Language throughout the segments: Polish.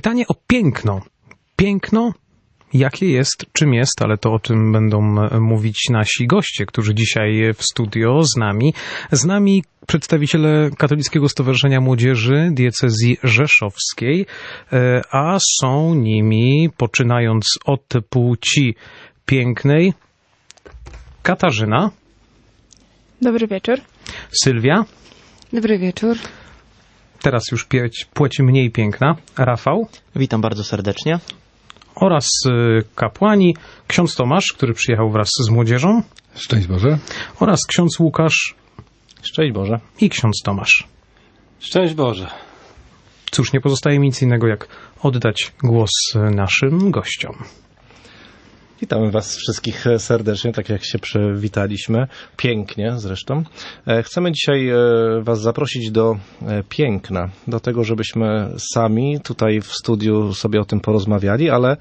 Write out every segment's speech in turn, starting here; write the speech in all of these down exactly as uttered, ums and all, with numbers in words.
Pytanie o piękno. Piękno, jakie jest, czym jest, ale to o tym będą mówić nasi goście, którzy dzisiaj w studio z nami. Z nami przedstawiciele Katolickiego Stowarzyszenia Młodzieży Diecezji Rzeszowskiej, a są nimi, poczynając od płci pięknej, Katarzyna. Dobry wieczór. Sylwia. Dobry wieczór. Teraz już płeć, płeć mniej piękna. Rafał. Witam bardzo serdecznie. Oraz kapłani, ksiądz Tomasz, który przyjechał wraz z młodzieżą. Szczęść Boże. Oraz ksiądz Łukasz. Szczęść Boże. I ksiądz Tomasz. Szczęść Boże. Cóż, nie pozostaje mi nic innego, jak oddać głos naszym gościom. Witamy Was wszystkich serdecznie, tak jak się przywitaliśmy. Pięknie zresztą. Chcemy dzisiaj Was zaprosić do piękna, do tego, żebyśmy sami tutaj w studiu sobie o tym porozmawiali, ale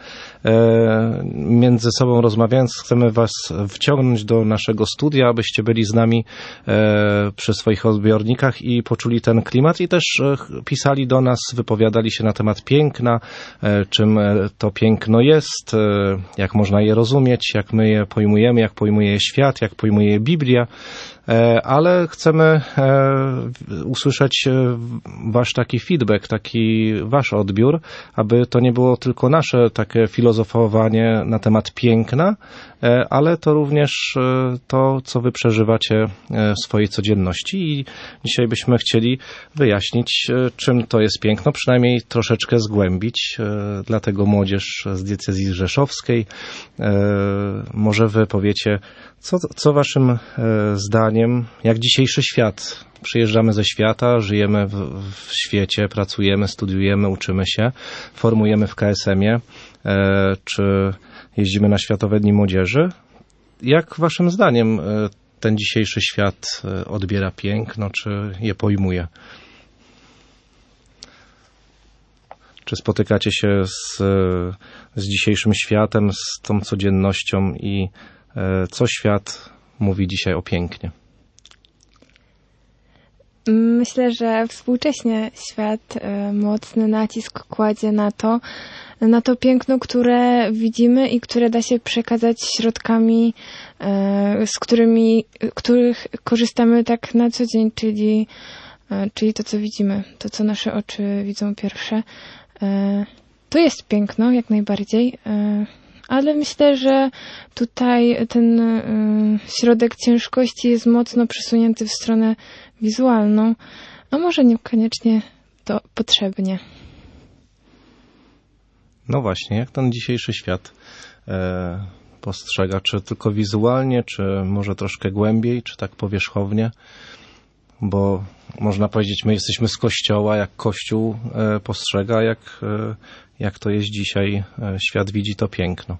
między sobą rozmawiając chcemy Was wciągnąć do naszego studia, abyście byli z nami przy swoich odbiornikach i poczuli ten klimat i też pisali do nas, wypowiadali się na temat piękna, czym to piękno jest, jak można je rozumieć, jak my je pojmujemy, jak pojmuje je świat, jak pojmuje je Biblia, ale chcemy usłyszeć Wasz taki feedback, taki Wasz odbiór, aby to nie było tylko nasze takie filozofowanie na temat piękna, ale to również to, co Wy przeżywacie w swojej codzienności i dzisiaj byśmy chcieli wyjaśnić, czym to jest piękno, przynajmniej troszeczkę zgłębić, dlatego młodzież z diecezji rzeszowskiej, może Wy powiecie, co, co Waszym zdaniem, jak dzisiejszy świat, przyjeżdżamy ze świata, żyjemy w, w świecie, pracujemy, studiujemy, uczymy się, formujemy w K S M-ie, czy jeździmy na Światowe Dni Młodzieży. Jak Waszym zdaniem ten dzisiejszy świat odbiera piękno, czy je pojmuje? Czy spotykacie się z, z dzisiejszym światem, z tą codziennością i co świat mówi dzisiaj o pięknie? Myślę, że współcześnie świat mocny nacisk kładzie na to, na to piękno, które widzimy i które da się przekazać środkami, z którymi, których korzystamy tak na co dzień, czyli, czyli to, co widzimy, to, co nasze oczy widzą pierwsze. To jest piękno, jak najbardziej, ale myślę, że tutaj ten środek ciężkości jest mocno przesunięty w stronę wizualną, a może niekoniecznie to potrzebnie. No właśnie, jak ten dzisiejszy świat e, postrzega? Czy tylko wizualnie, czy może troszkę głębiej, czy tak powierzchownie? Bo można powiedzieć, my jesteśmy z Kościoła, jak Kościół e, postrzega, jak, e, jak to jest dzisiaj, e, świat widzi to piękno.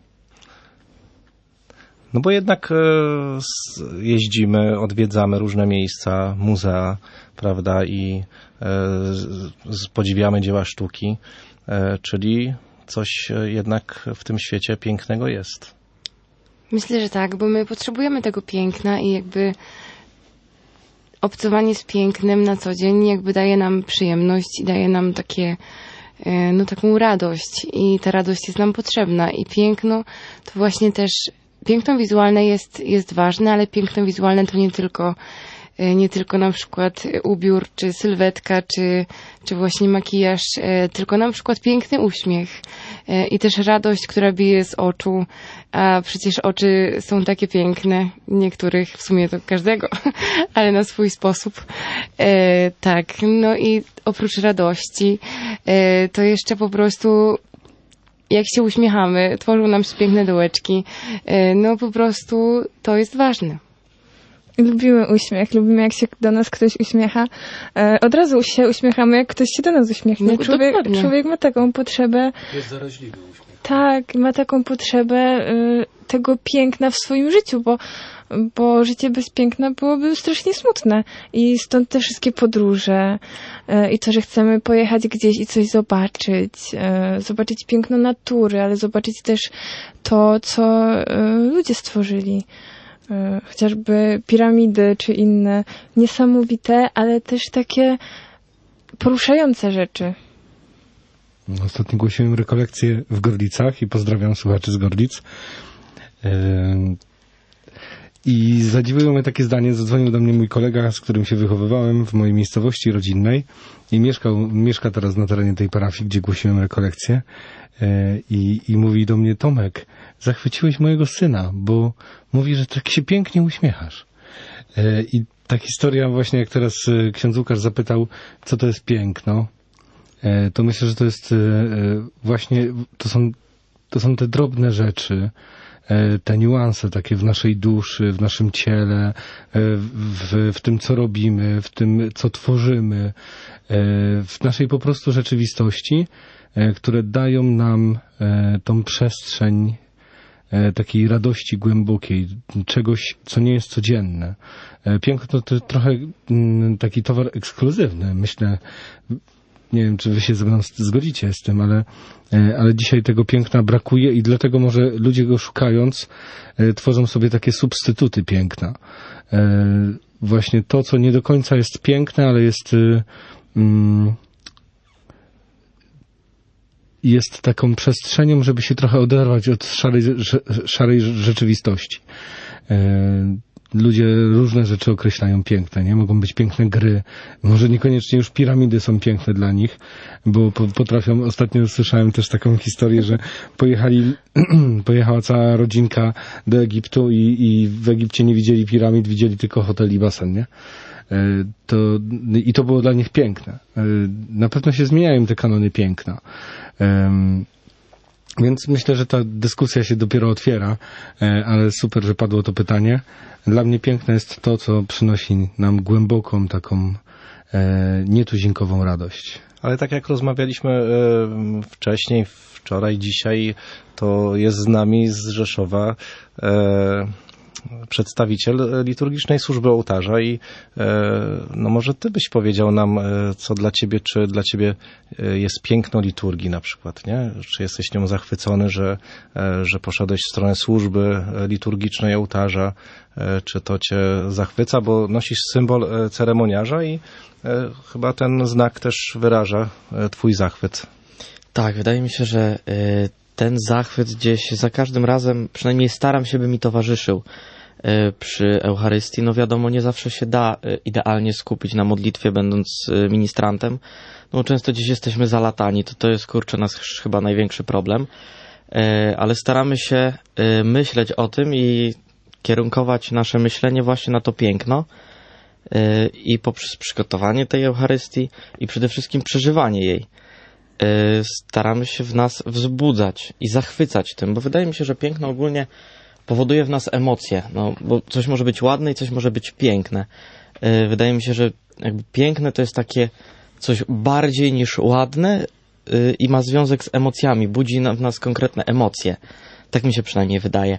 No bo jednak e, jeździmy, odwiedzamy różne miejsca, muzea, prawda, i e, podziwiamy dzieła sztuki, e, czyli coś jednak w tym świecie pięknego jest. Myślę, że tak, bo my potrzebujemy tego piękna i jakby obcowanie z pięknem na co dzień jakby daje nam przyjemność i daje nam takie, no taką radość i ta radość jest nam potrzebna i piękno to właśnie też, piękno wizualne jest, jest ważne, ale piękno wizualne to nie tylko nie tylko na przykład ubiór, czy sylwetka, czy, czy właśnie makijaż, tylko na przykład piękny uśmiech i też radość, która bije z oczu, a przecież oczy są takie piękne, niektórych, w sumie to każdego, ale na swój sposób. E, tak, no i oprócz radości, e, to jeszcze po prostu jak się uśmiechamy, tworzą nam się piękne dołeczki, e, no po prostu to jest ważne. Lubimy uśmiech, lubimy jak się do nas ktoś uśmiecha. E, od razu się uśmiechamy, jak ktoś się do nas uśmiechnie. No, człowiek, człowiek ma taką potrzebę. Jest zaraźliwy uśmiech. Tak, ma taką potrzebę e, tego piękna w swoim życiu, bo, bo życie bez piękna byłoby strasznie smutne. I stąd te wszystkie podróże e, i to, że chcemy pojechać gdzieś i coś zobaczyć. E, zobaczyć piękno natury, ale zobaczyć też to, co e, ludzie stworzyli. Chociażby piramidy czy inne niesamowite, ale też takie poruszające rzeczy. Ostatnio głosiłem rekolekcję w Gorlicach i pozdrawiam słuchaczy z Gorlic. I zadziwiło mnie takie zdanie, zadzwonił do mnie mój kolega, z którym się wychowywałem w mojej miejscowości rodzinnej i mieszkał, mieszka teraz na terenie tej parafii, gdzie głosiłem rekolekcję i, i mówi do mnie: Tomek, zachwyciłeś mojego syna, bo mówi, że tak się pięknie uśmiechasz. I ta historia właśnie, jak teraz ksiądz Łukasz zapytał, co to jest piękno, to myślę, że to jest właśnie, to są, to są te drobne rzeczy, te niuanse takie w naszej duszy, w naszym ciele, w, w tym, co robimy, w tym, co tworzymy, w naszej po prostu rzeczywistości, które dają nam tą przestrzeń takiej radości głębokiej, czegoś, co nie jest codzienne. Piękno to trochę taki towar ekskluzywny, myślę. Nie wiem, czy wy się ze mną zgodzicie z tym, ale, ale dzisiaj tego piękna brakuje i dlatego może ludzie go szukając tworzą sobie takie substytuty piękna. Właśnie to, co nie do końca jest piękne, ale jest mm, jest taką przestrzenią, żeby się trochę oderwać od szarej, szarej rzeczywistości. Ludzie różne rzeczy określają piękne, nie? Mogą być piękne gry, może niekoniecznie już piramidy są piękne dla nich, bo potrafią, ostatnio słyszałem też taką historię, że pojechali, pojechała cała rodzinka do Egiptu i, i w Egipcie nie widzieli piramid, widzieli tylko hotel i basen, nie? To, i to było dla nich piękne. Na pewno się zmieniają te kanony piękna. Więc myślę, że ta dyskusja się dopiero otwiera, ale super, że padło to pytanie. Dla mnie piękne jest to, co przynosi nam głęboką, taką e, nietuzinkową radość. Ale tak jak rozmawialiśmy e, wcześniej, wczoraj, dzisiaj, to jest z nami z Rzeszowa e, przedstawiciel liturgicznej służby ołtarza i e, no może ty byś powiedział nam, e, co dla ciebie, czy dla ciebie jest piękno liturgii na przykład, nie? Czy jesteś nią zachwycony, że, e, że poszedłeś w stronę służby liturgicznej ołtarza, e, czy to cię zachwyca, bo nosisz symbol ceremoniarza i e, chyba ten znak też wyraża e, twój zachwyt. Tak, wydaje mi się, że y, ten zachwyt gdzieś za każdym razem, przynajmniej staram się, by mi towarzyszył y, przy Eucharystii. No wiadomo, nie zawsze się da y, idealnie skupić na modlitwie, będąc y, ministrantem. No często gdzieś jesteśmy zalatani, to to jest, kurczę, nasz chyba największy problem. Y, ale staramy się y, myśleć o tym i kierunkować nasze myślenie właśnie na to piękno y, i poprzez przygotowanie tej Eucharystii i przede wszystkim przeżywanie jej. Staramy się w nas wzbudzać i zachwycać tym, bo wydaje mi się, że piękno ogólnie powoduje w nas emocje, no, bo coś może być ładne i coś może być piękne. Wydaje mi się, że jakby piękne to jest takie coś bardziej niż ładne i ma związek z emocjami, budzi w nas konkretne emocje. Tak mi się przynajmniej wydaje.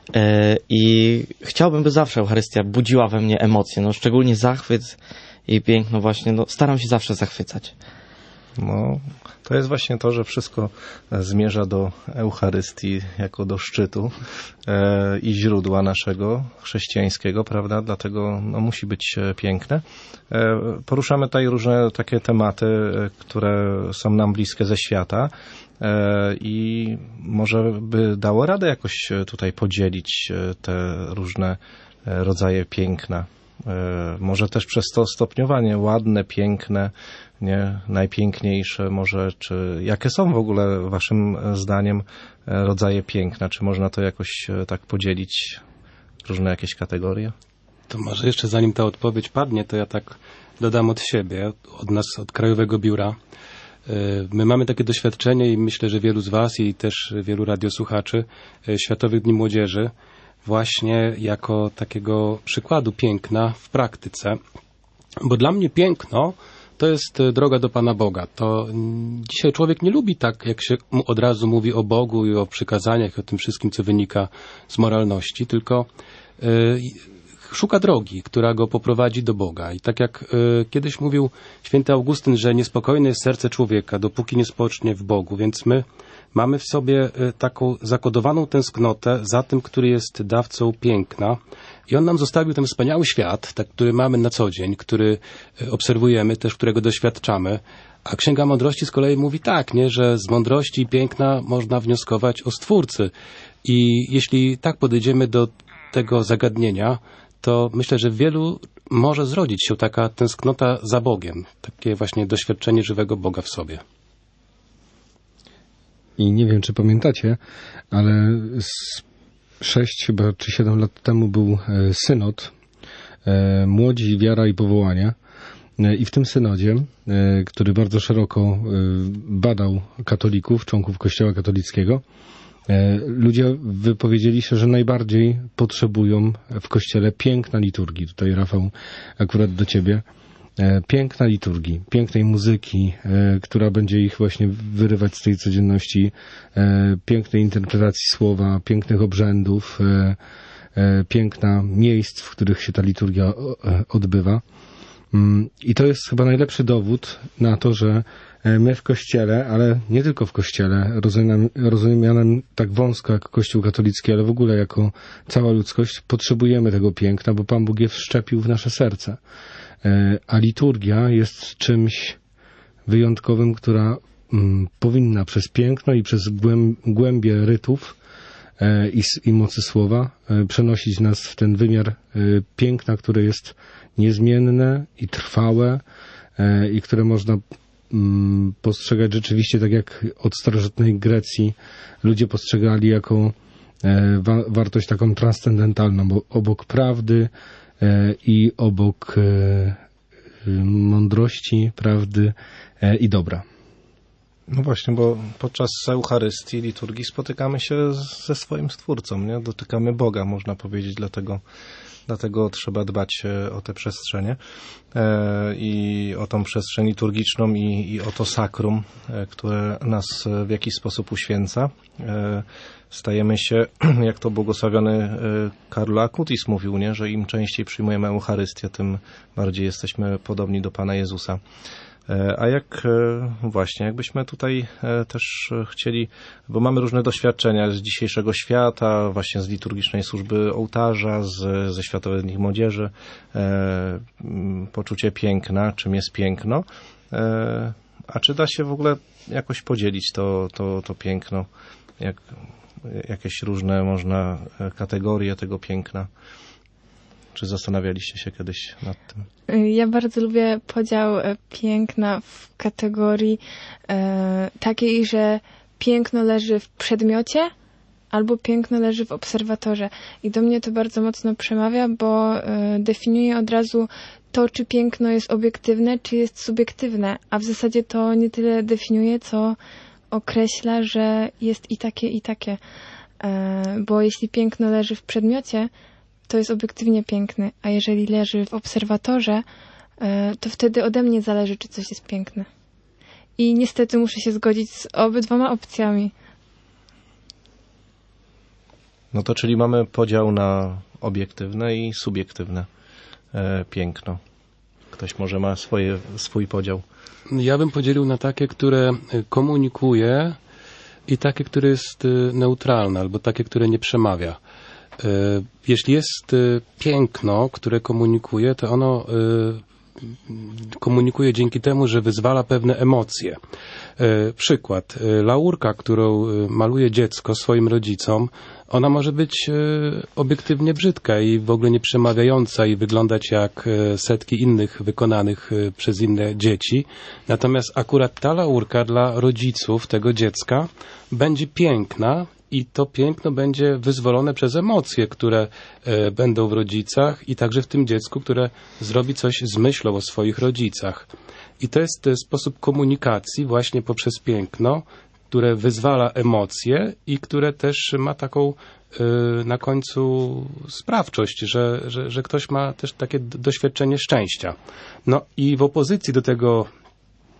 I chciałbym, by zawsze Eucharystia budziła we mnie emocje, no, szczególnie zachwyt i piękno właśnie, no, staram się zawsze zachwycać. No, to jest właśnie to, że wszystko zmierza do Eucharystii jako do szczytu e, i źródła naszego chrześcijańskiego, prawda? Dlatego no, musi być piękne. E, poruszamy tutaj różne takie tematy, które są nam bliskie ze świata e, i może by dało radę jakoś tutaj podzielić te różne rodzaje piękna. Może też przez to stopniowanie, ładne, piękne, nie, najpiękniejsze może, czy jakie są w ogóle waszym zdaniem rodzaje piękna? Czy można to jakoś tak podzielić, różne jakieś kategorie? To może jeszcze zanim ta odpowiedź padnie, to ja tak dodam od siebie, od nas, od Krajowego Biura. My mamy takie doświadczenie i myślę, że wielu z was i też wielu radiosłuchaczy Światowych Dni Młodzieży właśnie jako takiego przykładu piękna w praktyce. Bo dla mnie piękno to jest droga do Pana Boga. To dzisiaj człowiek nie lubi tak, jak się od razu mówi o Bogu i o przykazaniach, i o tym wszystkim, co wynika z moralności, tylko y, szuka drogi, która go poprowadzi do Boga. I tak jak y, kiedyś mówił święty Augustyn, że niespokojne jest serce człowieka, dopóki nie spocznie w Bogu, więc my mamy w sobie y, taką zakodowaną tęsknotę za tym, który jest dawcą piękna. I on nam zostawił ten wspaniały świat, tak, który mamy na co dzień, który y, obserwujemy, też którego doświadczamy. A Księga Mądrości z kolei mówi tak, nie, że z mądrości i piękna można wnioskować o Stwórcy. I jeśli tak podejdziemy do tego zagadnienia, to myślę, że w wielu może zrodzić się taka tęsknota za Bogiem, takie właśnie doświadczenie żywego Boga w sobie. I nie wiem, czy pamiętacie, ale z sześć chyba czy siedem lat temu był synod Młodzi, Wiara i Powołanie. I w tym synodzie, który bardzo szeroko badał katolików, członków Kościoła katolickiego, ludzie wypowiedzieli się, że najbardziej potrzebują w Kościele piękna liturgii. Tutaj, Rafał, akurat do ciebie. Piękna liturgii, pięknej muzyki, która będzie ich właśnie wyrywać z tej codzienności, pięknej interpretacji słowa, pięknych obrzędów, piękna miejsc, w których się ta liturgia odbywa. I to jest chyba najlepszy dowód na to, że my w Kościele, ale nie tylko w Kościele, rozumianym tak wąsko jak Kościół katolicki, ale w ogóle jako cała ludzkość, potrzebujemy tego piękna, bo Pan Bóg je wszczepił w nasze serce. A liturgia jest czymś wyjątkowym, która powinna przez piękno i przez głębie rytów i, i mocy słowa przenosić nas w ten wymiar piękna, które jest niezmienne i trwałe i które można postrzegać rzeczywiście tak jak od starożytnej Grecji ludzie postrzegali jako wa- wartość taką transcendentalną, bo obok prawdy i obok mądrości, prawdy i dobra. No właśnie, bo podczas Eucharystii, liturgii spotykamy się ze swoim Stwórcą, nie? Dotykamy Boga, można powiedzieć, dlatego Dlatego trzeba dbać o te przestrzenie e, i o tą przestrzeń liturgiczną i, i o to sakrum, e, które nas w jakiś sposób uświęca. E, stajemy się, jak to błogosławiony e, Karol Acutis mówił, nie? Że im częściej przyjmujemy Eucharystię, tym bardziej jesteśmy podobni do Pana Jezusa. A jak właśnie, jakbyśmy tutaj też chcieli, bo mamy różne doświadczenia z dzisiejszego świata, właśnie z liturgicznej służby ołtarza, z, ze Światowych Dni Młodzieży, e, poczucie piękna, czym jest piękno, e, a czy da się w ogóle jakoś podzielić to, to, to piękno, jak, jakieś różne można kategorie tego piękna? Czy zastanawialiście się kiedyś nad tym? Ja bardzo lubię podział piękna w kategorii e, takiej, że piękno leży w przedmiocie albo piękno leży w obserwatorze. I do mnie to bardzo mocno przemawia, bo e, definiuje od razu to, czy piękno jest obiektywne, czy jest subiektywne. A w zasadzie to nie tyle definiuje, co określa, że jest i takie, i takie. E, bo jeśli piękno leży w przedmiocie, to jest obiektywnie piękny, a jeżeli leży w obserwatorze, to wtedy ode mnie zależy, czy coś jest piękne. I niestety muszę się zgodzić z obydwoma opcjami. No to czyli mamy podział na obiektywne i subiektywne e, piękno. Ktoś może ma swoje, swój podział. Ja bym podzielił na takie, które komunikuje i takie, które jest neutralne, albo takie, które nie przemawia. Jeśli jest piękno, które komunikuje, to ono komunikuje dzięki temu, że wyzwala pewne emocje. Przykład. Laurka, którą maluje dziecko swoim rodzicom, ona może być obiektywnie brzydka i w ogóle nie przemawiająca i wyglądać jak setki innych wykonanych przez inne dzieci. Natomiast akurat ta laurka dla rodziców tego dziecka będzie piękna i to piękno będzie wyzwolone przez emocje, które e, będą w rodzicach i także w tym dziecku, które zrobi coś z myślą o swoich rodzicach. I to jest e, sposób komunikacji właśnie poprzez piękno, które wyzwala emocje i które też ma taką e, na końcu sprawczość, że, że, że ktoś ma też takie doświadczenie szczęścia. No i w opozycji do tego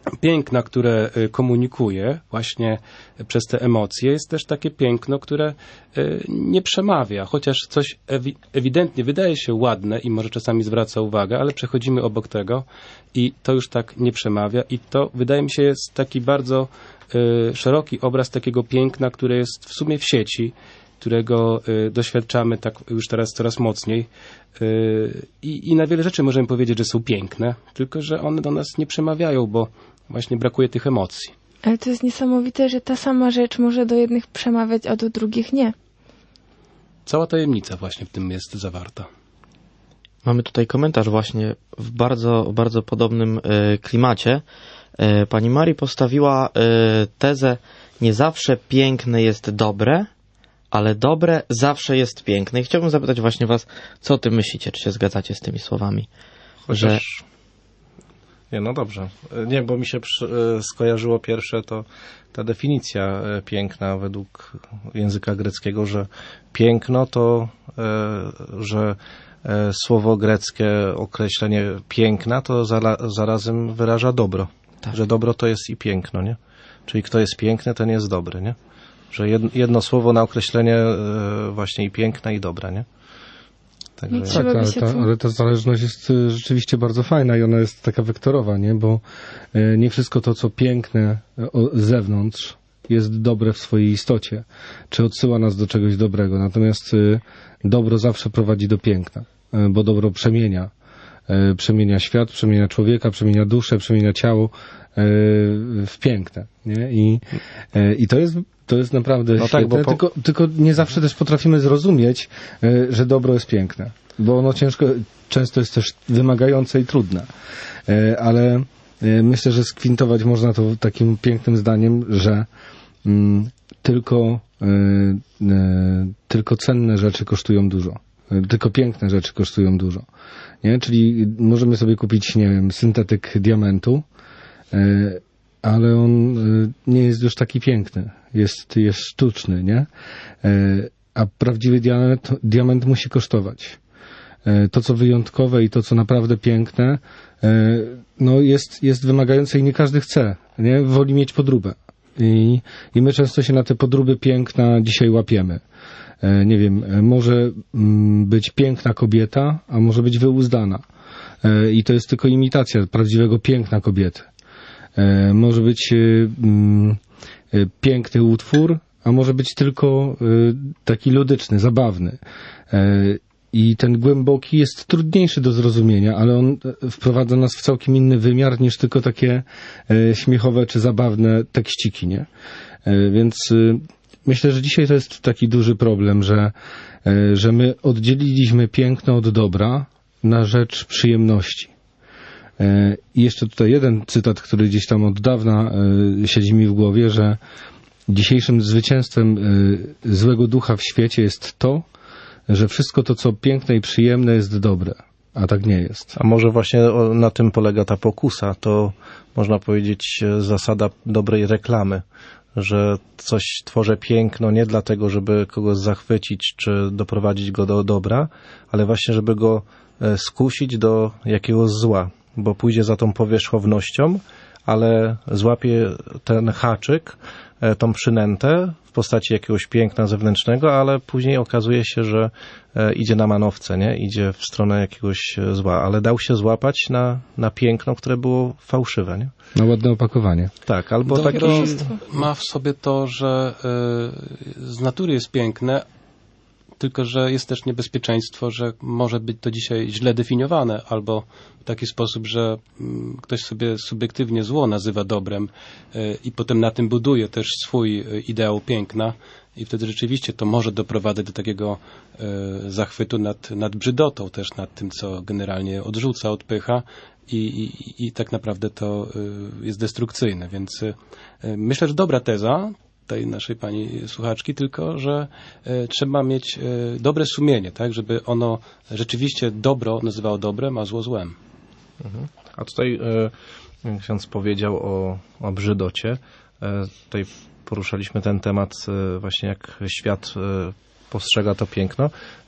piękna, które komunikuje właśnie przez te emocje, jest też takie piękno, które nie przemawia, chociaż coś ewi- ewidentnie wydaje się ładne i może czasami zwraca uwagę, ale przechodzimy obok tego i to już tak nie przemawia i to wydaje mi się jest taki bardzo szeroki obraz takiego piękna, które jest w sumie w sieci, którego y, doświadczamy tak już teraz coraz mocniej y, i, i na wiele rzeczy możemy powiedzieć, że są piękne, tylko że one do nas nie przemawiają, bo właśnie brakuje tych emocji. Ale to jest niesamowite, że ta sama rzecz może do jednych przemawiać, a do drugich nie. Cała tajemnica właśnie w tym jest zawarta. Mamy tutaj komentarz właśnie w bardzo, bardzo podobnym y, klimacie. Y, pani Mari postawiła y, tezę: nie zawsze piękne jest dobre, ale dobre zawsze jest piękne. I chciałbym zapytać właśnie was, co o tym myślicie? Czy się zgadzacie z tymi słowami? Chociaż... Że... Nie, no dobrze. Nie, bo mi się przy, skojarzyło pierwsze to ta definicja piękna według języka greckiego, że piękno to, że słowo greckie, określenie piękna to zarazem wyraża dobro. Tak. Że dobro to jest i piękno, nie? Czyli kto jest piękny, ten jest dobry, nie? Że jedno słowo na określenie właśnie i piękna, i dobra, nie? Także... Tak, ale ta, ale ta zależność jest rzeczywiście bardzo fajna i ona jest taka wektorowa, nie? Bo nie wszystko to, co piękne z zewnątrz, jest dobre w swojej istocie, czy odsyła nas do czegoś dobrego. Natomiast dobro zawsze prowadzi do piękna, bo dobro przemienia. Przemienia świat, przemienia człowieka, przemienia duszę, przemienia ciało w piękne, nie? I, i to jest To jest naprawdę no świetne, tak, bo po... tylko, tylko nie zawsze też potrafimy zrozumieć, że dobro jest piękne, bo ono ciężko, często jest też wymagające i trudne, ale myślę, że skwintować można to takim pięknym zdaniem, że mm, tylko, tylko cenne rzeczy kosztują dużo, tylko piękne rzeczy kosztują dużo, nie? Czyli możemy sobie kupić, nie wiem, syntetyk diamentu, ale on nie jest już taki piękny. Jest, jest sztuczny, nie? A prawdziwy diament, diament musi kosztować. To, co wyjątkowe i to, co naprawdę piękne, no jest, jest wymagające i nie każdy chce, nie? Woli mieć podróbę. I, I my często się na te podróby piękna dzisiaj łapiemy. Nie wiem, może być piękna kobieta, a może być wyuzdana. I to jest tylko imitacja prawdziwego piękna kobiety. Może być piękny utwór, a może być tylko taki ludyczny, zabawny. I ten głęboki jest trudniejszy do zrozumienia, ale on wprowadza nas w całkiem inny wymiar niż tylko takie śmiechowe czy zabawne tekściki, nie? Więc myślę, że dzisiaj to jest taki duży problem, że, że my oddzieliliśmy piękno od dobra na rzecz przyjemności. I jeszcze tutaj jeden cytat, który gdzieś tam od dawna siedzi mi w głowie, że dzisiejszym zwycięstwem złego ducha w świecie jest to, że wszystko to, co piękne i przyjemne, jest dobre, a tak nie jest. A może właśnie na tym polega ta pokusa, to można powiedzieć zasada dobrej reklamy, że coś tworzę piękno nie dlatego, żeby kogoś zachwycić czy doprowadzić go do dobra, ale właśnie, żeby go skusić do jakiegoś zła, bo pójdzie za tą powierzchownością, ale złapie ten haczyk, tą przynętę w postaci jakiegoś piękna zewnętrznego, ale później okazuje się, że idzie na manowce, nie? Idzie w stronę jakiegoś zła, ale dał się złapać na, na piękno, które było fałszywe, nie? Na ładne opakowanie. Tak, albo takie taki... ma w sobie to, że y, z natury jest piękne, tylko że jest też niebezpieczeństwo, że może być to dzisiaj źle definiowane, albo w taki sposób, że ktoś sobie subiektywnie zło nazywa dobrem i potem na tym buduje też swój ideał piękna i wtedy rzeczywiście to może doprowadzać do takiego zachwytu nad, nad brzydotą, też nad tym, co generalnie odrzuca, odpycha i, i, i tak naprawdę to jest destrukcyjne, więc myślę, że dobra teza tej naszej pani słuchaczki, tylko że e, trzeba mieć e, dobre sumienie, tak, żeby ono rzeczywiście dobro nazywało dobrem, a zło złem. Mhm. A tutaj e, ksiądz powiedział o, o brzydocie. E, tutaj poruszaliśmy ten temat e, właśnie jak świat e, postrzega to piękno.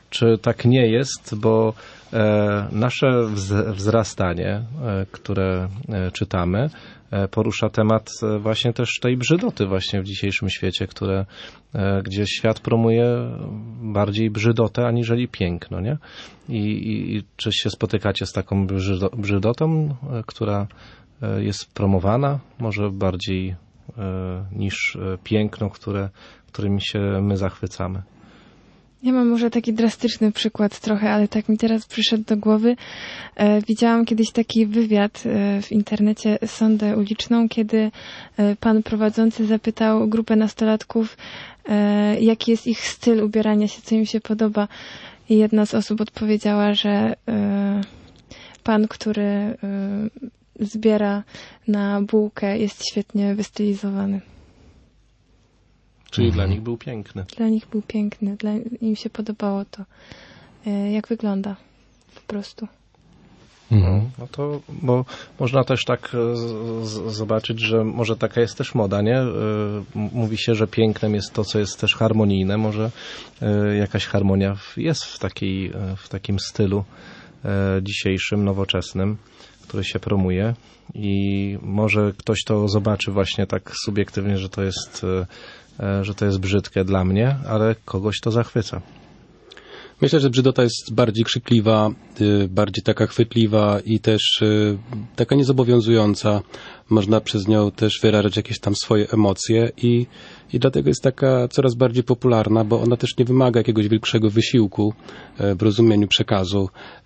czy tak nie jest, bo nasze wzrastanie, które czytamy, porusza temat właśnie też tej brzydoty właśnie w dzisiejszym świecie, które, gdzie świat promuje bardziej brzydotę aniżeli piękno, nie? I, i, i czy się spotykacie z taką brzydotą, która jest promowana może bardziej niż piękno, które, którym się my zachwycamy? Ja mam może taki drastyczny przykład trochę, ale tak mi teraz przyszedł do głowy. E, widziałam kiedyś taki wywiad e, w internecie, sondę uliczną, kiedy e, pan prowadzący zapytał grupę nastolatków, e, jaki jest ich styl ubierania się, co im się podoba. I jedna z osób odpowiedziała, że e, pan, który e, zbiera na bułkę, jest świetnie wystylizowany. Czyli Mhm. dla nich był piękny. Dla nich był piękny, dla, im się podobało to, e, jak wygląda po prostu. Mhm. No to, bo można też tak z, z, zobaczyć, że może taka jest też moda, nie? Mówi się, że pięknem jest to, co jest też harmonijne. Może jakaś harmonia jest w, takiej, w takim stylu dzisiejszym, nowoczesnym, który się promuje i może ktoś to zobaczy właśnie tak subiektywnie, że to jest że to jest brzydkie dla mnie, ale kogoś to zachwyca. Myślę, że brzydota jest bardziej krzykliwa, bardziej taka chwytliwa i też taka niezobowiązująca. Można przez nią też wyrażać jakieś tam swoje emocje i, i dlatego jest taka coraz bardziej popularna, bo ona też nie wymaga jakiegoś większego wysiłku w rozumieniu przekazu.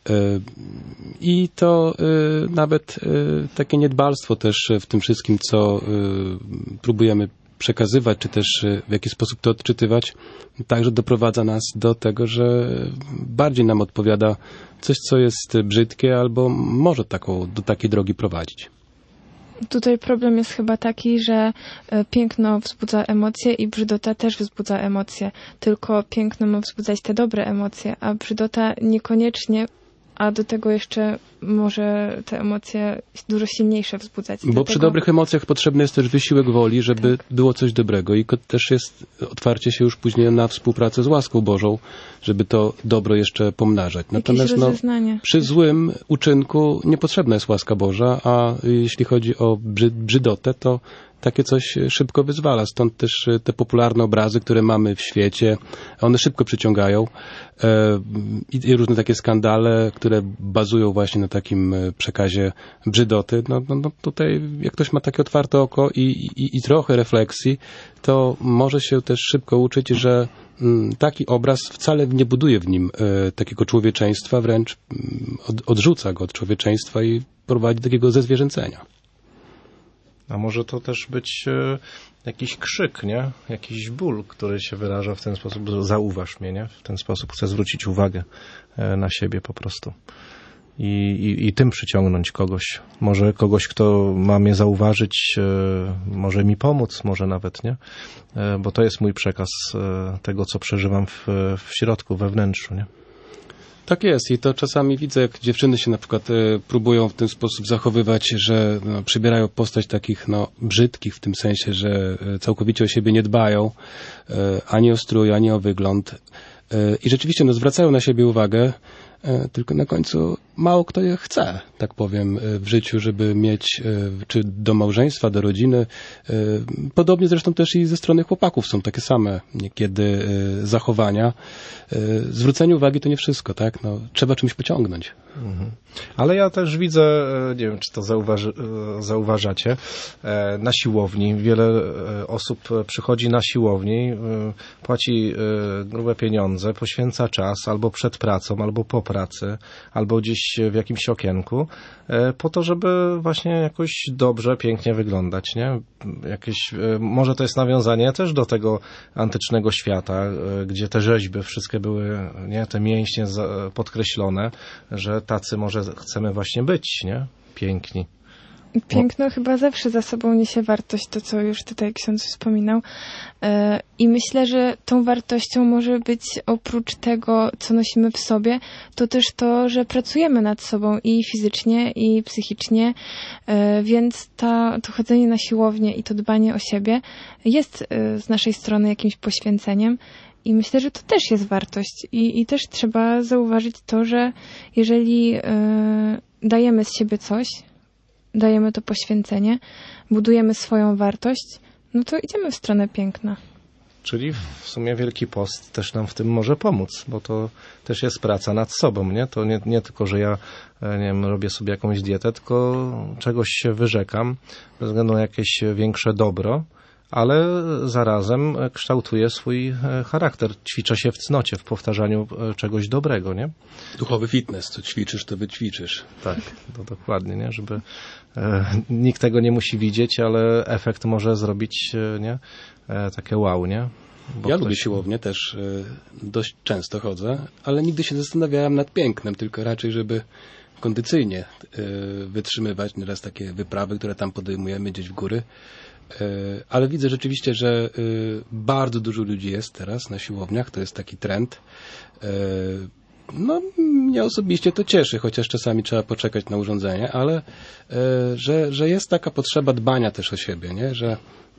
I to nawet takie niedbalstwo też w tym wszystkim, co próbujemy przekazywać, czy też w jaki sposób to odczytywać, także doprowadza nas do tego, że bardziej nam odpowiada coś, co jest brzydkie, albo może taką, do takiej drogi prowadzić. Tutaj problem jest chyba taki, że piękno wzbudza emocje i brzydota też wzbudza emocje. Tylko piękno ma wzbudzać te dobre emocje, a brzydota niekoniecznie, a do tego jeszcze może te emocje dużo silniejsze wzbudzać. Bo Dlatego... przy dobrych emocjach potrzebny jest też wysiłek woli, żeby tak. było coś dobrego i też jest otwarcie się już później na współpracę z łaską Bożą, żeby to dobro jeszcze pomnażać. Natomiast no, przy złym uczynku niepotrzebna jest łaska Boża, a jeśli chodzi o brzydotę, to takie coś szybko wyzwala. Stąd też te popularne obrazy, które mamy w świecie, one szybko przyciągają e, i różne takie skandale, które bazują właśnie na takim przekazie brzydoty. No, no, no tutaj jak ktoś ma takie otwarte oko i, i, i trochę refleksji, to może się też szybko uczyć, że m, taki obraz wcale nie buduje w nim e, takiego człowieczeństwa, wręcz m, od, odrzuca go od człowieczeństwa i prowadzi do takiego zezwierzęcenia. A może to też być e, jakiś krzyk, nie? Jakiś ból, który się wyraża w ten sposób. Zauważ mnie, nie? W ten sposób chcę zwrócić uwagę e, na siebie po prostu. I, i, i tym przyciągnąć kogoś. Może kogoś, kto ma mnie zauważyć, e, może mi pomóc, może nawet, nie? E, bo to jest mój przekaz e, tego, co przeżywam w, w środku, we wnętrzu, nie? Tak jest i to czasami widzę, jak dziewczyny się na przykład e, próbują w ten sposób zachowywać, że no, przybierają postać takich no, brzydkich w tym sensie, że e, całkowicie o siebie nie dbają, e, ani o strój, ani o wygląd. E, I rzeczywiście no, zwracają na siebie uwagę, e, tylko na końcu mało kto je chce, tak powiem, w życiu, żeby mieć, e, czy do małżeństwa, do rodziny. E, podobnie zresztą też i ze strony chłopaków są takie same niekiedy e, zachowania. Zwrócenie uwagi to nie wszystko, tak? No, trzeba czymś pociągnąć. Mhm. Ale ja też widzę, nie wiem, czy to zauważy, zauważacie, na siłowni. Wiele osób przychodzi na siłowni, płaci grube pieniądze, poświęca czas albo przed pracą, albo po pracy, albo gdzieś w jakimś okienku, po to, żeby właśnie jakoś dobrze, pięknie wyglądać, nie? Jakieś, może to jest nawiązanie też do tego antycznego świata, gdzie te rzeźby wszystkie były, nie, te mięśnie podkreślone, że tacy może chcemy właśnie być, nie? Piękni. Piękno chyba zawsze za sobą niesie wartość, to co już tutaj ksiądz wspominał. I myślę, że tą wartością może być oprócz tego, co nosimy w sobie, to też to, że pracujemy nad sobą i fizycznie, i psychicznie, więc ta, to chodzenie na siłownię i to dbanie o siebie jest z naszej strony jakimś poświęceniem. I myślę, że to też jest wartość. I, i też trzeba zauważyć to, że jeżeli y, dajemy z siebie coś, dajemy to poświęcenie, budujemy swoją wartość, no to idziemy w stronę piękna. Czyli w sumie Wielki Post też nam w tym może pomóc, bo to też jest praca nad sobą, nie? To nie, nie tylko, że ja, nie wiem, robię sobie jakąś dietę, tylko czegoś się wyrzekam ze względu na jakieś większe dobro, ale zarazem kształtuje swój charakter. Ćwiczę się w cnocie, w powtarzaniu czegoś dobrego, nie? Duchowy fitness, co ćwiczysz, to wyćwiczysz. Tak, to dokładnie, nie? Żeby e, nikt tego nie musi widzieć, ale efekt może zrobić, nie? E, takie wow, nie? Bo ja ktoś... lubię siłownię, też e, dość często chodzę, ale nigdy się zastanawiałem nad pięknem, tylko raczej, żeby kondycyjnie e, wytrzymywać nieraz takie wyprawy, które tam podejmujemy gdzieś w góry. Ale widzę rzeczywiście, że bardzo dużo ludzi jest teraz na siłowniach, to jest taki trend. No, mnie osobiście to cieszy, chociaż czasami trzeba poczekać na urządzenie, ale że, że jest taka potrzeba dbania też o siebie, nie? Że,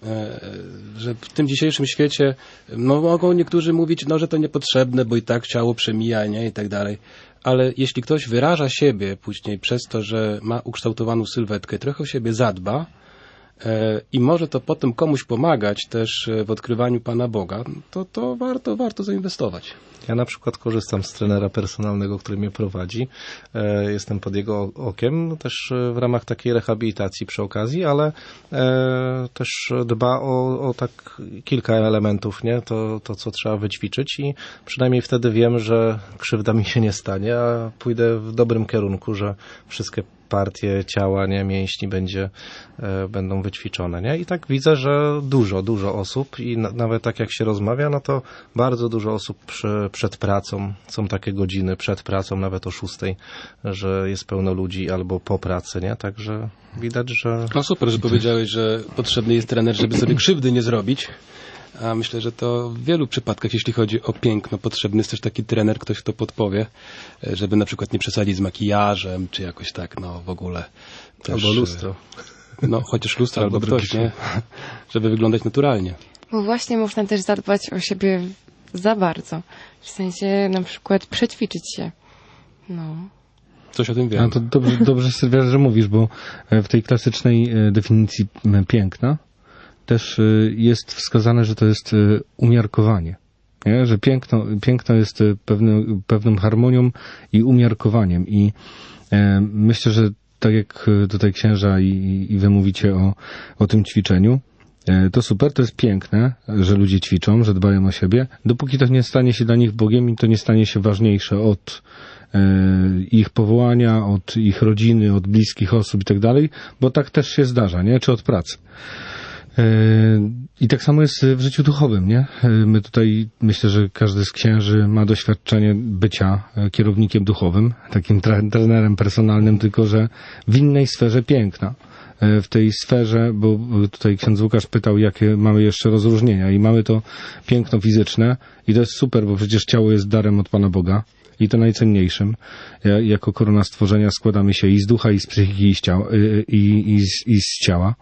że w tym dzisiejszym świecie no, mogą niektórzy mówić, no, że to niepotrzebne, bo i tak ciało przemija, nie? I tak dalej. Ale jeśli ktoś wyraża siebie później przez to, że ma ukształtowaną sylwetkę, trochę o siebie zadba, i może to potem komuś pomagać też w odkrywaniu Pana Boga, to, to warto, warto zainwestować. Ja na przykład korzystam z trenera personalnego, który mnie prowadzi. Jestem pod jego okiem też w ramach takiej rehabilitacji przy okazji, ale też dba o, o tak kilka elementów, nie? To, to, co trzeba wyćwiczyć i przynajmniej wtedy wiem, że krzywda mi się nie stanie, a pójdę w dobrym kierunku, że wszystkie partie ciała, nie, mięśni będzie, e, będą wyćwiczone, nie? I tak widzę, że dużo, dużo osób i na, nawet tak jak się rozmawia, no to bardzo dużo osób przy, przed pracą, są takie godziny przed pracą, nawet o szóstej, że jest pełno ludzi albo po pracy, nie? Także widać, że... No super, że powiedziałeś, że potrzebny jest trener, żeby sobie krzywdy nie zrobić. A myślę, że to w wielu przypadkach, jeśli chodzi o piękno, potrzebny jest też taki trener, ktoś, kto podpowie, żeby na przykład nie przesadzić z makijażem, czy jakoś tak, no w ogóle. Też, albo lustro. No, chociaż lustro albo, albo ktoś, nie? Żeby wyglądać naturalnie. Bo właśnie można też zadbać o siebie za bardzo. W sensie na przykład przećwiczyć się. No. Coś o tym wiem. A to dobrze, dobrze Sylwia, że mówisz, bo w tej klasycznej definicji piękna też jest wskazane, że to jest umiarkowanie. Nie? Że piękno, piękno jest pewny, pewną harmonią i umiarkowaniem. I e, myślę, że tak jak tutaj księża i, i wy mówicie o, o tym ćwiczeniu, e, to super, to jest piękne, że ludzie ćwiczą, że dbają o siebie, dopóki to nie stanie się dla nich Bogiem i to nie stanie się ważniejsze od e, ich powołania, od ich rodziny, od bliskich osób i tak dalej, bo tak też się zdarza, nie? Czy od pracy. I tak samo jest w życiu duchowym, nie? My tutaj, myślę, że każdy z księży ma doświadczenie bycia kierownikiem duchowym, takim trenerem personalnym, tylko że w innej sferze piękna. W tej sferze, bo tutaj ksiądz Łukasz pytał, jakie mamy jeszcze rozróżnienia i mamy to piękno fizyczne i to jest super, bo przecież ciało jest darem od Pana Boga i to najcenniejszym. Jako korona stworzenia składamy się i z ducha, i z psychiki, i z ciała. I, i, z, i z ciała.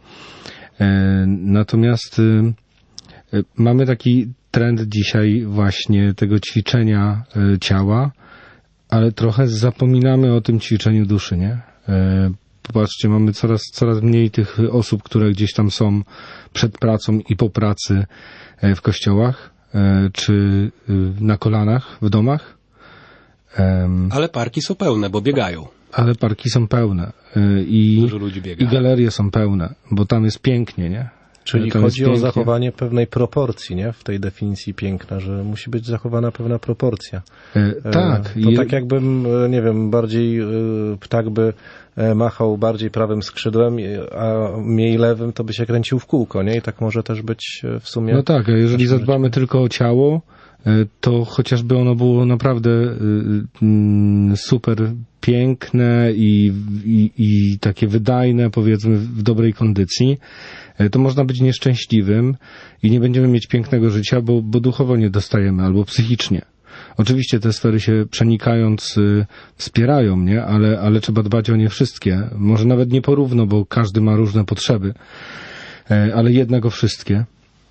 Natomiast y, mamy taki trend dzisiaj właśnie tego ćwiczenia y, ciała, ale trochę zapominamy o tym ćwiczeniu duszy, nie? Y, popatrzcie, mamy coraz, coraz mniej tych osób, które gdzieś tam są przed pracą i po pracy y, w kościołach, y, czy y, na kolanach w domach. Um, ale parki są pełne, bo biegają. Ale parki są pełne i, Dużo ludzi biega. i galerie są pełne, bo tam jest pięknie, nie? Czyli tam chodzi o zachowanie pewnej proporcji, nie? W tej definicji piękna, że musi być zachowana pewna proporcja. E, tak. To I... tak jakbym, nie wiem, bardziej ptak by machał bardziej prawym skrzydłem, a mniej lewym, to by się kręcił w kółko, nie? I tak może też być w sumie... No tak, a jeżeli zadbamy tylko o ciało, to chociażby ono było naprawdę super piękne i, i, i takie wydajne, powiedzmy, w dobrej kondycji, to można być nieszczęśliwym i nie będziemy mieć pięknego życia, bo, bo duchowo nie dostajemy albo psychicznie. Oczywiście te sfery się przenikając y, wspierają, nie? Ale, ale trzeba dbać o nie wszystkie. Może nawet nie porówno, bo każdy ma różne potrzeby, y, ale jednak o wszystkie.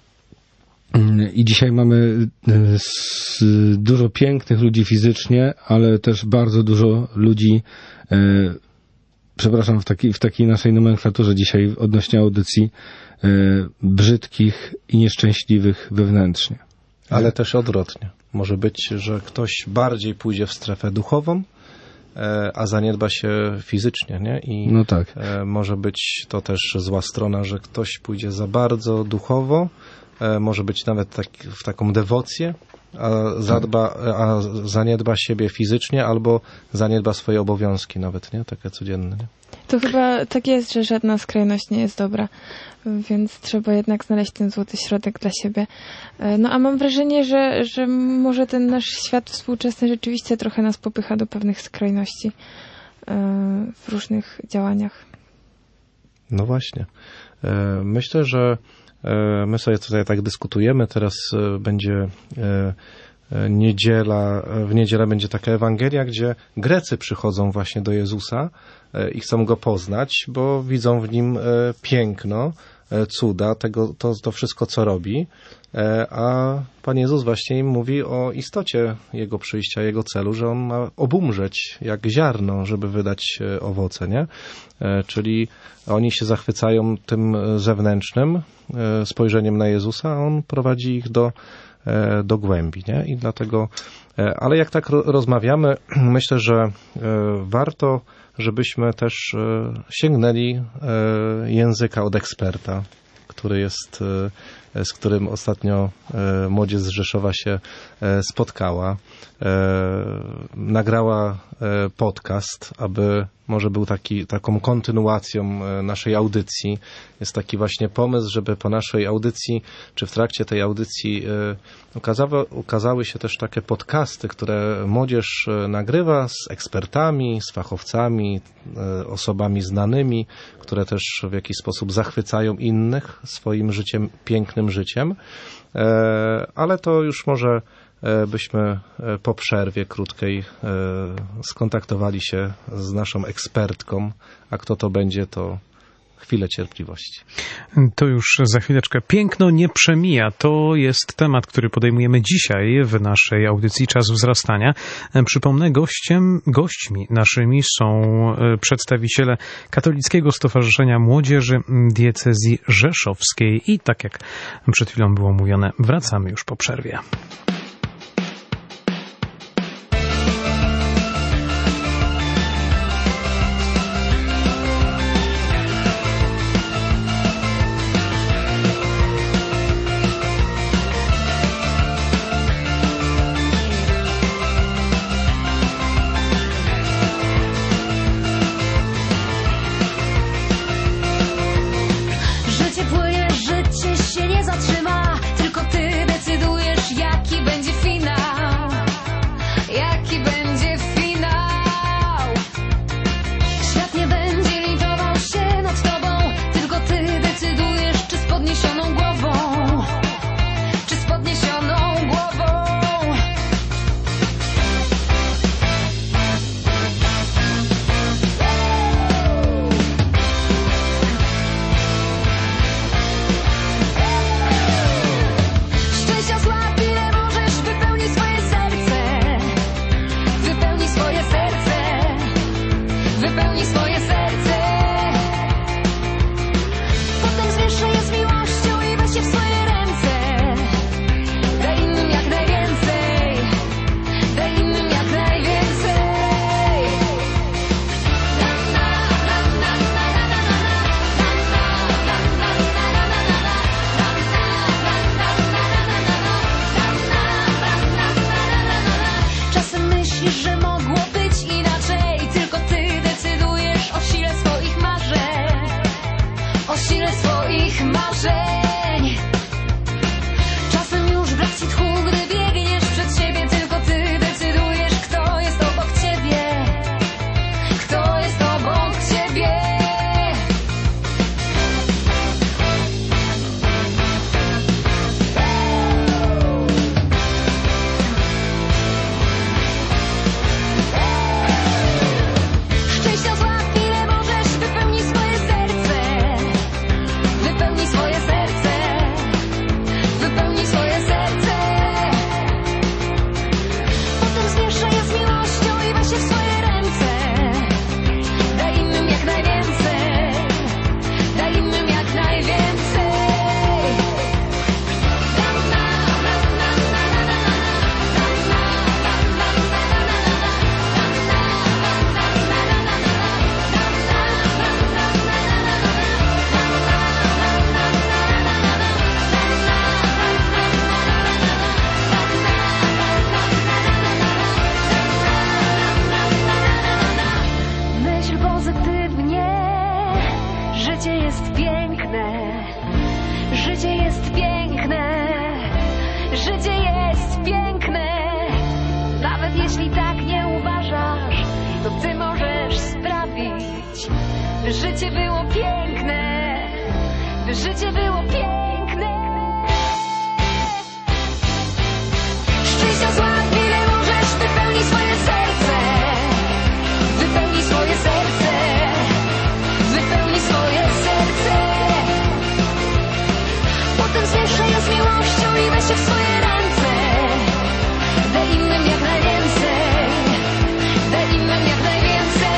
Y, I dzisiaj mamy y, s, dużo pięknych ludzi fizycznie, ale też bardzo dużo ludzi, y, przepraszam, w, taki, w takiej naszej nomenklaturze dzisiaj odnośnie audycji, y, brzydkich i nieszczęśliwych wewnętrznie. Ale też odwrotnie. Może być, że ktoś bardziej pójdzie w strefę duchową, a zaniedba się fizycznie, nie? I no tak. Może być to też zła strona, że ktoś pójdzie za bardzo duchowo, może być nawet tak, w taką dewocję, a, zadba, a zaniedba siebie fizycznie albo zaniedba swoje obowiązki nawet, nie? Takie codzienne, nie? To chyba tak jest, że żadna skrajność nie jest dobra, więc trzeba jednak znaleźć ten złoty środek dla siebie. No a mam wrażenie, że, że może ten nasz świat współczesny rzeczywiście trochę nas popycha do pewnych skrajności w różnych działaniach. No właśnie. Myślę, że my sobie tutaj tak dyskutujemy, teraz będzie niedziela, w niedzielę będzie taka Ewangelia, gdzie Grecy przychodzą właśnie do Jezusa i chcą Go poznać, bo widzą w Nim piękno, cuda, tego, to, to wszystko, co robi, a Pan Jezus właśnie im mówi o istocie Jego przyjścia, Jego celu, że On ma obumrzeć jak ziarno, żeby wydać owoce, nie? Czyli oni się zachwycają tym zewnętrznym spojrzeniem na Jezusa, a On prowadzi ich do do głębi, nie? I dlatego, ale jak tak rozmawiamy, myślę, że warto, żebyśmy też sięgnęli języka od eksperta, który jest, z którym ostatnio młodzież z Rzeszowa się spotkała. Nagrała podcast, aby może był taki, taką kontynuacją naszej audycji. Jest taki właśnie pomysł, żeby po naszej audycji, czy w trakcie tej audycji ukazały, ukazały się też takie podcasty, które młodzież nagrywa z ekspertami, z fachowcami, osobami znanymi, które też w jakiś sposób zachwycają innych swoim życiem, pięknym życiem. Ale to już może byśmy po przerwie krótkiej skontaktowali się z naszą ekspertką, a kto to będzie, to chwilę cierpliwości. To już za chwileczkę. Piękno nie przemija. To jest temat, który podejmujemy dzisiaj w naszej audycji Czas Wzrastania. Przypomnę, gościem, gośćmi naszymi są przedstawiciele Katolickiego Stowarzyszenia Młodzieży Diecezji Rzeszowskiej i tak jak przed chwilą było mówione, wracamy już po przerwie. Życie płynie, życie się nie zatrzyma, tylko ty decydujesz, jak by życie było piękne, by życie było piękne. Szczęścia złap, ile możesz, wypełnij swoje serce, wypełnij swoje serce, wypełnij swoje serce. Potem zmieszaj je z miłością i weź się w swoje ręce. Daj innym jak najwięcej, daj innym jak najwięcej.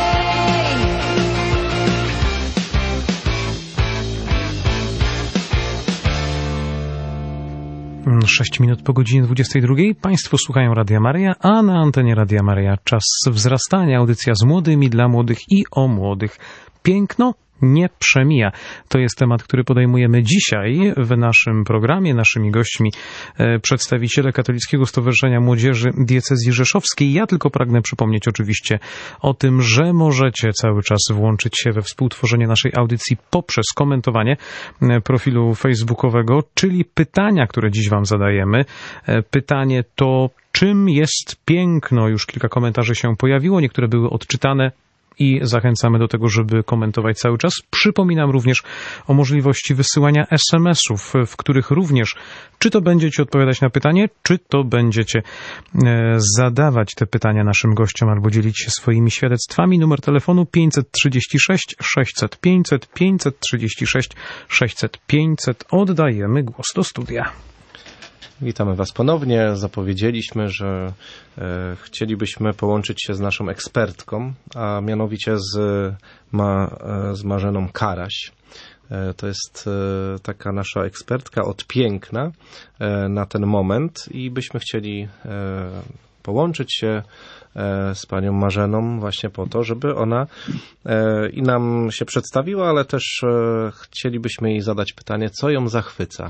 Sześć minut po godzinie dwudziestej drugiej. Państwo słuchają Radia Maryja, a na antenie Radia Maryja czas wzrastania. Audycja z młodymi, dla młodych i o młodych. Piękno nie przemija. To jest temat, który podejmujemy dzisiaj w naszym programie. Naszymi gośćmi e, przedstawiciele Katolickiego Stowarzyszenia Młodzieży Diecezji Rzeszowskiej. Ja tylko pragnę przypomnieć oczywiście o tym, że możecie cały czas włączyć się we współtworzenie naszej audycji poprzez komentowanie e, profilu facebookowego, czyli pytania, które dziś wam zadajemy. E, pytanie to, czym jest piękno? Już kilka komentarzy się pojawiło, niektóre były odczytane i zachęcamy do tego, żeby komentować cały czas. Przypominam również o możliwości wysyłania es em esów, w których również czy to będziecie odpowiadać na pytanie, czy to będziecie e, zadawać te pytania naszym gościom albo dzielić się swoimi świadectwami. Numer telefonu pięćset trzydzieści sześć sześćset pięćset, pięćset trzydzieści sześć sześćset pięćset. Oddajemy głos do studia. Witamy Was ponownie. Zapowiedzieliśmy, że e, chcielibyśmy połączyć się z naszą ekspertką, a mianowicie z, ma, e, z Marzeną Karaś. E, to jest e, taka nasza ekspertka od piękna e, na ten moment i byśmy chcieli e, połączyć się e, z panią Marzeną właśnie po to, żeby ona e, i nam się przedstawiła, ale też e, chcielibyśmy jej zadać pytanie, co ją zachwyca.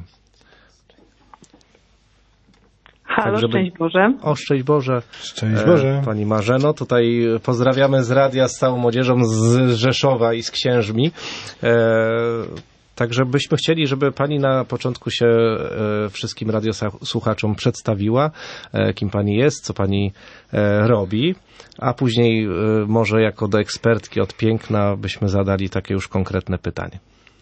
Halo, tak, żeby... szczęść Boże. O, szczęść Boże. Szczęść Boże. E, Pani Marzeno, tutaj pozdrawiamy z radia z całą młodzieżą z Rzeszowa i z Księżmi. E, Także byśmy chcieli, żeby Pani na początku się e, wszystkim radiosłuchaczom przedstawiła, e, kim Pani jest, co Pani e, robi, a później e, może jako do ekspertki od piękna byśmy zadali takie już konkretne pytanie.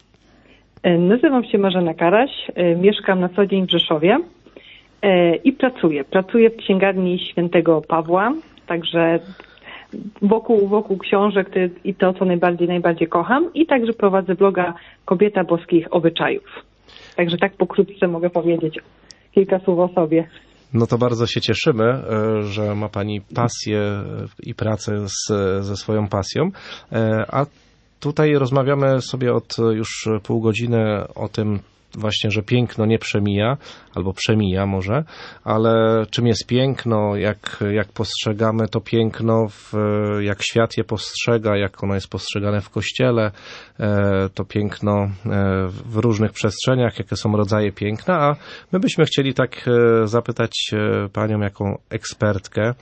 Nazywam się Marzena Karaś, e, mieszkam na co dzień w Rzeszowie. I pracuję. Pracuję w księgarni Świętego Pawła, także wokół, wokół książek i to, co najbardziej, najbardziej kocham. I także prowadzę bloga Kobieta Boskich Obyczajów. Także tak pokrótce mogę powiedzieć kilka słów o sobie. No to bardzo się cieszymy, że ma Pani pasję i pracę z, ze swoją pasją. A tutaj rozmawiamy sobie od już pół godziny o tym, właśnie, że piękno nie przemija, albo przemija może, ale czym jest piękno, jak, jak postrzegamy to piękno, w, jak świat je postrzega, jak ono jest postrzegane w Kościele, to piękno w różnych przestrzeniach, jakie są rodzaje piękna, a my byśmy chcieli tak zapytać Panią jako ekspertkę,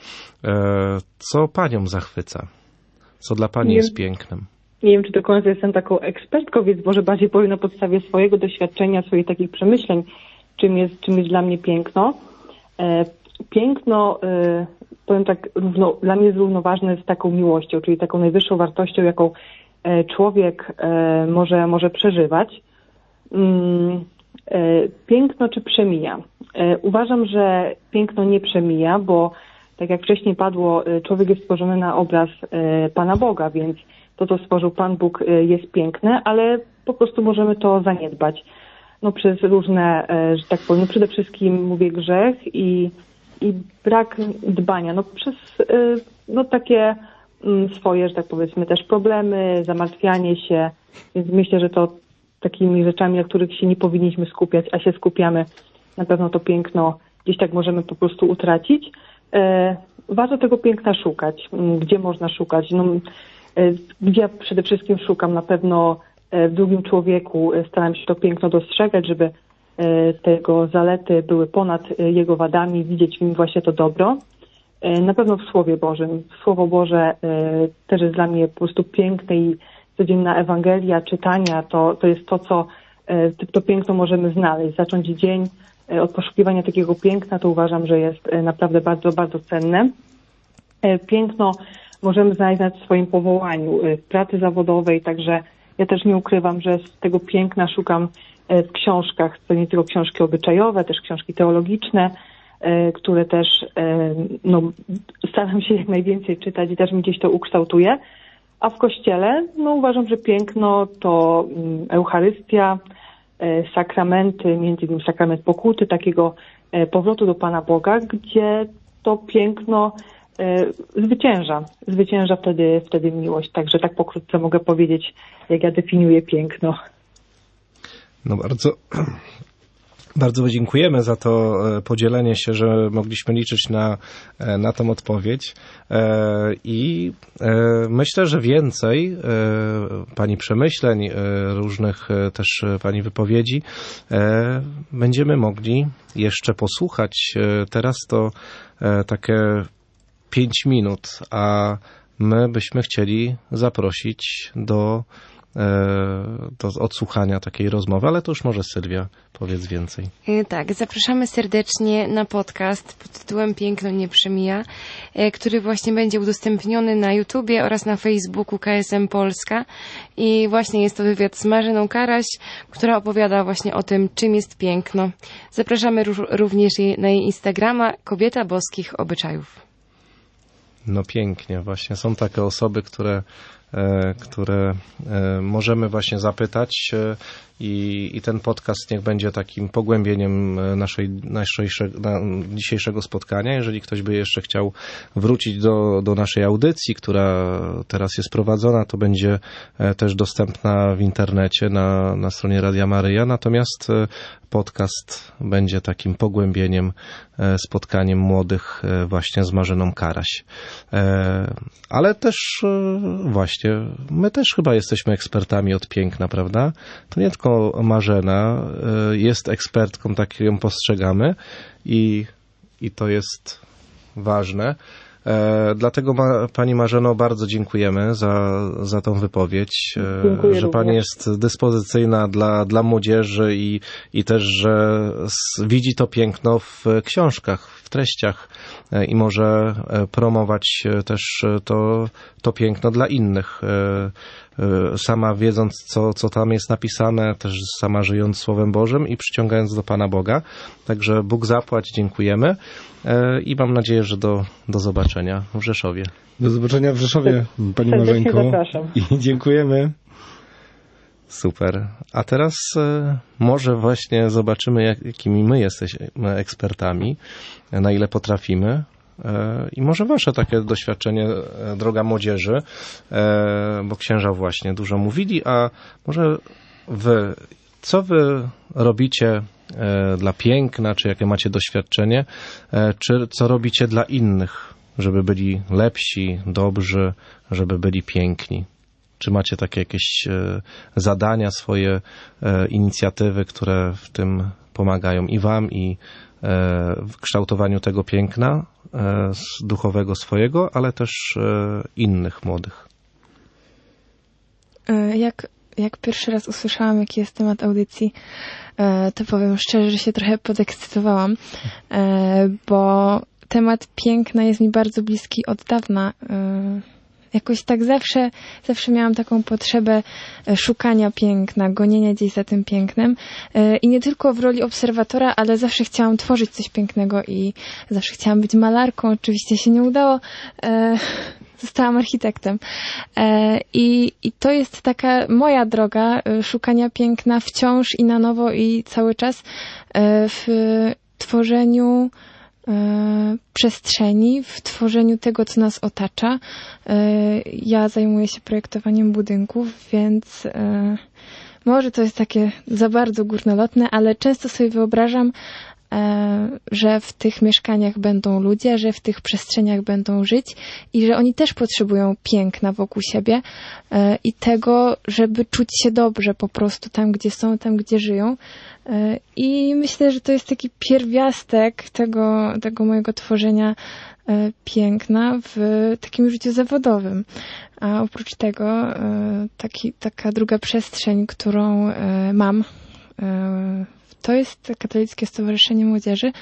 co Panią zachwyca, co dla Pani jest pięknem? Nie wiem, czy do końca jestem taką ekspertką, więc może bardziej powiem na podstawie swojego doświadczenia, swoich takich przemyśleń, czym jest, czym jest dla mnie piękno. E, piękno, e, powiem tak, równo, dla mnie jest równoważne z taką miłością, czyli taką najwyższą wartością, jaką e, człowiek e, może, może przeżywać. Mm, e, piękno czy przemija? E, uważam, że piękno nie przemija, bo tak jak wcześniej padło, człowiek jest stworzony na obraz e, Pana Boga, więc to, co stworzył Pan Bóg, jest piękne, ale po prostu możemy to zaniedbać. No przez różne, że tak powiem, no przede wszystkim mówię grzech i, i brak dbania. No przez no takie swoje, że tak powiedzmy, też problemy, zamartwianie się. Więc myślę, że to takimi rzeczami, na których się nie powinniśmy skupiać, a się skupiamy, na pewno to piękno gdzieś tak możemy po prostu utracić. Warto tego piękna szukać. Gdzie można szukać? No, gdzie ja przede wszystkim szukam, na pewno w drugim człowieku staram się to piękno dostrzegać, żeby te jego zalety były ponad jego wadami, widzieć w nim właśnie to dobro. Na pewno w Słowie Bożym. Słowo Boże też jest dla mnie po prostu piękne i codzienna Ewangelia, czytania, to, to jest to, co to piękno możemy znaleźć. Zacząć dzień od poszukiwania takiego piękna, to uważam, że jest naprawdę bardzo, bardzo cenne. Piękno możemy znaleźć w swoim powołaniu, w pracy zawodowej, także ja też nie ukrywam, że z tego piękna szukam w książkach, to nie tylko książki obyczajowe, też książki teologiczne, które też no, staram się jak najwięcej czytać i też mi gdzieś to ukształtuje. A w Kościele no, uważam, że piękno to Eucharystia, sakramenty, między innymi sakrament pokuty, takiego powrotu do Pana Boga, gdzie to piękno zwycięża. Zwycięża wtedy, wtedy miłość. Także tak pokrótce mogę powiedzieć, jak ja definiuję piękno. No bardzo, bardzo dziękujemy za to podzielenie się, że mogliśmy liczyć na, na tą odpowiedź. I myślę, że więcej Pani przemyśleń, różnych też Pani wypowiedzi będziemy mogli jeszcze posłuchać. Teraz to takie pięć minut, a my byśmy chcieli zaprosić do, do odsłuchania takiej rozmowy, ale to już może Sylwia powiedz więcej. Tak, zapraszamy serdecznie na podcast pod tytułem Piękno nie przemija, który właśnie będzie udostępniony na YouTubie oraz na Facebooku K S M Polska i właśnie jest to wywiad z Marzeną Karaś, która opowiada właśnie o tym, czym jest piękno. Zapraszamy również na jej Instagrama Kobieta Boskich Obyczajów. No pięknie, właśnie są takie osoby, które, e, które e, możemy właśnie zapytać e, i, i ten podcast niech będzie takim pogłębieniem naszej, naszej, na, dzisiejszego spotkania. Jeżeli ktoś by jeszcze chciał wrócić do, do naszej audycji, która teraz jest prowadzona, to będzie e, też dostępna w internecie na, na stronie Radia Maryja, natomiast e, podcast będzie takim pogłębieniem, spotkaniem młodych właśnie z Marzeną Karaś. Ale też właśnie, my też chyba jesteśmy ekspertami od piękna, prawda? To nie tylko Marzena jest ekspertką, tak ją postrzegamy i, i to jest ważne. E, dlatego ma, Pani Marzeno bardzo dziękujemy za, za tą wypowiedź, e, że Pani jest dyspozycyjna dla, dla młodzieży i, i też, że s, widzi to piękno w książkach, w treściach e, i może promować też to, to piękno dla innych. E, sama wiedząc, co, co tam jest napisane, też sama żyjąc Słowem Bożym i przyciągając do Pana Boga. Także Bóg zapłać, dziękujemy i mam nadzieję, że do, do zobaczenia w Rzeszowie. Do zobaczenia w Rzeszowie, Pani Marzenko. Zapraszam. I dziękujemy. Super. A teraz może właśnie zobaczymy, jak, jakimi my jesteśmy ekspertami, na ile potrafimy. I może wasze takie doświadczenie, droga młodzieży, bo księża właśnie dużo mówili, a może wy, co wy robicie dla piękna, czy jakie macie doświadczenie, czy co robicie dla innych, żeby byli lepsi, dobrzy, żeby byli piękni? Czy macie takie jakieś zadania, swoje inicjatywy, które w tym pomagają i wam, i w kształtowaniu tego piękna duchowego swojego, ale też innych młodych? Jak, jak pierwszy raz usłyszałam, jaki jest temat audycji, to powiem szczerze, że się trochę podekscytowałam, bo temat piękna jest mi bardzo bliski od dawna. Jakoś tak zawsze, zawsze miałam taką potrzebę szukania piękna, gonienia gdzieś za tym pięknem. I nie tylko w roli obserwatora, ale zawsze chciałam tworzyć coś pięknego i zawsze chciałam być malarką. Oczywiście się nie udało. Zostałam architektem. I, i to jest taka moja droga szukania piękna wciąż i na nowo i cały czas w tworzeniu przestrzeni, w tworzeniu tego, co nas otacza. Ja zajmuję się projektowaniem budynków, więc może to jest takie za bardzo górnolotne, ale często sobie wyobrażam, że w tych mieszkaniach będą ludzie, że w tych przestrzeniach będą żyć i że oni też potrzebują piękna wokół siebie i tego, żeby czuć się dobrze po prostu tam, gdzie są, tam, gdzie żyją. I myślę, że to jest taki pierwiastek tego, tego mojego tworzenia piękna w takim życiu zawodowym. A oprócz tego taki, taka druga przestrzeń, którą mam, to jest Katolickie Stowarzyszenie Młodzieży,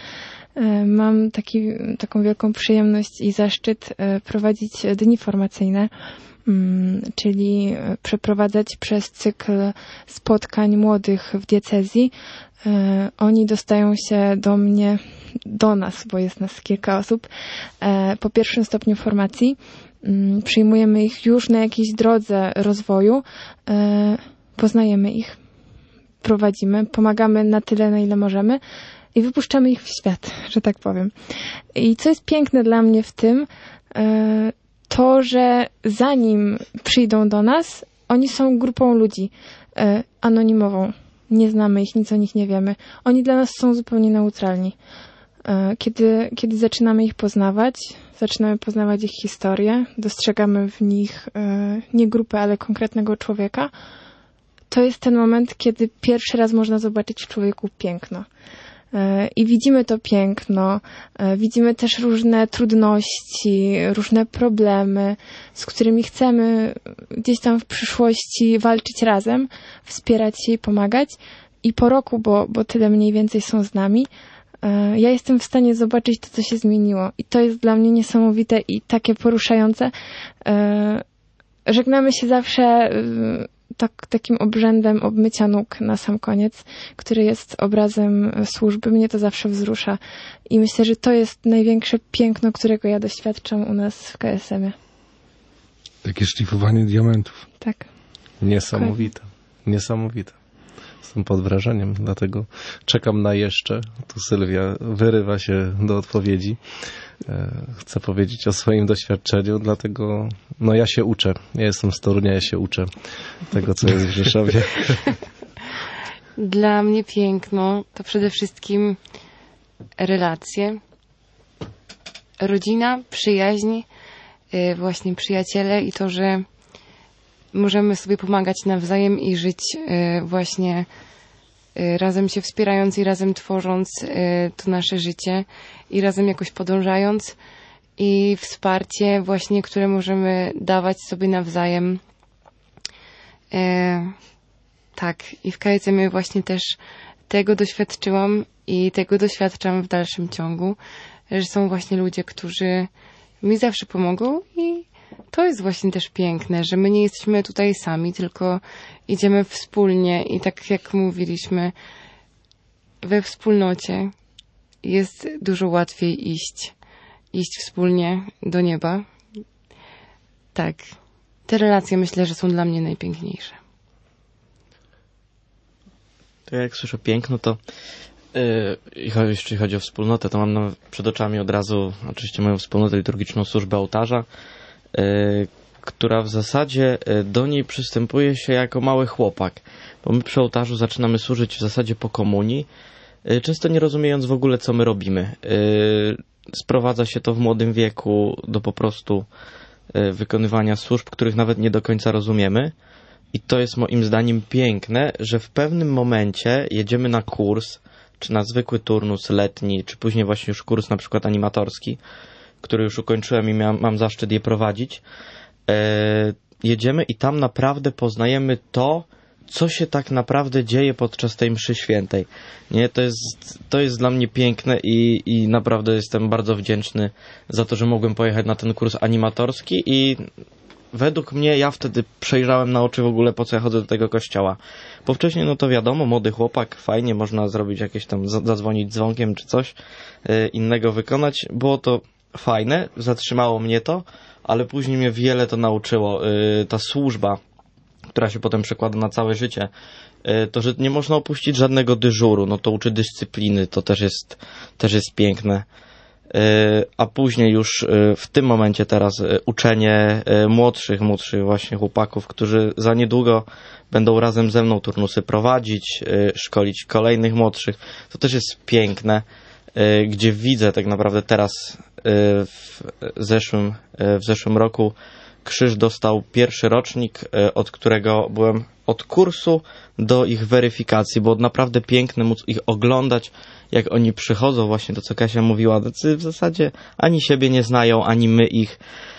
mam taki, taką wielką przyjemność i zaszczyt prowadzić dni formacyjne, czyli przeprowadzać przez cykl spotkań młodych w diecezji. Oni dostają się do mnie, do nas, bo jest nas kilka osób, po pierwszym stopniu formacji. Przyjmujemy ich już na jakiejś drodze rozwoju, poznajemy ich, prowadzimy, pomagamy na tyle, na ile możemy i wypuszczamy ich w świat, że tak powiem. I co jest piękne dla mnie w tym, to, że zanim przyjdą do nas, oni są grupą ludzi anonimową. Nie znamy ich, nic o nich nie wiemy. Oni dla nas są zupełnie neutralni. Kiedy, kiedy zaczynamy ich poznawać, zaczynamy poznawać ich historię, dostrzegamy w nich nie grupę, ale konkretnego człowieka, to jest ten moment, kiedy pierwszy raz można zobaczyć w człowieku piękno. I widzimy to piękno, widzimy też różne trudności, różne problemy, z którymi chcemy gdzieś tam w przyszłości walczyć razem, wspierać się i pomagać. I po roku, bo, bo tyle mniej więcej są z nami, ja jestem w stanie zobaczyć to, co się zmieniło. I to jest dla mnie niesamowite i takie poruszające. Żegnamy się zawsze tak, takim obrzędem obmycia nóg na sam koniec, który jest obrazem służby. Mnie to zawsze wzrusza. I myślę, że to jest największe piękno, którego ja doświadczam u nas w K S M ie. Takie szlifowanie diamentów. Tak. Niesamowite. Niesamowite. Jestem pod wrażeniem, dlatego czekam na jeszcze. Tu Sylwia wyrywa się do odpowiedzi. Chcę powiedzieć o swoim doświadczeniu, dlatego no ja się uczę. Ja jestem z Torunia, ja się uczę tego, co jest w Rzeszowie. Dla mnie piękno to przede wszystkim relacje, rodzina, przyjaźń, właśnie przyjaciele i to, że możemy sobie pomagać nawzajem i żyć właśnie razem się wspierając i razem tworząc to nasze życie i razem jakoś podążając i wsparcie właśnie, które możemy dawać sobie nawzajem. E, tak, i w K S M ie właśnie też tego doświadczyłam i tego doświadczam w dalszym ciągu, że są właśnie ludzie, którzy mi zawsze pomogą i to jest właśnie też piękne, że my nie jesteśmy tutaj sami, tylko idziemy wspólnie i tak jak mówiliśmy, we wspólnocie jest dużo łatwiej iść, iść wspólnie do nieba. Tak, te relacje myślę, że są dla mnie najpiękniejsze. To jak słyszę piękno, to yy, jeśli chodzi o wspólnotę, to mam na, przed oczami od razu oczywiście moją wspólnotę liturgiczną służbę ołtarza, Yy, która w zasadzie yy, do niej przystępuje się jako mały chłopak, bo my przy ołtarzu zaczynamy służyć w zasadzie po komunii, yy, często nie rozumiejąc w ogóle, co my robimy. Yy, sprowadza się to w młodym wieku do po prostu yy, wykonywania służb, których nawet nie do końca rozumiemy i to jest moim zdaniem piękne, że w pewnym momencie jedziemy na kurs, czy na zwykły turnus letni, czy później właśnie już kurs na przykład animatorski, który już ukończyłem i miałem, mam zaszczyt je prowadzić, e, jedziemy i tam naprawdę poznajemy to, co się tak naprawdę dzieje podczas tej mszy świętej. Nie, to jest, to jest dla mnie piękne i, i naprawdę jestem bardzo wdzięczny za to, że mogłem pojechać na ten kurs animatorski i według mnie ja wtedy przejrzałem na oczy w ogóle, po co ja chodzę do tego kościoła. Bo wcześniej, no to wiadomo, młody chłopak, fajnie, można zrobić jakieś tam, zadzwonić dzwonkiem czy coś e, innego wykonać. Było to fajne, zatrzymało mnie to, ale później mnie wiele to nauczyło. Yy, ta służba, która się potem przekłada na całe życie, yy, to, że nie można opuścić żadnego dyżuru, no to uczy dyscypliny, to też jest, też jest piękne. Yy, a później już yy, w tym momencie teraz yy, uczenie yy, młodszych, młodszych właśnie chłopaków, którzy za niedługo będą razem ze mną turnusy prowadzić, yy, szkolić kolejnych młodszych, to też jest piękne. Gdzie widzę tak naprawdę teraz w zeszłym, w zeszłym roku krzyż dostał pierwszy rocznik, od którego byłem od kursu do ich weryfikacji, było naprawdę piękne móc ich oglądać, jak oni przychodzą, właśnie to co Kasia mówiła, tacy w zasadzie ani siebie nie znają, ani my ich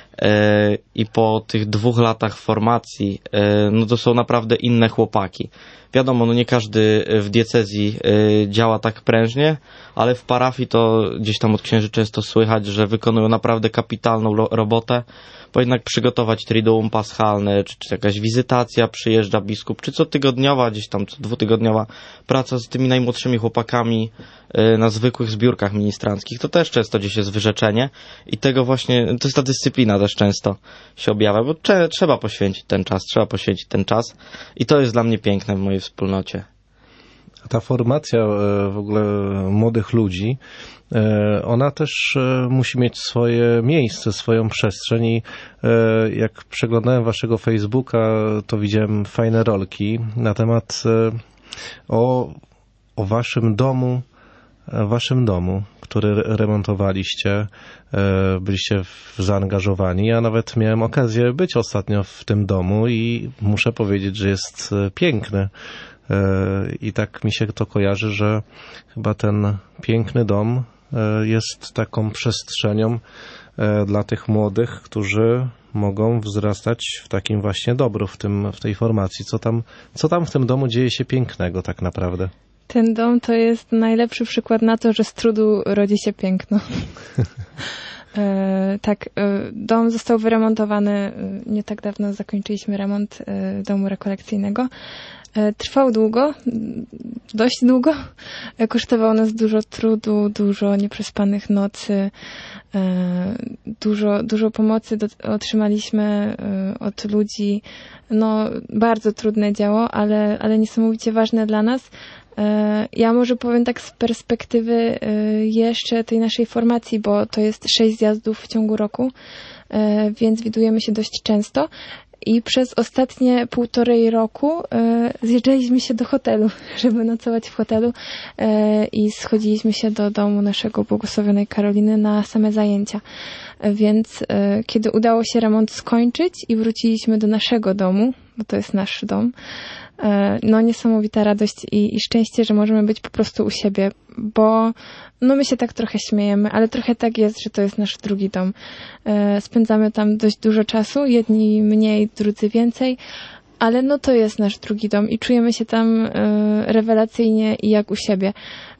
i po tych dwóch latach formacji, no to są naprawdę inne chłopaki. Wiadomo, no nie każdy w diecezji działa tak prężnie, ale w parafii to gdzieś tam od księży często słychać, że wykonują naprawdę kapitalną robotę, bo jednak przygotować triduum paschalne, czy, czy jakaś wizytacja, przyjeżdża biskup, czy cotygodniowa, gdzieś tam co dwutygodniowa praca z tymi najmłodszymi chłopakami na zwykłych zbiórkach ministranckich, to też często gdzieś jest wyrzeczenie i tego właśnie, to jest ta dyscyplina też często się objawia, bo cze, trzeba poświęcić ten czas, trzeba poświęcić ten czas i to jest dla mnie piękne w mojej wspólnocie. Ta formacja w ogóle młodych ludzi, ona też musi mieć swoje miejsce, swoją przestrzeń i jak przeglądałem waszego Facebooka, to widziałem fajne rolki na temat o, o waszym domu, waszym domu, który remontowaliście, byliście zaangażowani. Ja nawet miałem okazję być ostatnio w tym domu i muszę powiedzieć, że jest piękny. I tak mi się to kojarzy, że chyba ten piękny dom jest taką przestrzenią dla tych młodych, którzy mogą wzrastać w takim właśnie dobru, w, tym, w tej formacji. Co tam, co tam w tym domu dzieje się pięknego tak naprawdę? Ten dom to jest najlepszy przykład na to, że z trudu rodzi się piękno. E, tak, e, dom został wyremontowany, e, nie tak dawno zakończyliśmy remont e, domu rekolekcyjnego. E, trwał długo, dość długo. E, kosztował nas dużo trudu, dużo nieprzespanych nocy, e, dużo, dużo pomocy do, otrzymaliśmy e, od ludzi. No, bardzo trudne dzieło, ale, ale niesamowicie ważne dla nas. Ja może powiem tak z perspektywy jeszcze tej naszej formacji, bo to jest sześć zjazdów w ciągu roku, więc widujemy się dość często i przez ostatnie półtorej roku zjeżdżaliśmy się do hotelu, żeby nocować w hotelu i schodziliśmy się do domu naszego błogosławionej Karoliny na same zajęcia. Więc kiedy udało się remont skończyć i wróciliśmy do naszego domu, bo to jest nasz dom, no niesamowita radość i, i szczęście, że możemy być po prostu u siebie, bo no my się tak trochę śmiejemy, ale trochę tak jest, że to jest nasz drugi dom. Spędzamy tam dość dużo czasu, jedni mniej, drudzy więcej, ale no to jest nasz drugi dom i czujemy się tam rewelacyjnie i jak u siebie.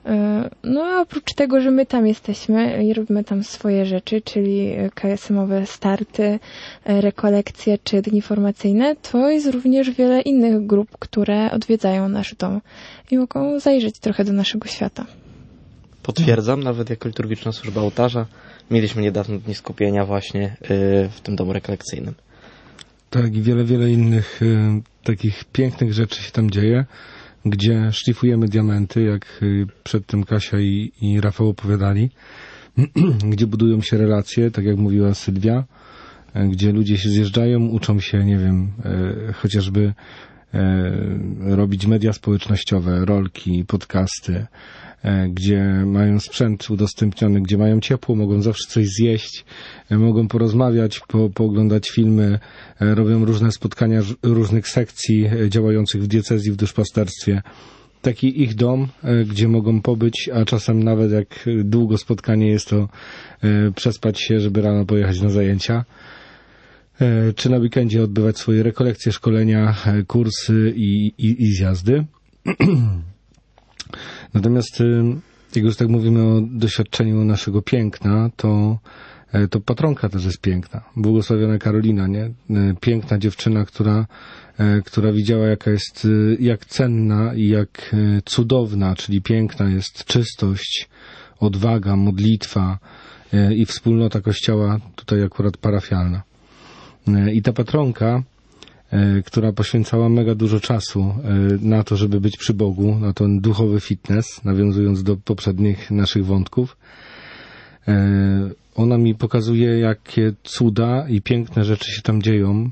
No a oprócz tego, że my tam jesteśmy i robimy tam swoje rzeczy, czyli K S M-owe starty, rekolekcje czy dni formacyjne, to jest również wiele innych grup, które odwiedzają nasz dom i mogą zajrzeć trochę do naszego świata. Potwierdzam, nawet jako liturgiczna służba ołtarza mieliśmy niedawno dni skupienia właśnie w tym domu rekolekcyjnym. Tak, i wiele, wiele innych y, takich pięknych rzeczy się tam dzieje, gdzie szlifujemy diamenty, jak y, przedtem Kasia i, i Rafał opowiadali, gdzie budują się relacje, tak jak mówiła Sylwia, y, gdzie ludzie się zjeżdżają, uczą się, nie wiem, y, chociażby y, robić media społecznościowe, rolki, podcasty, gdzie mają sprzęt udostępniony, gdzie mają ciepło, mogą zawsze coś zjeść, mogą porozmawiać, po, pooglądać filmy, robią różne spotkania różnych sekcji działających w diecezji, w duszpasterstwie. Taki ich dom, gdzie mogą pobyć, a czasem nawet jak długo spotkanie jest, to przespać się, żeby rano pojechać na zajęcia. Czy na weekendzie odbywać swoje rekolekcje, szkolenia, kursy i, i, i zjazdy. Natomiast jak już tak mówimy o doświadczeniu naszego piękna, to, to patronka też jest piękna. Błogosławiona Karolina, nie? Piękna dziewczyna, która, która widziała, jaka jest, jak cenna i jak cudowna, czyli piękna jest czystość, odwaga, modlitwa i wspólnota Kościoła, tutaj akurat parafialna. I ta patronka, która poświęcała mega dużo czasu na to, żeby być przy Bogu, na ten duchowy fitness, nawiązując do poprzednich naszych wątków. Ona mi pokazuje, jakie cuda i piękne rzeczy się tam dzieją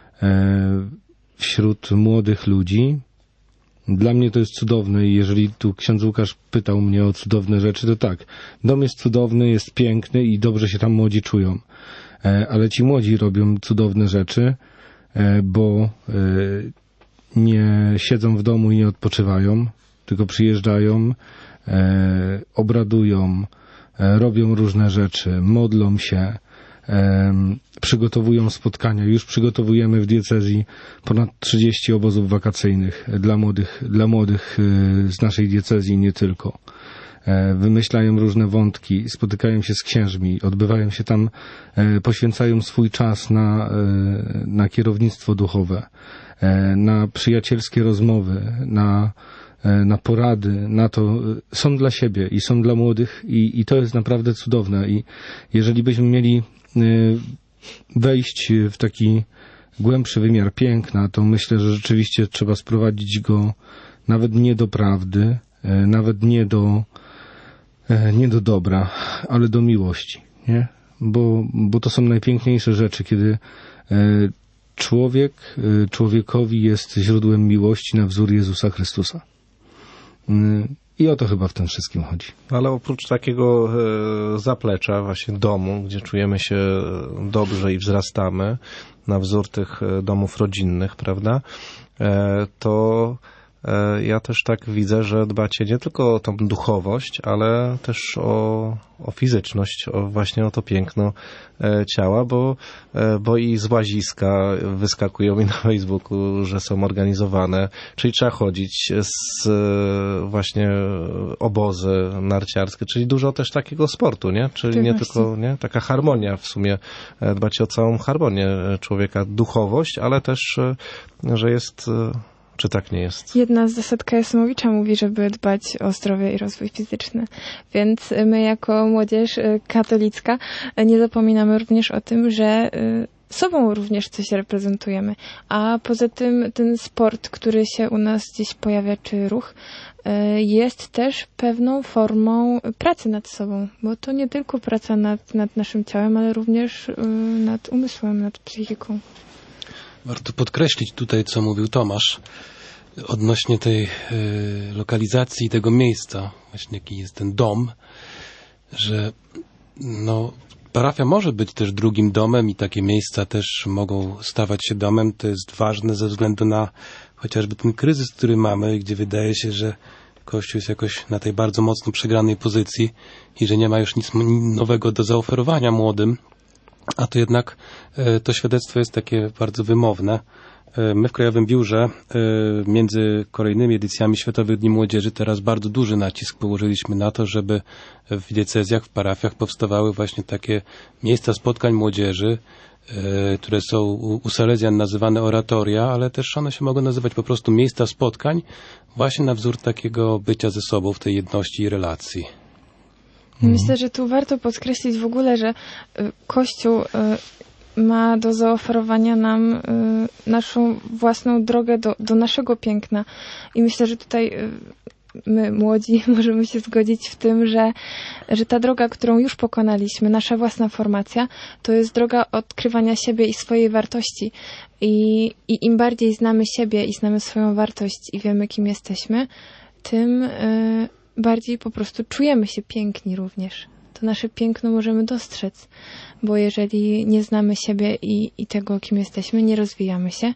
wśród młodych ludzi. Dla mnie to jest cudowne i jeżeli tu ksiądz Łukasz pytał mnie o cudowne rzeczy, to tak, dom jest cudowny, jest piękny i dobrze się tam młodzi czują. Ale ci młodzi robią cudowne rzeczy, bo nie siedzą w domu i nie odpoczywają, tylko przyjeżdżają, obradują, robią różne rzeczy, modlą się, em, przygotowują spotkania. Już przygotowujemy w diecezji ponad trzydzieści obozów wakacyjnych dla młodych, dla młodych y, z naszej diecezji, nie tylko. E, wymyślają różne wątki, spotykają się z księżmi, odbywają się tam, e, poświęcają swój czas na, e, na kierownictwo duchowe, e, na przyjacielskie rozmowy, na, e, na porady, na to, e, są dla siebie i są dla młodych i, i to jest naprawdę cudowne. I jeżeli byśmy mieli e, wejść w taki głębszy wymiar piękna, to myślę, że rzeczywiście trzeba sprowadzić go nawet nie do prawdy, e, nawet nie do nie do dobra, ale do miłości, nie? Bo, bo to są najpiękniejsze rzeczy, kiedy człowiek człowiekowi jest źródłem miłości na wzór Jezusa Chrystusa. I o to chyba w tym wszystkim chodzi. Ale oprócz takiego zaplecza, właśnie domu, gdzie czujemy się dobrze i wzrastamy, na wzór tych domów rodzinnych, prawda, to ja też tak widzę, że dbacie nie tylko o tą duchowość, ale też o, o fizyczność, o właśnie o to piękno ciała, bo, bo i z łaziska wyskakują mi na Facebooku, że są organizowane, czyli trzeba chodzić z właśnie obozy narciarskie, czyli dużo też takiego sportu, nie? Czyli tak nie właśnie. tylko, nie? Taka harmonia w sumie, dbacie o całą harmonię człowieka, duchowość, ale też, że jest... Czy tak nie jest? Jedna z zasad Kajesimowicza mówi, żeby dbać o zdrowie i rozwój fizyczny. Więc my jako młodzież katolicka nie zapominamy również o tym, że sobą również coś reprezentujemy. A poza tym ten sport, który się u nas gdzieś pojawia, czy ruch, jest też pewną formą pracy nad sobą. Bo to nie tylko praca nad, nad naszym ciałem, ale również nad umysłem, nad psychiką. Warto podkreślić tutaj, co mówił Tomasz odnośnie tej y, lokalizacji tego miejsca, właśnie jaki jest ten dom, że no, parafia może być też drugim domem i takie miejsca też mogą stawać się domem. To jest ważne ze względu na chociażby ten kryzys, który mamy, gdzie wydaje się, że Kościół jest jakoś na tej bardzo mocno przegranej pozycji i że nie ma już nic nowego do zaoferowania młodym. A to jednak to świadectwo jest takie bardzo wymowne. My w Krajowym Biurze między kolejnymi edycjami Światowych Dni Młodzieży teraz bardzo duży nacisk położyliśmy na to, żeby w diecezjach, w parafiach powstawały właśnie takie miejsca spotkań młodzieży, które są u Salezjan nazywane oratoria, ale też one się mogą nazywać po prostu miejsca spotkań właśnie na wzór takiego bycia ze sobą w tej jedności i relacji. Myślę, że tu warto podkreślić w ogóle, że Kościół ma do zaoferowania nam naszą własną drogę do, do naszego piękna. I myślę, że tutaj my, młodzi, możemy się zgodzić w tym, że, że ta droga, którą już pokonaliśmy, nasza własna formacja, to jest droga odkrywania siebie i swojej wartości. I, i im bardziej znamy siebie i znamy swoją wartość i wiemy, kim jesteśmy, tym y, bardziej po prostu czujemy się piękni również. To nasze piękno możemy dostrzec, bo jeżeli nie znamy siebie i, i tego, kim jesteśmy, nie rozwijamy się,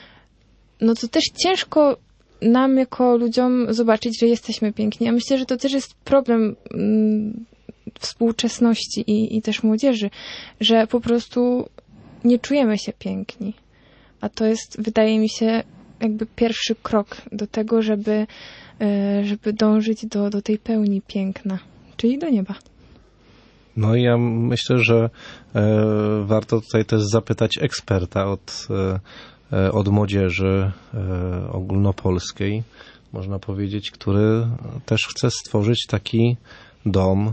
no to też ciężko nam jako ludziom zobaczyć, że jesteśmy piękni. Ja myślę, że to też jest problem mm, współczesności i, i też młodzieży, że po prostu nie czujemy się piękni. A to jest, wydaje mi się, jakby pierwszy krok do tego, żeby, żeby dążyć do, do tej pełni piękna, czyli do nieba. No i ja myślę, że e, warto tutaj też zapytać eksperta od, e, od młodzieży e, ogólnopolskiej, można powiedzieć, który też chce stworzyć taki dom,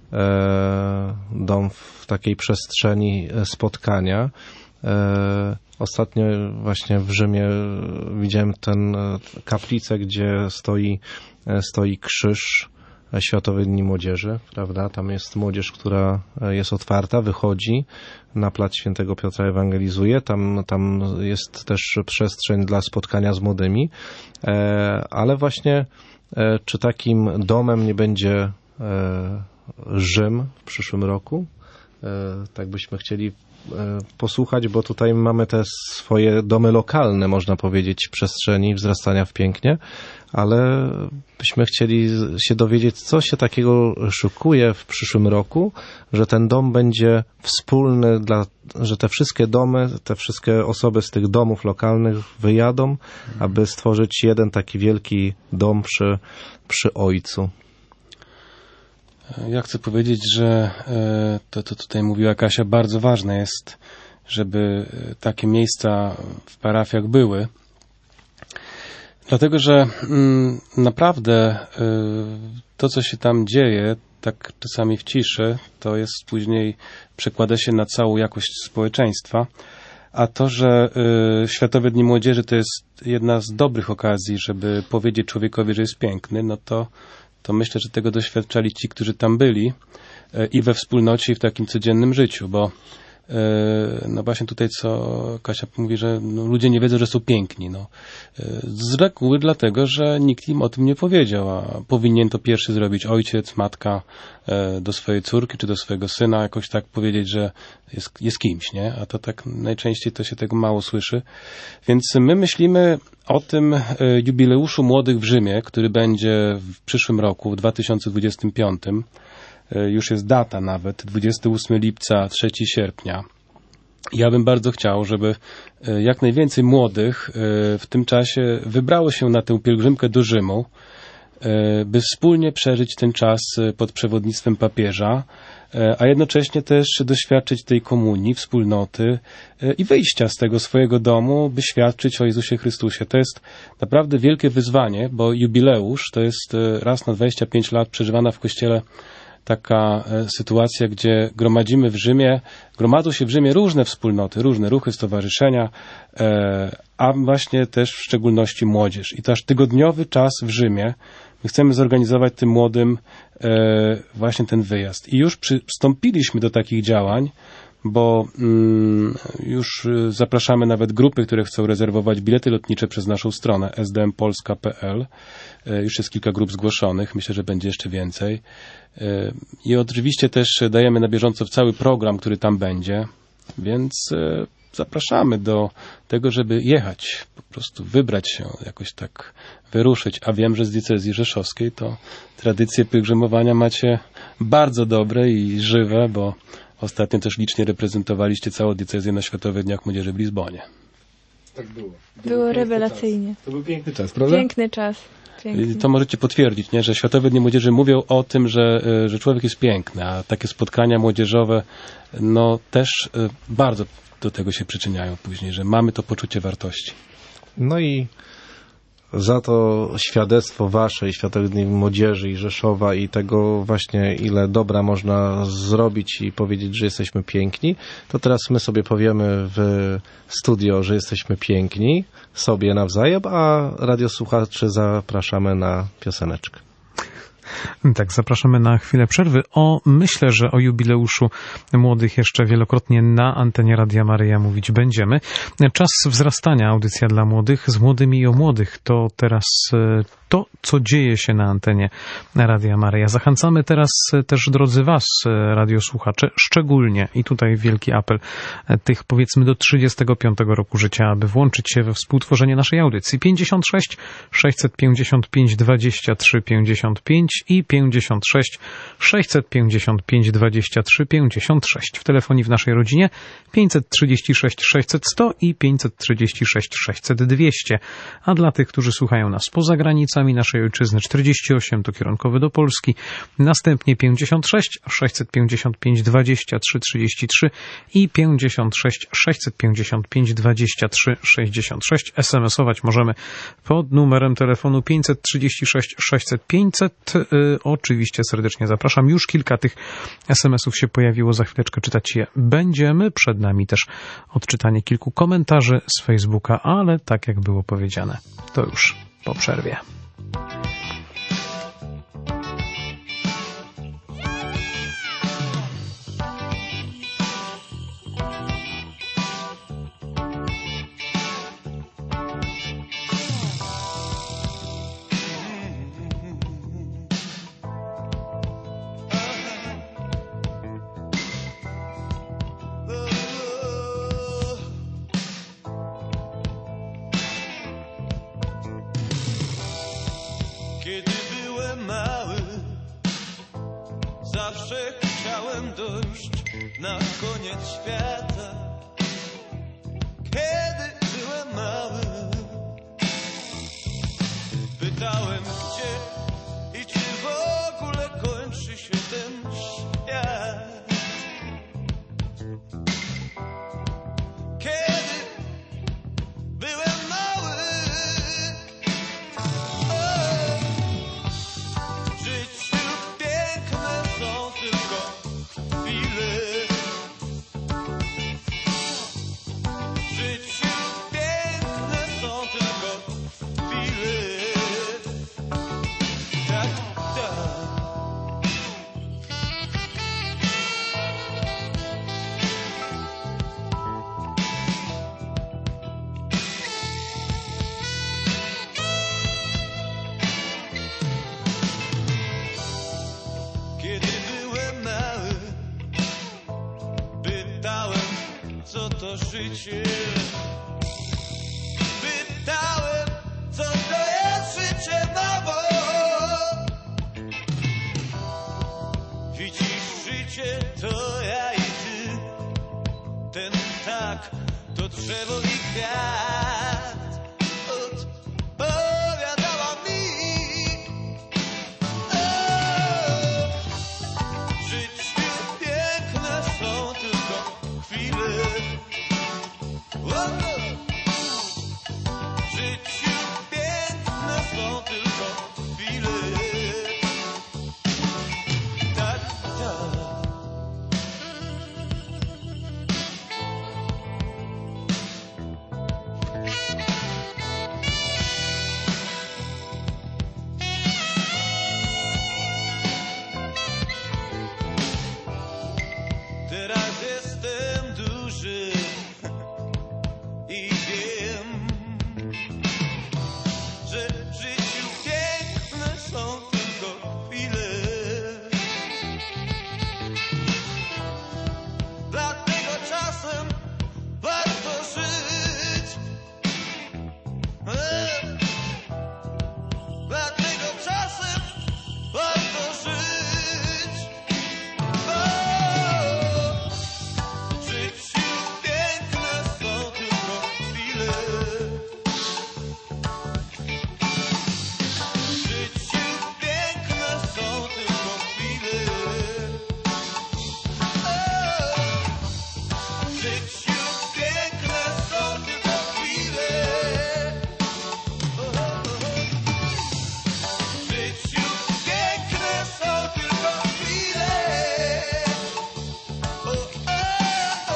e, dom w takiej przestrzeni spotkania. E, ostatnio właśnie w Rzymie widziałem ten kaplicę, gdzie stoi, stoi krzyż Światowych Dni Młodzieży, prawda? Tam jest młodzież, która jest otwarta, wychodzi na plac Świętego Piotra, ewangelizuje. Tam, tam jest też przestrzeń dla spotkania z młodymi. Ale właśnie czy takim domem nie będzie Rzym w przyszłym roku? tak byśmy chcieli posłuchać, bo tutaj mamy te swoje domy lokalne, można powiedzieć, przestrzeni wzrastania w pięknie, ale byśmy chcieli się dowiedzieć, co się takiego szykuje w przyszłym roku, że ten dom będzie wspólny, dla, że te wszystkie domy, te wszystkie osoby z tych domów lokalnych wyjadą, aby stworzyć jeden taki wielki dom przy, przy Ojcu. Ja chcę powiedzieć, że to, to tutaj mówiła Kasia, bardzo ważne jest, żeby takie miejsca w parafiach były. Dlatego, że mm, naprawdę y, to, co się tam dzieje, tak czasami w ciszy, to jest później, przekłada się na całą jakość społeczeństwa. A to, że y, Światowe Dni Młodzieży to jest jedna z dobrych okazji, żeby powiedzieć człowiekowi, że jest piękny, no to to myślę, że tego doświadczali ci, którzy tam byli i we wspólnocie, i w takim codziennym życiu, bo no właśnie tutaj, co Kasia mówi, że no, ludzie nie wiedzą, że są piękni. No. Z reguły dlatego, że nikt im o tym nie powiedział, a powinien to pierwszy zrobić ojciec, matka do swojej córki, czy do swojego syna, jakoś tak powiedzieć, że jest, jest kimś, nie? A to tak najczęściej to się tego mało słyszy. Więc my myślimy o tym jubileuszu Młodych w Rzymie, który będzie w przyszłym roku, w dwa tysiące dwudziestym piątym. Już jest data nawet, dwudziestego ósmego lipca, trzeciego sierpnia. Ja bym bardzo chciał, żeby jak najwięcej młodych w tym czasie wybrało się na tę pielgrzymkę do Rzymu, by wspólnie przeżyć ten czas pod przewodnictwem papieża, a jednocześnie też doświadczyć tej komunii, wspólnoty i wyjścia z tego swojego domu, by świadczyć o Jezusie Chrystusie. To jest naprawdę wielkie wyzwanie, bo jubileusz to jest raz na dwadzieścia pięć lat przeżywana w Kościele taka sytuacja, gdzie gromadzimy w Rzymie, gromadzą się w Rzymie różne wspólnoty, różne ruchy, stowarzyszenia, a właśnie też w szczególności młodzież. I też tygodniowy czas w Rzymie my chcemy zorganizować tym młodym właśnie ten wyjazd. I już przystąpiliśmy do takich działań, bo mm, już zapraszamy nawet grupy, które chcą rezerwować bilety lotnicze przez naszą stronę s d m polska kropka p l. Już jest kilka grup zgłoszonych, myślę, że będzie jeszcze więcej. I oczywiście też dajemy na bieżąco cały program, który tam będzie, więc zapraszamy do tego, żeby jechać, po prostu wybrać się, jakoś tak wyruszyć. A wiem, że z diecezji rzeszowskiej to tradycje pielgrzymowania macie bardzo dobre i żywe, bo ostatnio też licznie reprezentowaliście całą diecezję na Światowych Dniach Młodzieży w Lizbonie. Tak było. Było, było rewelacyjnie. Czas. To był piękny czas, prawda? Piękny czas. Piękny. To możecie potwierdzić, nie? Że Światowe Dni Młodzieży mówią o tym, że, że człowiek jest piękny, a takie spotkania młodzieżowe no też bardzo do tego się przyczyniają później, że mamy to poczucie wartości. No i za to świadectwo wasze i Światowych Dni Młodzieży i Rzeszowa i tego właśnie, ile dobra można zrobić i powiedzieć, że jesteśmy piękni, to teraz my sobie powiemy w studio, że jesteśmy piękni sobie nawzajem, a radiosłuchaczy zapraszamy na pioseneczkę. Tak, zapraszamy na chwilę przerwy. O, myślę, że o jubileuszu młodych jeszcze wielokrotnie na antenie Radia Maryja mówić będziemy. Czas wzrastania, audycja dla młodych, z młodymi i o młodych. To teraz to, co dzieje się na antenie Radia Maryja. Zachęcamy teraz też, drodzy was, radiosłuchacze, szczególnie, i tutaj wielki apel, tych powiedzmy do trzydziestego piątego roku życia, aby włączyć się we współtworzenie naszej audycji. pięćdziesiąt sześć sześćset pięćdziesiąt pięć dwadzieścia trzy pięćdziesiąt pięć i pięćdziesiąt sześć sześćset pięćdziesiąt pięć dwadzieścia trzy pięćdziesiąt sześć. W telefonii w naszej rodzinie pięćset trzydzieści sześć sześćset sto i pięćset trzydzieści sześć sześćset dwieście. A dla tych, którzy słuchają nas poza granicami naszej ojczyzny, czterdzieści osiem to kierunkowy do Polski, następnie pięćdziesiąt sześć sześćset pięćdziesiąt pięć dwadzieścia trzy trzydzieści trzy i pięćdziesiąt sześć sześćset pięćdziesiąt pięć dwadzieścia trzy sześćdziesiąt sześć. es em es ować możemy pod numerem telefonu pięćset trzydzieści sześć sześćset pięćset. Yy, oczywiście serdecznie zapraszam. Już kilka tych es em esów się pojawiło, za chwileczkę czytać je będziemy. Przed nami też odczytanie kilku komentarzy z Facebooka, ale tak jak było powiedziane, to już po przerwie. radość na koniec świata. Kiedy byłem mały, pytałem gdzie i czy w ogóle kończy się ten świat. Kiedy byłem mały, o, w życiu piękne są tylko chwile. W życiu piękne są tylko chwile. Tak, tak. Kiedy byłem mały, pytałem, co to życie. Pytałem, co to jest życie, mamo. Widzisz, życie to ja i ty, ten ptak, to drzewo i kwiat. Odpowiadała mi, w życiu piękne są tylko chwile. W życiu piękne są tylko chwile. Tak, tak. Teraz jestem duży i wiem, że w życiu piękne są tylko chwile. Dlatego czasem warto żyć. E, Dlatego czasem warto żyć. O, w życiu piękne są tylko chwile. W życiu piękne są tylko chwile. O, w życiu piękne są tylko chwile. O, w życiu piękne są tylko chwile. O, o, o,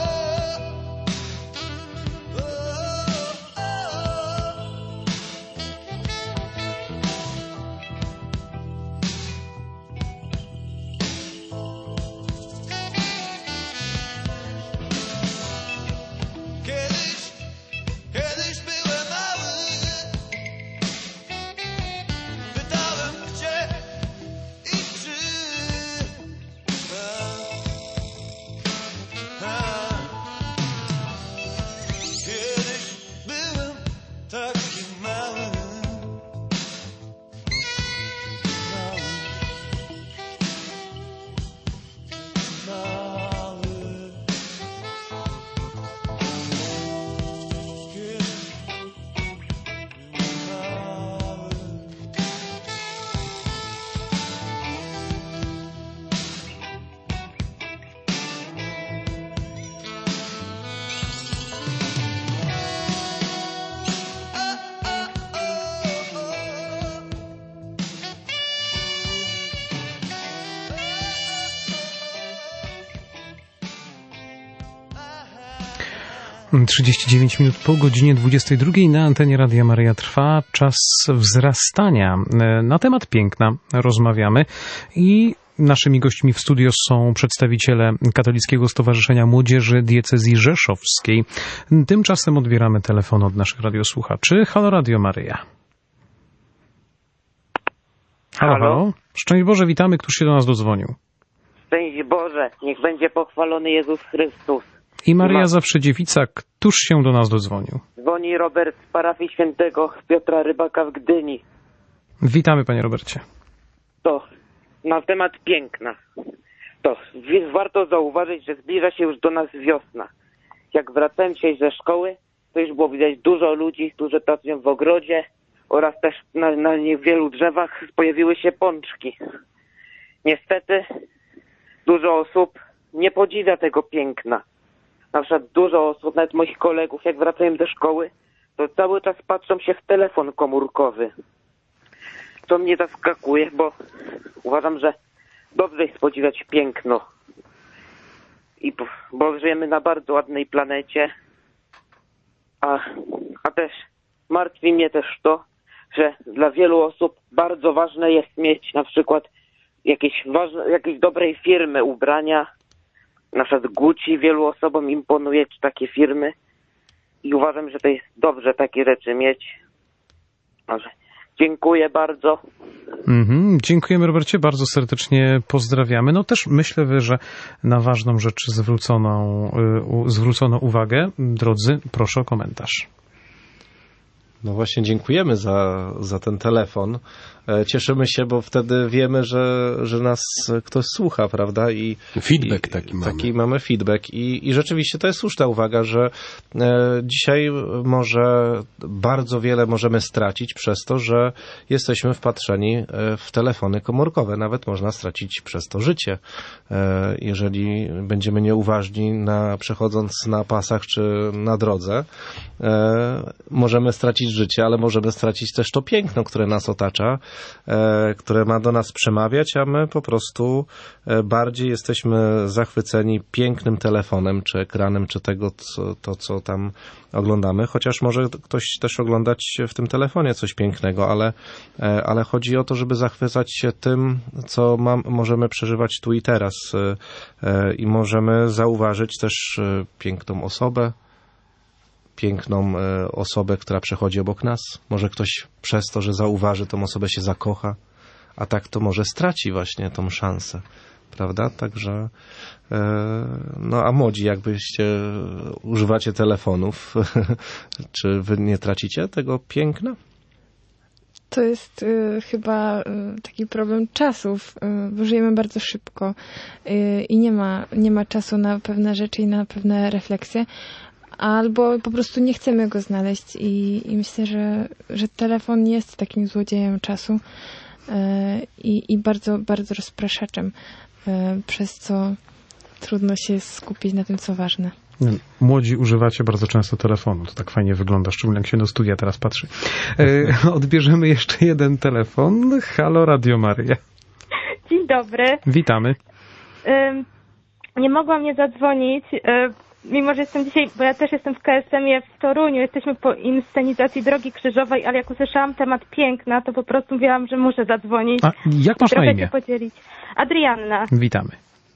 Kiedyś, kiedyś byłem mały, pytałem gdzie i czy. A, a. Kiedyś byłem taki mały, mały, mały. Kiedyś byłem mały. trzydzieści dziewięć minut po godzinie dwudziestej drugiej na antenie Radia Maryja trwa czas wzrastania. Na temat piękna rozmawiamy i naszymi gośćmi w studio są przedstawiciele Katolickiego Stowarzyszenia Młodzieży Diecezji Rzeszowskiej. Tymczasem odbieramy telefon od naszych radiosłuchaczy. Halo Radio Maryja. Halo, halo. halo. Szczęść Boże, witamy. Któż się do nas dodzwonił? Szczęść Boże, niech będzie pochwalony Jezus Chrystus. I Maryja Ma... Zawsze Dziewica, któż się do nas dodzwonił? Dzwoni Robert z parafii świętego Piotra Rybaka w Gdyni. Witamy, panie Robercie. To na temat piękna. to wi- warto zauważyć, że zbliża się już do nas wiosna. Jak wracałem dzisiaj ze szkoły, to już było widać dużo ludzi, którzy pracują w ogrodzie oraz też na, na niewielu drzewach pojawiły się pączki. Niestety dużo osób nie podziwia tego piękna. Na przykład dużo osób, nawet moich kolegów, jak wracają do szkoły, to cały czas patrzą się w telefon komórkowy. To mnie zaskakuje, bo uważam, że dobrze jest podziwiać piękno. I bo żyjemy na bardzo ładnej planecie, a, a też martwi mnie też to, że dla wielu osób bardzo ważne jest mieć na przykład jakieś, ważne, jakieś dobrej firmy ubrania. Na przykład Gucci wielu osobom imponuje, czy takie firmy. I uważam, że to jest dobrze takie rzeczy mieć. Może. Dziękuję bardzo. Mhm, dziękujemy, Robercie, bardzo serdecznie pozdrawiamy. No też myślę, że na ważną rzecz zwrócono, y, zwrócono uwagę. Drodzy, proszę o komentarz. No właśnie, dziękujemy za, za ten telefon. Cieszymy się, bo wtedy wiemy, że, że nas ktoś słucha, prawda? I feedback i, taki mamy. Taki mamy feedback. I, I rzeczywiście to jest słuszna uwaga, że e, dzisiaj może bardzo wiele możemy stracić przez to, że jesteśmy wpatrzeni w telefony komórkowe. Nawet można stracić przez to życie. E, jeżeli będziemy nieuważni na, przechodząc na pasach czy na drodze, e, możemy stracić życie, ale możemy stracić też to piękno, które nas otacza, które ma do nas przemawiać, a my po prostu bardziej jesteśmy zachwyceni pięknym telefonem, czy ekranem, czy tego, co, to, co tam oglądamy, chociaż może ktoś też oglądać w tym telefonie coś pięknego, ale, ale chodzi o to, żeby zachwycać się tym, co mam, możemy przeżywać tu i teraz i możemy zauważyć też piękną osobę, piękną osobę, która przechodzi obok nas. Może ktoś przez to, że zauważy tą osobę, się zakocha, a tak to może straci właśnie tą szansę, prawda? Także no a młodzi, jakbyście używacie telefonów, czy wy nie tracicie tego piękna? To jest y, chyba y, taki problem czasów, y, bo żyjemy bardzo szybko y, i nie ma, nie ma czasu na pewne rzeczy i na pewne refleksje. Albo po prostu nie chcemy go znaleźć i, i myślę, że, że telefon jest takim złodziejem czasu yy, i, i bardzo, bardzo rozpraszaczem, yy, przez co trudno się skupić na tym, co ważne. Młodzi używacie bardzo często telefonu. To tak fajnie wygląda, szczególnie jak się do studia teraz patrzy. Yy, odbierzemy jeszcze jeden telefon. Halo, Radio Maryja. Dzień dobry. Witamy. Yy, nie mogłam nie zadzwonić, yy. Mimo, że jestem dzisiaj, bo ja też jestem w K S M ie w Toruniu, jesteśmy po inscenizacji Drogi Krzyżowej, ale jak usłyszałam temat piękna, to po prostu mówiłam, że muszę zadzwonić. A jak masz na imię? Się podzielić. Adrianna. Witamy.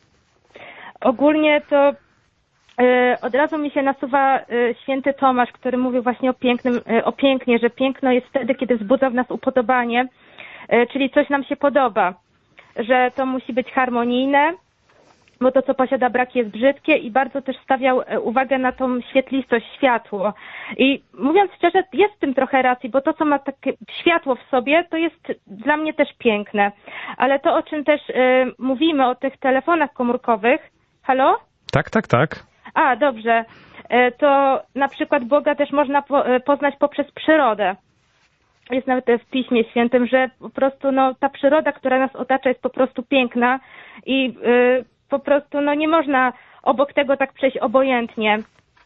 Ogólnie to y, od razu mi się nasuwa y, święty Tomasz, który mówił właśnie o pięknym, y, o pięknie, że piękno jest wtedy, kiedy wzbudza w nas upodobanie, y, czyli coś nam się podoba, że to musi być harmonijne, bo to, co posiada brak, jest brzydkie, i bardzo też stawiał uwagę na tą świetlistość, światło. I mówiąc szczerze, jest w tym trochę racji, bo to, co ma takie światło w sobie, to jest dla mnie też piękne. Ale to, o czym też y, mówimy, o tych telefonach komórkowych... Halo? Tak, tak, tak. A, dobrze. Y, to na przykład Boga też można po, y, poznać poprzez przyrodę. Jest nawet w Piśmie Świętym, że po prostu no, ta przyroda, która nas otacza, jest po prostu piękna i... Y, po prostu no nie można obok tego tak przejść obojętnie.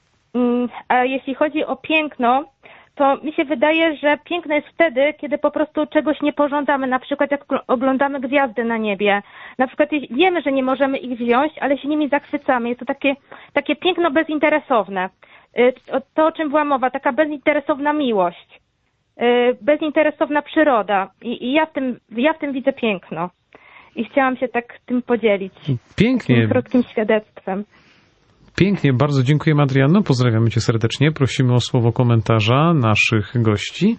A jeśli chodzi o piękno, to mi się wydaje, że piękno jest wtedy, kiedy po prostu czegoś nie pożądamy, na przykład jak oglądamy gwiazdy na niebie. Na przykład wiemy, że nie możemy ich wziąć, ale się nimi zachwycamy. Jest to takie, takie piękno bezinteresowne. To, o czym była mowa, taka bezinteresowna miłość, bezinteresowna przyroda. I, i ja, w tym, ja w tym widzę piękno. I chciałam się tak tym podzielić. Pięknie. Tym krótkim świadectwem. Pięknie, bardzo dziękujemy, Adrianno. Pozdrawiamy cię serdecznie. Prosimy o słowo komentarza naszych gości.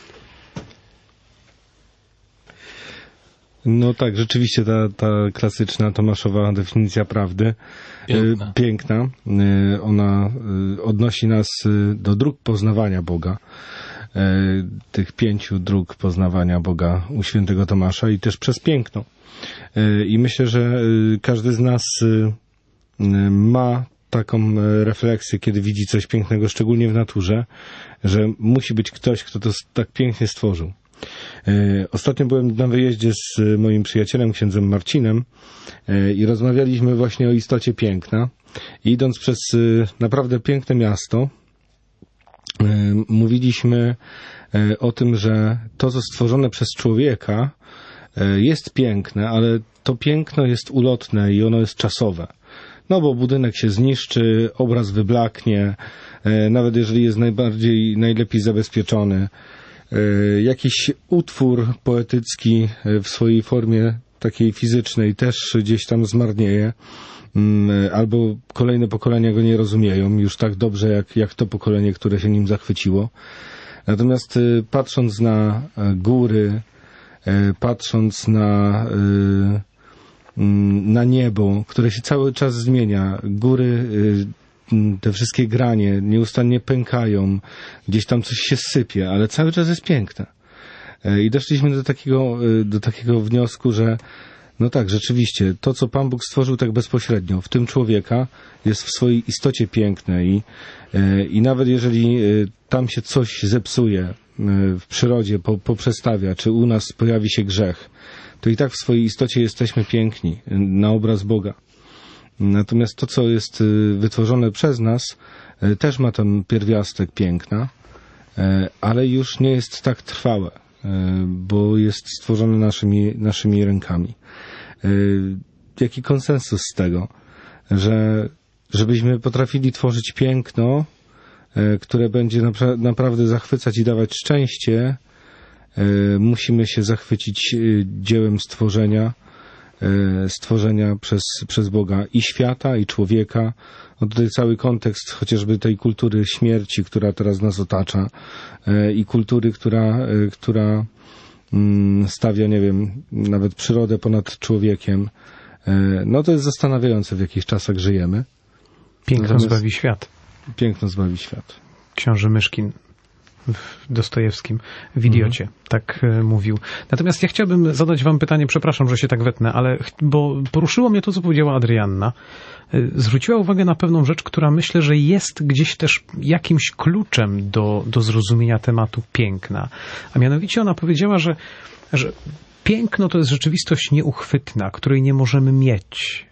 No tak, rzeczywiście ta, ta klasyczna Tomaszowa definicja prawdy, piękna. piękna. Ona odnosi nas do dróg poznawania Boga. Tych pięciu dróg poznawania Boga u świętego Tomasza i też przez piękno. I myślę, że każdy z nas ma taką refleksję, kiedy widzi coś pięknego, szczególnie w naturze, że musi być ktoś, kto to tak pięknie stworzył. Ostatnio byłem na wyjeździe z moim przyjacielem, księdzem Marcinem, i rozmawialiśmy właśnie o istocie piękna. I idąc przez naprawdę piękne miasto, mówiliśmy o tym, że to, co stworzone przez człowieka, jest piękne, ale to piękno jest ulotne i ono jest czasowe. No bo budynek się zniszczy, obraz wyblaknie, nawet jeżeli jest najbardziej, najlepiej zabezpieczony. Jakiś utwór poetycki w swojej formie takiej fizycznej też gdzieś tam zmarnieje, albo kolejne pokolenia go nie rozumieją już tak dobrze, jak, jak to pokolenie, które się nim zachwyciło. Natomiast patrząc na góry, patrząc na, na niebo, które się cały czas zmienia, góry, te wszystkie granie nieustannie pękają, gdzieś tam coś się sypie, ale cały czas jest piękne. I doszliśmy do takiego, do takiego wniosku, że no tak, rzeczywiście, to co Pan Bóg stworzył tak bezpośrednio, w tym człowieka, jest w swojej istocie piękne i, i nawet jeżeli tam się coś zepsuje w przyrodzie, po, poprzestawia, czy u nas pojawi się grzech, to i tak w swojej istocie jesteśmy piękni, na obraz Boga. Natomiast to, co jest wytworzone przez nas, też ma ten pierwiastek piękna, ale już nie jest tak trwałe, bo jest stworzone naszymi, naszymi rękami. Jaki konsensus z tego, że żebyśmy potrafili tworzyć piękno, które będzie napra- naprawdę zachwycać i dawać szczęście, musimy się zachwycić dziełem stworzenia, stworzenia przez, przez Boga i świata, i człowieka. No tutaj cały kontekst chociażby tej kultury śmierci, która teraz nas otacza, i kultury, która, która stawia, nie wiem, nawet przyrodę ponad człowiekiem. No to jest zastanawiające, w jakich czasach żyjemy. Piękno Natomiast zbawi świat. Piękno zbawi świat. Książę Myszkin w Dostojewskim, w Idiocie, mhm. tak e, mówił. Natomiast ja chciałbym zadać wam pytanie, przepraszam, że się tak wetnę, ale bo poruszyło mnie to, co powiedziała Adrianna. E, zwróciła uwagę na pewną rzecz, która myślę, że jest gdzieś też jakimś kluczem do, do zrozumienia tematu piękna. A mianowicie ona powiedziała, że, że piękno to jest rzeczywistość nieuchwytna, której nie możemy mieć.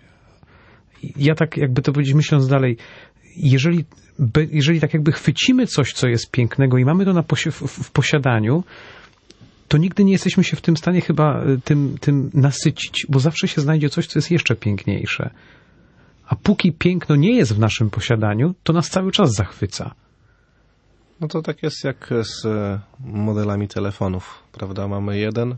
Ja tak jakby to powiedzieć, myśląc dalej, jeżeli jeżeli tak jakby chwycimy coś, co jest pięknego i mamy to na posi- w, w posiadaniu, to nigdy nie jesteśmy się w tym stanie chyba tym, tym nasycić, bo zawsze się znajdzie coś, co jest jeszcze piękniejsze. A póki piękno nie jest w naszym posiadaniu, to nas cały czas zachwyca. No to tak jest jak z modelami telefonów, prawda? Mamy jeden,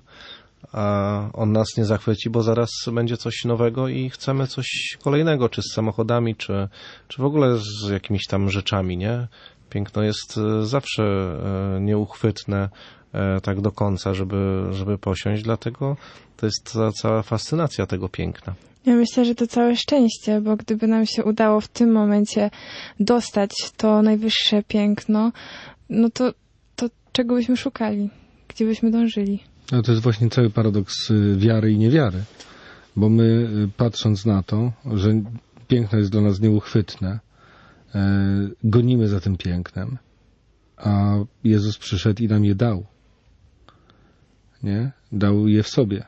a on nas nie zachwyci, bo zaraz będzie coś nowego i chcemy coś kolejnego, czy z samochodami, czy, czy w ogóle z jakimiś tam rzeczami, nie? Piękno jest zawsze nieuchwytne tak do końca, żeby, żeby posiąść, dlatego to jest ta cała fascynacja tego piękna. Ja myślę, że to całe szczęście, bo gdyby nam się udało w tym momencie dostać to najwyższe piękno, no to, to czego byśmy szukali? Gdzie byśmy dążyli? No to jest właśnie cały paradoks wiary i niewiary, bo my patrząc na to, że piękno jest dla nas nieuchwytne, gonimy za tym pięknem, a Jezus przyszedł i nam je dał. Nie? Dał je w sobie.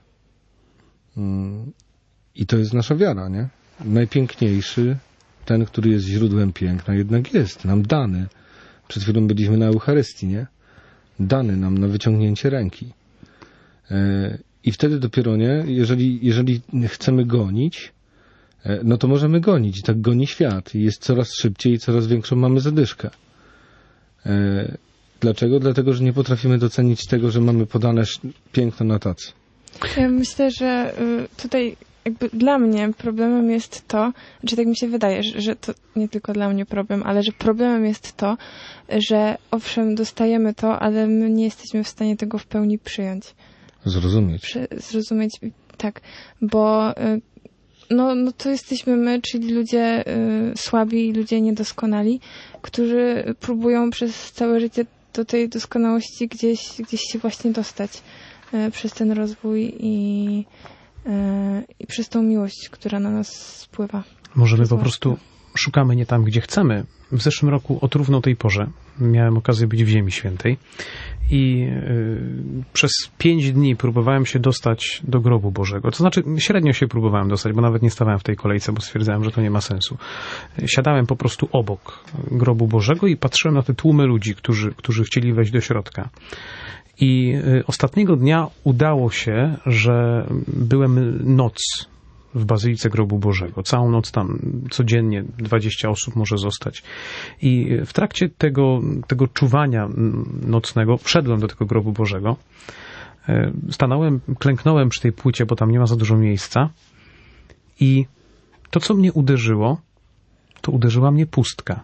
I to jest nasza wiara, nie? Najpiękniejszy, ten, który jest źródłem piękna, jednak jest nam dany. Przed chwilą byliśmy na Eucharystii, nie? Dany nam na wyciągnięcie ręki. I wtedy dopiero, nie? Jeżeli, jeżeli chcemy gonić, no to możemy gonić. I tak goni świat. I jest coraz szybciej i coraz większą mamy zadyszkę. Dlaczego? Dlatego, że nie potrafimy docenić tego, że mamy podane piękno na tacy. Ja myślę, że tutaj jakby dla mnie problemem jest to, czy tak mi się wydaje, że, że to nie tylko dla mnie problem, ale że problemem jest to, że owszem, dostajemy to, ale my nie jesteśmy w stanie tego w pełni przyjąć. Zrozumieć. Przy, zrozumieć, tak, bo no, no to jesteśmy my, czyli ludzie y, słabi, ludzie niedoskonali, którzy próbują przez całe życie do tej doskonałości gdzieś, gdzieś się właśnie dostać y, przez ten rozwój i i przez tą miłość, która na nas spływa. Może my po prostu szukamy nie tam, gdzie chcemy. W zeszłym roku o równo tej porze miałem okazję być w Ziemi Świętej i yy, przez pięć dni próbowałem się dostać do grobu Bożego. To znaczy średnio się próbowałem dostać, bo nawet nie stawałem w tej kolejce, bo stwierdzałem, że to nie ma sensu. Siadałem po prostu obok grobu Bożego i patrzyłem na te tłumy ludzi, którzy, którzy chcieli wejść do środka. I yy, ostatniego dnia udało się, że byłem noc w Bazylice Grobu Bożego. Całą noc tam codziennie dwadzieścia osób może zostać. I w trakcie tego, tego czuwania nocnego wszedłem do tego Grobu Bożego. Stanąłem, klęknąłem przy tej płycie, bo tam nie ma za dużo miejsca. I to, co mnie uderzyło, to uderzyła mnie pustka.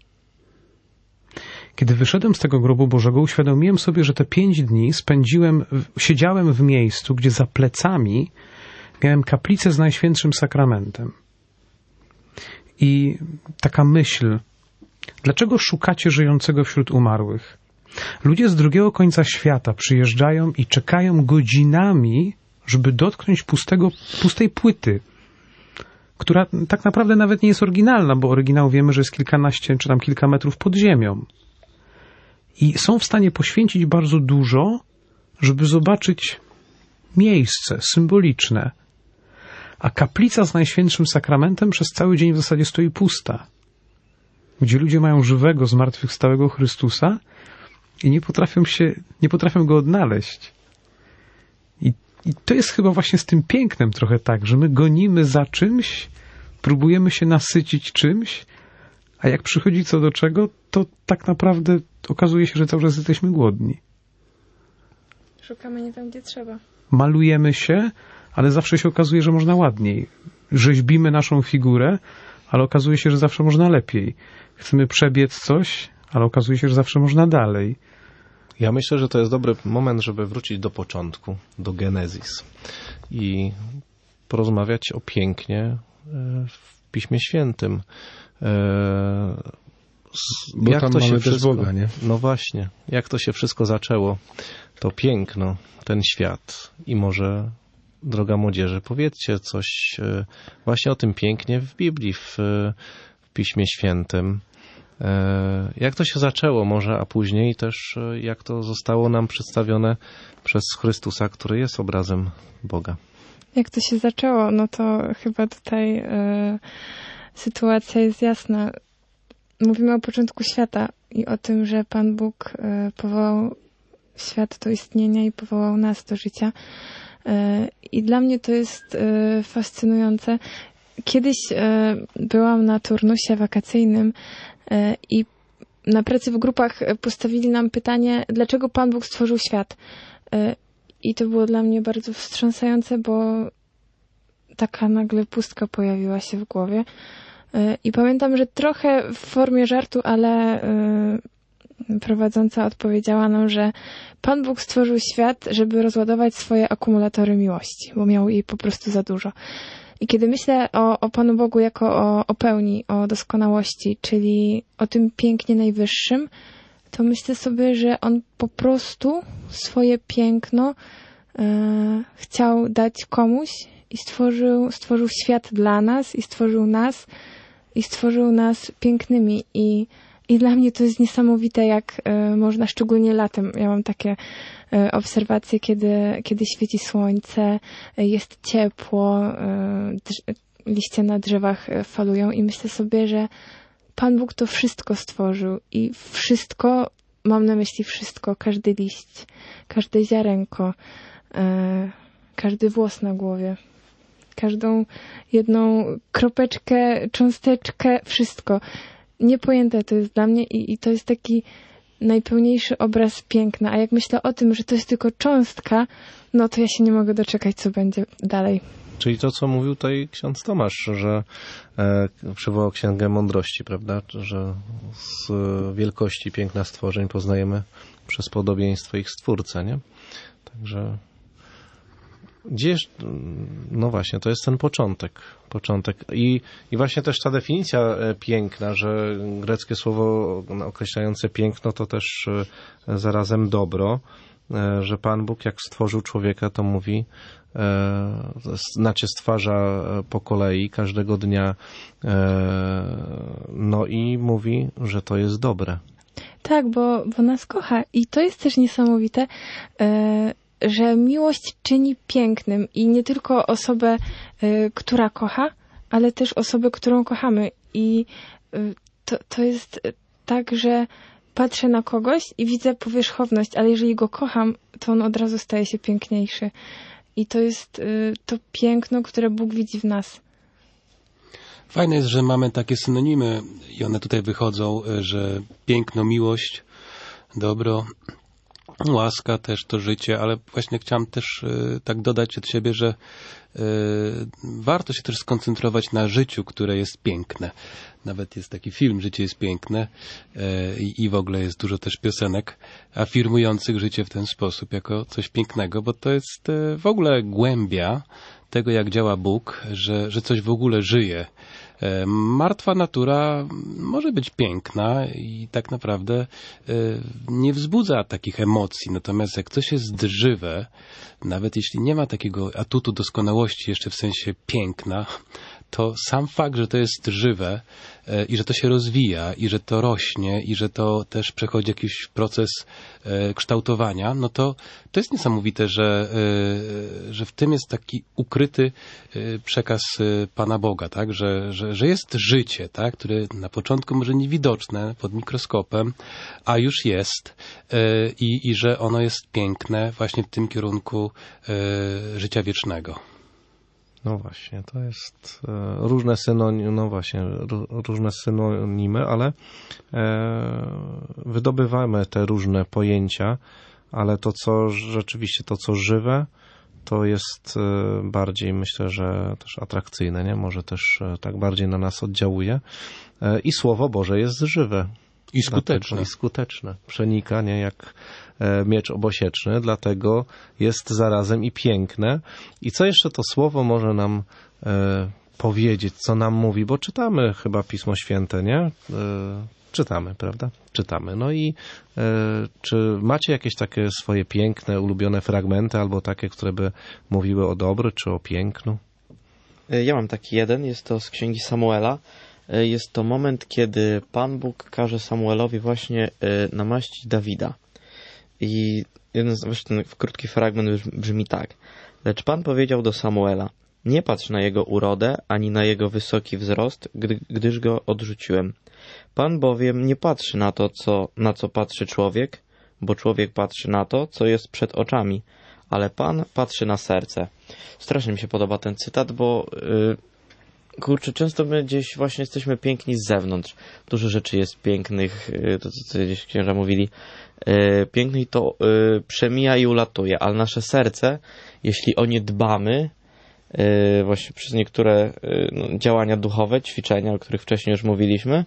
Kiedy wyszedłem z tego Grobu Bożego, uświadomiłem sobie, że te pięć dni spędziłem, siedziałem w miejscu, gdzie za plecami miałem kaplicę z Najświętszym Sakramentem. I taka myśl, dlaczego szukacie żyjącego wśród umarłych? Ludzie z drugiego końca świata przyjeżdżają i czekają godzinami, żeby dotknąć pustego, pustej płyty, która tak naprawdę nawet nie jest oryginalna, bo oryginał wiemy, że jest kilkanaście czy tam kilka metrów pod ziemią. I są w stanie poświęcić bardzo dużo, żeby zobaczyć miejsce symboliczne. A kaplica z Najświętszym Sakramentem przez cały dzień w zasadzie stoi pusta, gdzie ludzie mają żywego, zmartwychwstałego Chrystusa i nie potrafią się, nie potrafią go odnaleźć. I, I to jest chyba właśnie z tym pięknem trochę tak, że my gonimy za czymś, próbujemy się nasycić czymś, a jak przychodzi co do czego, to tak naprawdę okazuje się, że cały czas jesteśmy głodni. Szukamy nie tam, gdzie trzeba. Malujemy się, ale zawsze się okazuje, że można ładniej. Rzeźbimy naszą figurę, ale okazuje się, że zawsze można lepiej. Chcemy przebiec coś, ale okazuje się, że zawsze można dalej. Ja myślę, że to jest dobry moment, żeby wrócić do początku, do Genezis i porozmawiać o pięknie w Piśmie Świętym. Bo jak tam to mamy się też wszystko, Boga, nie? No właśnie, jak to się wszystko zaczęło, to piękno, ten świat. I może, droga młodzieży, powiedzcie coś właśnie o tym pięknie w Biblii, w, w Piśmie Świętym. Jak to się zaczęło może, a później też jak to zostało nam przedstawione przez Chrystusa, który jest obrazem Boga. Jak to się zaczęło? No to chyba tutaj y, sytuacja jest jasna. Mówimy o początku świata i o tym, że Pan Bóg y, powołał świat do istnienia i powołał nas do życia. Y, I dla mnie to jest y, fascynujące. Kiedyś y, byłam na turnusie wakacyjnym y, i na pracy w grupach postawili nam pytanie, dlaczego Pan Bóg stworzył świat. Y, I to było dla mnie bardzo wstrząsające, bo taka nagle pustka pojawiła się w głowie. I pamiętam, że trochę w formie żartu, ale prowadząca odpowiedziała nam, że Pan Bóg stworzył świat, żeby rozładować swoje akumulatory miłości, bo miał jej po prostu za dużo. I kiedy myślę o, o Panu Bogu jako o, o pełni, o doskonałości, czyli o tym pięknie najwyższym, to myślę sobie, że On po prostu swoje piękno e, chciał dać komuś i stworzył, stworzył świat dla nas i stworzył nas i stworzył nas pięknymi. I, i dla mnie to jest niesamowite, jak e, można, szczególnie latem, ja mam takie e, obserwacje, kiedy, kiedy świeci słońce, e, jest ciepło, e, drz- liście na drzewach falują i myślę sobie, że Pan Bóg to wszystko stworzył i wszystko, mam na myśli wszystko, każdy liść, każde ziarenko, e, każdy włos na głowie, każdą jedną kropeczkę, cząsteczkę, wszystko. Niepojęte to jest dla mnie i, i to jest taki najpełniejszy obraz piękna. A jak myślę o tym, że to jest tylko cząstka, no to ja się nie mogę doczekać, co będzie dalej. Czyli to, co mówił tutaj ksiądz Tomasz, że e, przywołał Księgę Mądrości, prawda? Że z wielkości piękna stworzeń poznajemy przez podobieństwo ich Stwórcę, nie? Także gdzieś, no właśnie, to jest ten początek. początek. I, I właśnie też ta definicja piękna, że greckie słowo określające piękno to też zarazem dobro. że Pan Bóg, jak stworzył człowieka, to mówi, znacie stwarza po kolei każdego dnia, no i mówi, że to jest dobre. Tak, bo, bo nas kocha i to jest też niesamowite, że miłość czyni pięknym i nie tylko osobę, która kocha, ale też osobę, którą kochamy. I to, to jest tak, że patrzę na kogoś i widzę powierzchowność, ale jeżeli go kocham, to on od razu staje się piękniejszy. I to jest to piękno, które Bóg widzi w nas. Fajne jest, że mamy takie synonimy i one tutaj wychodzą, że piękno, miłość, dobro, łaska też to życie, ale właśnie chciałem też y, tak dodać od siebie, że y, warto się też skoncentrować na życiu, które jest piękne. Nawet jest taki film Życie jest piękne y, i w ogóle jest dużo też piosenek afirmujących życie w ten sposób jako coś pięknego, bo to jest y, w ogóle głębia tego, jak działa Bóg, że, że coś w ogóle żyje. Martwa natura może być piękna i tak naprawdę nie wzbudza takich emocji. Natomiast jak coś jest żywe, nawet jeśli nie ma takiego atutu doskonałości jeszcze w sensie piękna, to sam fakt, że to jest żywe i że to się rozwija i że to rośnie i że to też przechodzi jakiś proces kształtowania, no to to jest niesamowite, że, że w tym jest taki ukryty przekaz Pana Boga, tak? Że, że, że jest życie, tak? Które na początku może niewidoczne pod mikroskopem, a już jest i, i że ono jest piękne właśnie w tym kierunku życia wiecznego. No właśnie, to jest e, różne synonimy, no właśnie, r, różne synonimy, ale e, wydobywamy te różne pojęcia, ale to, co rzeczywiście, to, co żywe, to jest e, bardziej, myślę, że też atrakcyjne, nie? Może też e, tak bardziej na nas oddziałuje. E, I Słowo Boże jest żywe. I skuteczne. Dlatego, I skuteczne. Przenika, nie? Jak miecz obosieczny, dlatego jest zarazem i piękne. I co jeszcze to słowo może nam e, powiedzieć, co nam mówi, bo czytamy chyba Pismo Święte, nie? E, czytamy, prawda? Czytamy. No i e, czy macie jakieś takie swoje piękne, ulubione fragmenty, albo takie, które by mówiły o dobru, czy o pięknu? Ja mam taki jeden, jest to z Księgi Samuela. Jest to moment, kiedy Pan Bóg każe Samuelowi właśnie namaścić Dawida. I jeden z, właśnie ten krótki fragment brzmi tak. Lecz Pan powiedział do Samuela: nie patrz na jego urodę, ani na jego wysoki wzrost, gdy, gdyż go odrzuciłem. Pan bowiem nie patrzy na to, co, na co patrzy człowiek, bo człowiek patrzy na to, co jest przed oczami, ale Pan patrzy na serce. Strasznie mi się podoba ten cytat, bo yy, kurczę, często my gdzieś właśnie jesteśmy piękni z zewnątrz. Dużo rzeczy jest pięknych, yy, to co gdzieś księża mówili, yy, pięknych to yy, przemija i ulatuje, ale nasze serce, jeśli o nie dbamy, yy, właśnie przez niektóre yy, no, działania duchowe, ćwiczenia, o których wcześniej już mówiliśmy,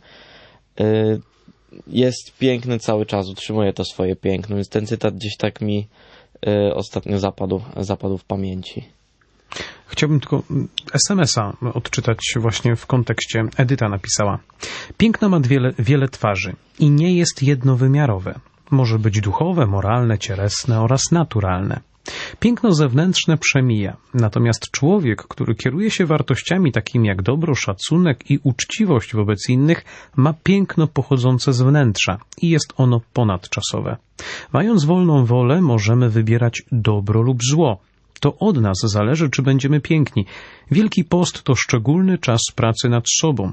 yy, jest piękny cały czas, utrzymuje to swoje piękno, więc ten cytat gdzieś tak mi y, ostatnio zapadł, zapadł w pamięci. Chciałbym tylko es em es a odczytać właśnie w kontekście. Edyta napisała: piękno ma wiele, wiele twarzy i nie jest jednowymiarowe. Może być duchowe, moralne, cielesne oraz naturalne. Piękno zewnętrzne przemija, natomiast człowiek, który kieruje się wartościami takimi jak dobro, szacunek i uczciwość wobec innych, ma piękno pochodzące z wnętrza i jest ono ponadczasowe. Mając wolną wolę, możemy wybierać dobro lub zło. To od nas zależy, czy będziemy piękni. Wielki Post to szczególny czas pracy nad sobą.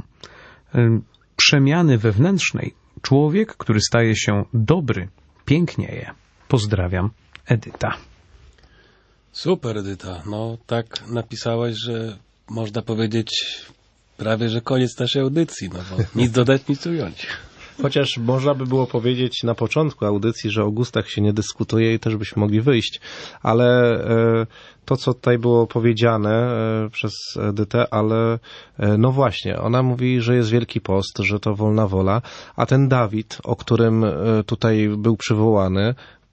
Przemiany wewnętrznej. Człowiek, który staje się dobry, pięknieje. Pozdrawiam, Edyta. Super, Edyta. No tak napisałaś, że można powiedzieć prawie, że koniec naszej audycji. No bo nic dodać, nic ująć. Chociaż można by było powiedzieć na początku audycji, że o gustach się nie dyskutuje i też byśmy mogli wyjść, ale to, co tutaj było powiedziane przez Edytę, ale no właśnie, ona mówi, że jest Wielki Post, że to wolna wola, a ten Dawid, o którym tutaj był przywołany,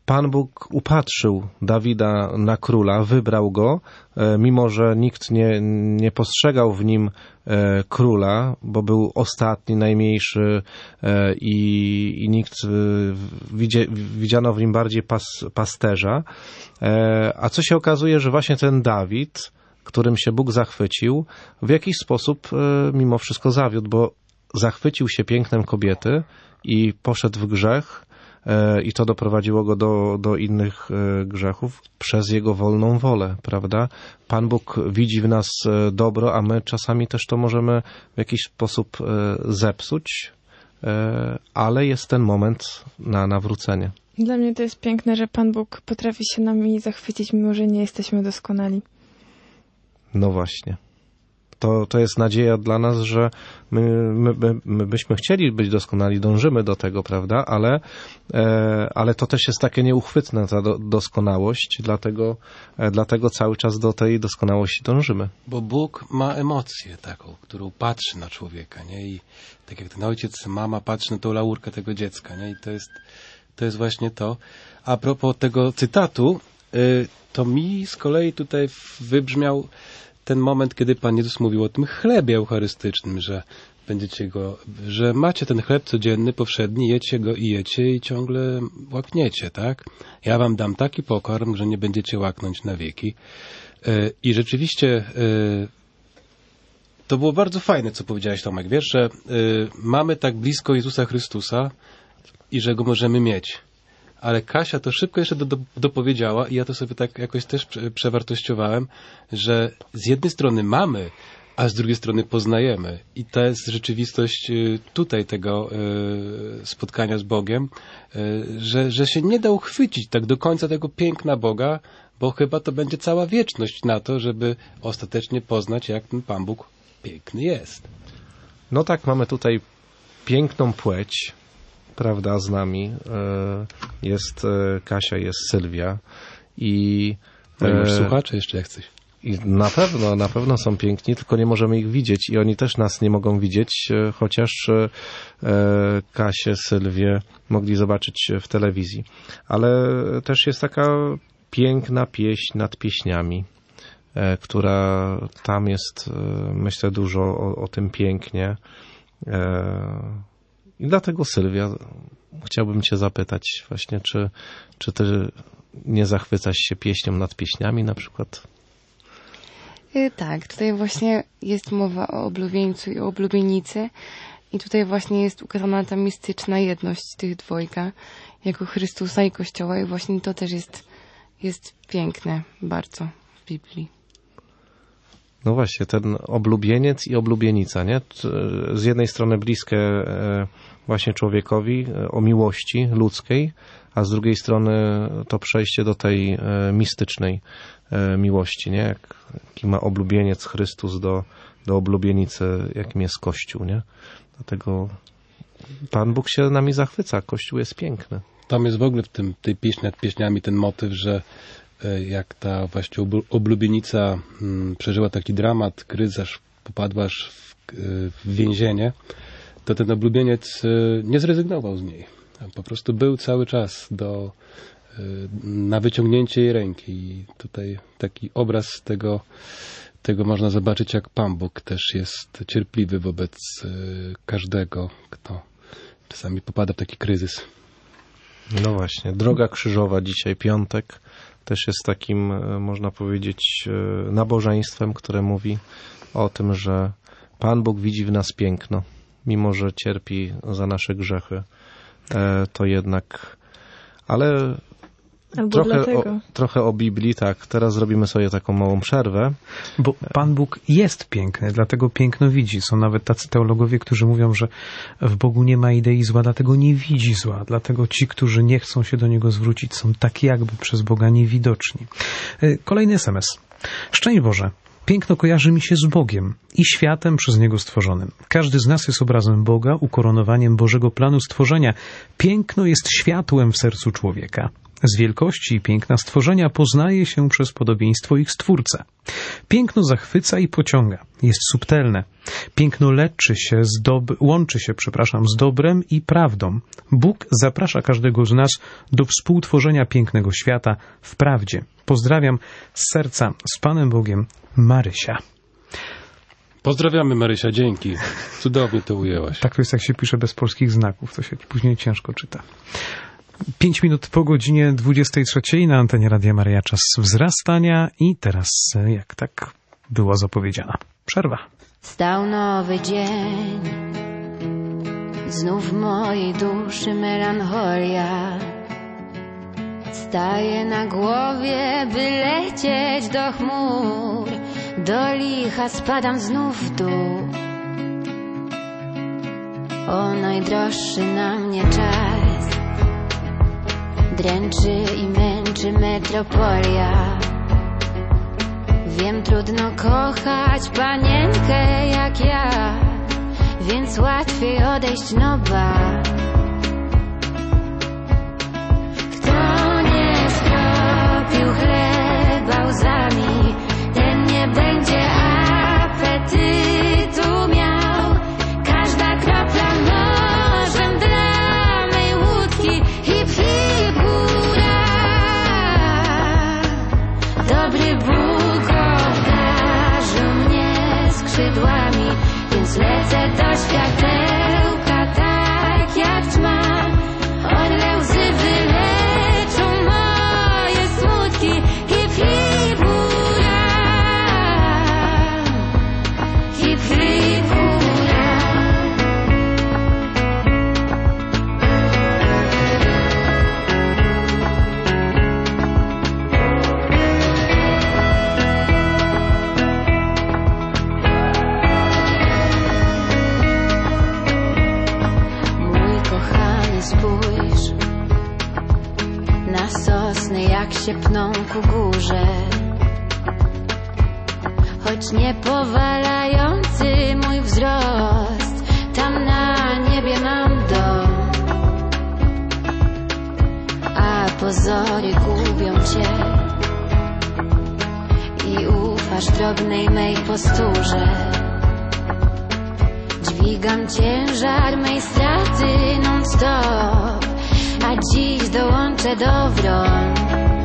Pan Bóg upatrzył Dawida na króla, wybrał go, mimo że nikt nie, nie postrzegał w nim króla, bo był ostatni, najmniejszy i, i nikt widzie, widziano w nim bardziej pas, pasterza. A co się okazuje, że właśnie ten Dawid, którym się Bóg zachwycił, w jakiś sposób mimo wszystko zawiódł, bo zachwycił się pięknem kobiety i poszedł w grzech, i to doprowadziło go do, do innych grzechów przez jego wolną wolę, prawda? Pan Bóg widzi w nas dobro, a my czasami też to możemy w jakiś sposób zepsuć, ale jest ten moment na nawrócenie. Dla mnie to jest piękne, że Pan Bóg potrafi się nami zachwycić, mimo że nie jesteśmy doskonali. No właśnie. To, to jest nadzieja dla nas, że my, my, my byśmy chcieli być doskonali, dążymy do tego, prawda? Ale, e, ale to też jest takie nieuchwytne, ta do, doskonałość, dlatego, e, dlatego cały czas do tej doskonałości dążymy. Bo Bóg ma emocję taką, którą patrzy na człowieka, nie? I tak jak ten ojciec, mama patrzy na tą laurkę tego dziecka, nie? I to jest, to jest właśnie to. A propos tego cytatu, y, to mi z kolei tutaj wybrzmiał ten moment, kiedy Pan Jezus mówił o tym chlebie eucharystycznym, że będziecie go, że macie ten chleb codzienny, powszedni, jecie go i jecie i ciągle łakniecie, tak? Ja wam dam taki pokarm, że nie będziecie łaknąć na wieki. I rzeczywiście to było bardzo fajne, co powiedziałeś, Tomek, wiesz, że mamy tak blisko Jezusa Chrystusa i że go możemy mieć. Ale Kasia to szybko jeszcze do, do, dopowiedziała i ja to sobie tak jakoś też prze, przewartościowałem, że z jednej strony mamy, a z drugiej strony poznajemy. I to jest rzeczywistość tutaj tego y, spotkania z Bogiem, y, że, że się nie da uchwycić tak do końca tego piękna Boga, bo chyba to będzie cała wieczność na to, żeby ostatecznie poznać, jak ten Pan Bóg piękny jest. No tak, mamy tutaj piękną płeć, prawda, z nami. Jest Kasia, jest Sylwia i... No i masz słuchacze jeszcze jak coś. I na pewno, na pewno są piękni, tylko nie możemy ich widzieć i oni też nas nie mogą widzieć, chociaż Kasię, Sylwię mogli zobaczyć w telewizji. Ale też jest taka piękna pieśń nad pieśniami, która tam jest, myślę, dużo o, o tym pięknie. I dlatego, Sylwia, chciałbym Cię zapytać właśnie, czy, czy Ty nie zachwycasz się pieśnią nad pieśniami na przykład? Tak, tutaj właśnie jest mowa o oblubieńcu i o oblubienicy i tutaj właśnie jest ukazana ta mistyczna jedność tych dwojga, jako Chrystusa i Kościoła i właśnie to też jest, jest piękne bardzo w Biblii. No właśnie, ten oblubieniec i oblubienica, nie? Z jednej strony bliskie właśnie człowiekowi, o miłości ludzkiej, a z drugiej strony to przejście do tej mistycznej miłości, nie? Jak, jaki ma oblubieniec Chrystus do, do oblubienicy, jakim jest Kościół, nie? Dlatego Pan Bóg się nami zachwyca, Kościół jest piękny. Tam jest w ogóle w tym, tej pieśni nad pieśniami ten motyw, że jak ta właśnie oblubienica przeżyła taki dramat, kryzys, popadła aż w, w więzienie, to ten oblubieniec nie zrezygnował z niej. Po prostu był cały czas do, na wyciągnięcie jej ręki. I tutaj taki obraz tego, tego można zobaczyć, jak Pan Bóg też jest cierpliwy wobec każdego, kto czasami popada w taki kryzys. No właśnie, droga krzyżowa dzisiaj, piątek, też jest takim, można powiedzieć, nabożeństwem, które mówi o tym, że Pan Bóg widzi w nas piękno. Mimo że cierpi za nasze grzechy, to jednak... Ale trochę o, trochę o Biblii, tak. Teraz zrobimy sobie taką małą przerwę. Bo Pan Bóg jest piękny, dlatego piękno widzi. Są nawet tacy teologowie, którzy mówią, że w Bogu nie ma idei zła, dlatego nie widzi zła. Dlatego ci, którzy nie chcą się do Niego zwrócić, są tak jakby przez Boga niewidoczni. Kolejny es em es. Szczęść Boże. Piękno kojarzy mi się z Bogiem i światem przez Niego stworzonym. Każdy z nas jest obrazem Boga, ukoronowaniem Bożego planu stworzenia. Piękno jest światłem w sercu człowieka. Z wielkości i piękna stworzenia poznaje się przez podobieństwo ich Stwórcę. Piękno zachwyca i pociąga, jest subtelne. Piękno leczy się z dob- łączy się, przepraszam, z dobrem i prawdą. Bóg zaprasza każdego z nas do współtworzenia pięknego świata w prawdzie. Pozdrawiam z serca, z Panem Bogiem, Marysia. Pozdrawiamy, Marysia, dzięki. Cudownie to ujęłaś. Tak to jest, jak się pisze bez polskich znaków, to się później ciężko czyta. Pięć minut po godzinie dwudziestej trzeciej na antenie Radia Maryja, czas wzrastania i teraz, jak tak było zapowiedziana, przerwa. Stał nowy dzień, znów w mojej duszy melancholia. Staję na głowie, by lecieć do chmur, do licha spadam znów w dół. O najdroższy na mnie czas, dręczy i męczy metropolia. Wiem, trudno kochać panienkę jak ja, więc łatwiej odejść, no ba. Kto nie skropił chleba łzami, ten nie będzie apetytu miał. Każda kropla nożem dla mej łódki. Hip, hip, hurra. Dobry Bóg obdarzył mnie skrzydłami, więc lecę do światełka tak jak ćma. Orle łzy wyleczą moje smutki. Hip, hip, hurra. Hip, hip, hurra. Mój kochany, spójrz na sosny, jak się pną ku górze. Choć nie powalający mój wzrost, tam na niebie mam dom. A pozory gubią cię i ufasz drobnej mej posturze. Dźwigam ciężar mej straty non-stop, a dziś dołączę do wron.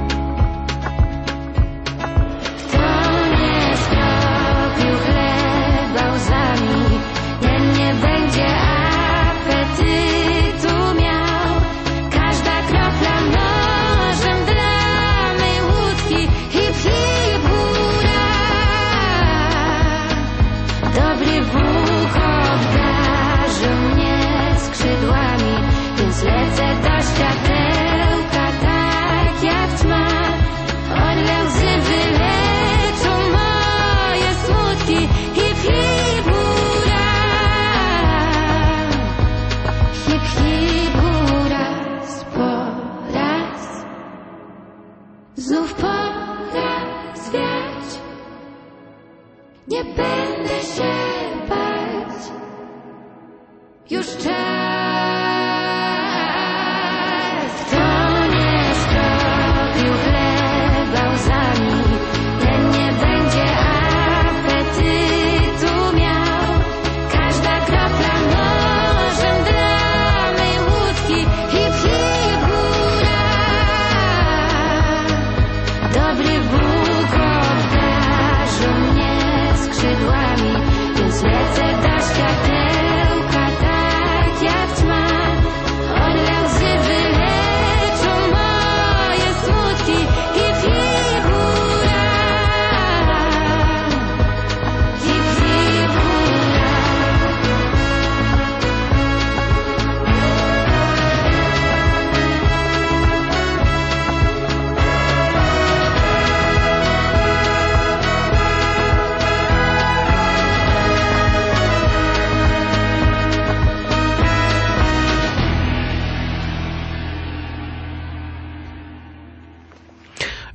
Kto nie skropił chleba łzami, ten nie będzie apetytu miał. Każda kropla nożem dla mej łódki. Hip, hip, hurra. Dobry Bóg obdarzył mnie skrzydłami, więc lecę do światełka tak jak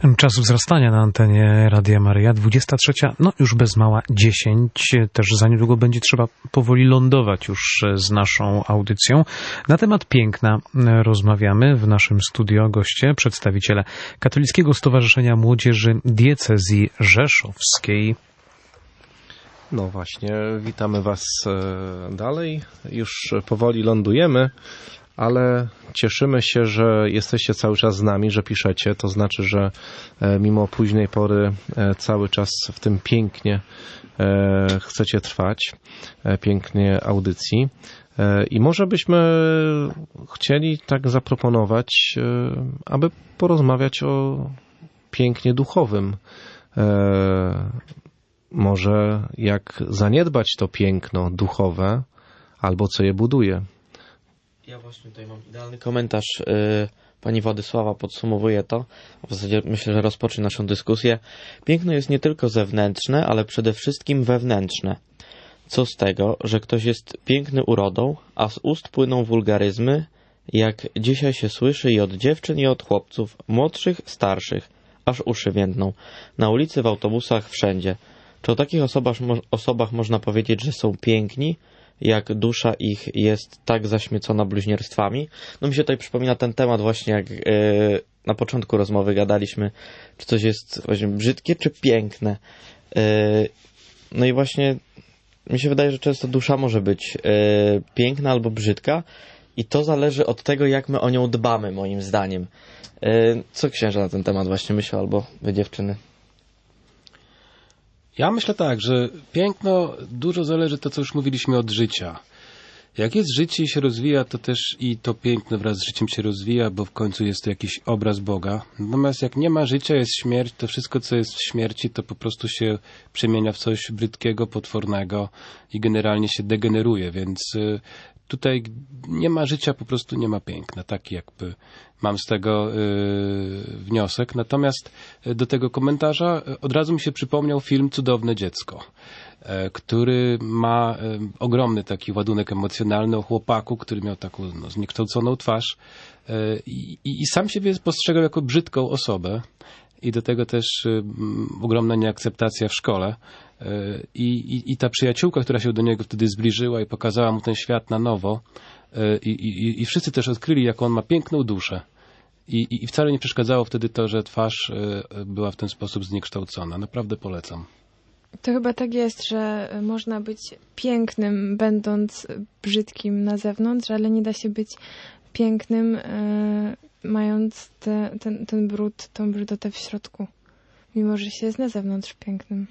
Czas wzrastania na antenie Radia Maryja, dwudziesta trzecia, no już bez mała dziesięć, też za niedługo będzie trzeba powoli lądować już z naszą audycją. Na temat piękna rozmawiamy w naszym studio goście, przedstawiciele Katolickiego Stowarzyszenia Młodzieży Diecezji Rzeszowskiej. No właśnie, witamy Was dalej, już powoli lądujemy. Ale cieszymy się, że jesteście cały czas z nami, że piszecie. To znaczy, że mimo późnej pory cały czas w tym pięknie chcecie trwać, pięknie audycji. I może byśmy chcieli tak zaproponować, aby porozmawiać o pięknie duchowym. Może jak zaniedbać to piękno duchowe, albo co je buduje. Ja właśnie tutaj mam idealny komentarz. Yy, pani Władysława podsumowuje to. W zasadzie myślę, że rozpocznie naszą dyskusję. Piękno jest nie tylko zewnętrzne, ale przede wszystkim wewnętrzne. Co z tego, że ktoś jest piękny urodą, a z ust płyną wulgaryzmy, jak dzisiaj się słyszy i od dziewczyn, i od chłopców, młodszych, starszych, aż uszy więdną. Na ulicy, w autobusach, wszędzie. Czy o takich osobach, osobach można powiedzieć, że są piękni? Jak dusza ich jest tak zaśmiecona bluźnierstwami. No mi się tutaj przypomina ten temat właśnie, jak yy, na początku rozmowy gadaliśmy, czy coś jest właśnie brzydkie, czy piękne. Yy, no i właśnie mi się wydaje, że często dusza może być yy, piękna albo brzydka i to zależy od tego, jak my o nią dbamy, moim zdaniem. Yy, co księża na ten temat właśnie myślą, albo wy dziewczyny? Ja myślę tak, że piękno dużo zależy to, co już mówiliśmy, od życia. Jak jest życie i się rozwija, to też i to piękno wraz z życiem się rozwija, bo w końcu jest to jakiś obraz Boga. Natomiast jak nie ma życia, jest śmierć, to wszystko, co jest w śmierci, to po prostu się przemienia w coś brzydkiego, potwornego i generalnie się degeneruje, więc tutaj nie ma życia, po prostu nie ma piękna. Taki jakby mam z tego yy, wniosek. Natomiast do tego komentarza od razu mi się przypomniał film Cudowne dziecko, yy, który ma yy, ogromny taki ładunek emocjonalny o chłopaku, który miał taką no, zniekształconą twarz yy, i, i sam siebie postrzegał jako brzydką osobę. I do tego też y, ogromna nieakceptacja w szkole. Y, i, I ta przyjaciółka, która się do niego wtedy zbliżyła i pokazała mu ten świat na nowo. Y, i, i wszyscy też odkryli, jaką on ma piękną duszę. I, i, I wcale nie przeszkadzało wtedy to, że twarz y, była w ten sposób zniekształcona. Naprawdę polecam. To chyba tak jest, że można być pięknym, będąc brzydkim na zewnątrz, ale nie da się być pięknym, y, mając te, ten, ten brud, tą brzydotę w środku, mimo że się jest na zewnątrz pięknym.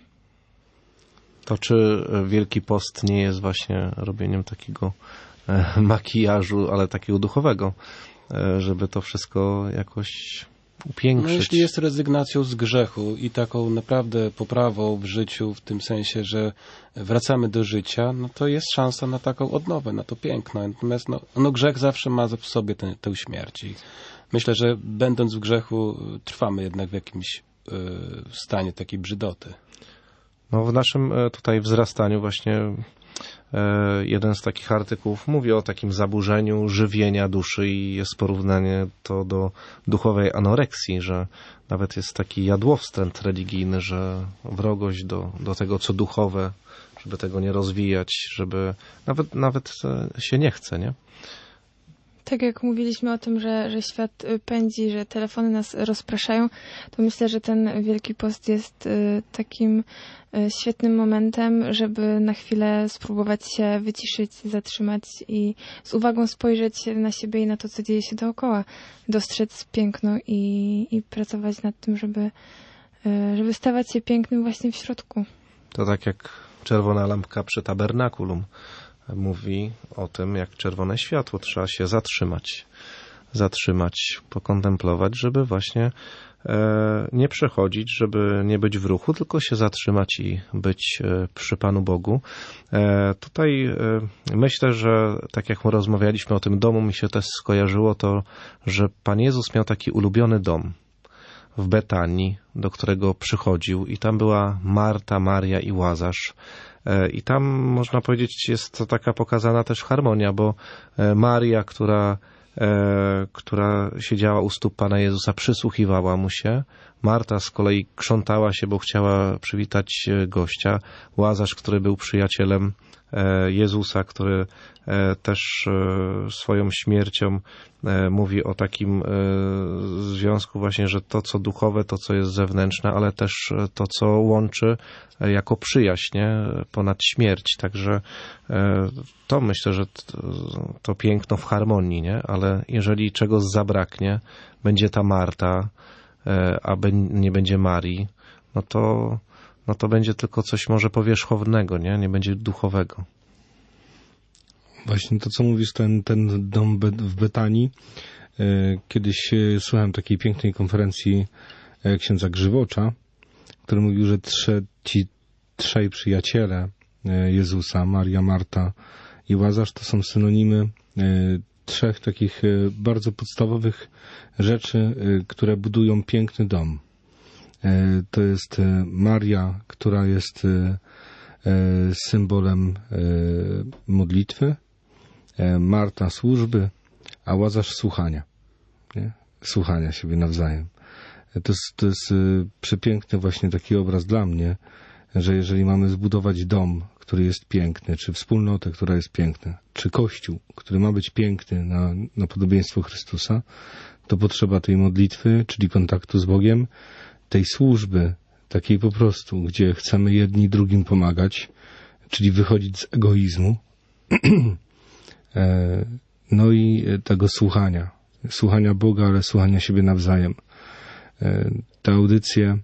To czy Wielki Post nie jest właśnie robieniem takiego e, makijażu, ale takiego duchowego, e, żeby to wszystko jakoś upiększyć? No, jeśli jest rezygnacją z grzechu i taką naprawdę poprawą w życiu, w tym sensie, że wracamy do życia, no to jest szansa na taką odnowę, na to piękno. Natomiast no, no grzech zawsze ma w sobie tę, tę śmierć. I myślę, że będąc w grzechu trwamy jednak w jakimś y, stanie takiej brzydoty. No w naszym tutaj wzrastaniu właśnie jeden z takich artykułów mówi o takim zaburzeniu żywienia duszy i jest porównanie to do duchowej anoreksji, że nawet jest taki jadłowstręt religijny, że wrogość do, do tego, co duchowe, żeby tego nie rozwijać, żeby nawet, nawet się nie chce, nie? Tak jak mówiliśmy o tym, że, że świat pędzi, że telefony nas rozpraszają, to myślę, że ten Wielki Post jest takim świetnym momentem, żeby na chwilę spróbować się wyciszyć, zatrzymać i z uwagą spojrzeć na siebie i na to, co dzieje się dookoła. Dostrzec piękno i, i pracować nad tym, żeby, żeby stawać się pięknym właśnie w środku. To tak jak czerwona lampka przy tabernakulum. Mówi o tym, jak czerwone światło. Trzeba się zatrzymać, zatrzymać, pokontemplować, żeby właśnie e, nie przechodzić, żeby nie być w ruchu, tylko się zatrzymać i być e, przy Panu Bogu. E, tutaj e, myślę, że tak jak rozmawialiśmy o tym domu, mi się też skojarzyło to, że Pan Jezus miał taki ulubiony dom w Betanii, do którego przychodził i tam była Marta, Maria i Łazarz. I tam, można powiedzieć, jest to taka pokazana też harmonia, bo Maria, która e, która siedziała u stóp Pana Jezusa, przysłuchiwała Mu się. Marta z kolei krzątała się, bo chciała przywitać gościa. Łazarz, który był przyjacielem Jezusa, który też swoją śmiercią mówi o takim związku właśnie, że to, co duchowe, to, co jest zewnętrzne, ale też to, co łączy jako przyjaźń, nie? Ponad śmierć. Także to myślę, że to piękno w harmonii, nie? Ale jeżeli czegoś zabraknie, będzie ta Marta, a nie będzie Marii, no to no to będzie tylko coś może powierzchownego, nie? Nie będzie duchowego. Właśnie to, co mówisz, ten, ten dom w Betanii. Kiedyś słuchałem takiej pięknej konferencji księdza Grzywocza, który mówił, że trze, ci trzej przyjaciele Jezusa, Maria, Marta i Łazarz, to są synonimy trzech takich bardzo podstawowych rzeczy, które budują piękny dom. To jest Maria, która jest symbolem modlitwy, Marta służby, a Łazarz słuchania. Nie? Słuchania siebie nawzajem. To jest, to jest przepiękny właśnie taki obraz dla mnie, że jeżeli mamy zbudować dom, który jest piękny, czy wspólnotę, która jest piękna, czy Kościół, który ma być piękny na, na podobieństwo Chrystusa, to potrzeba tej modlitwy, czyli kontaktu z Bogiem, tej służby, takiej po prostu, gdzie chcemy jedni drugim pomagać, czyli wychodzić z egoizmu, no i tego słuchania. Słuchania Boga, ale słuchania siebie nawzajem. Te audycje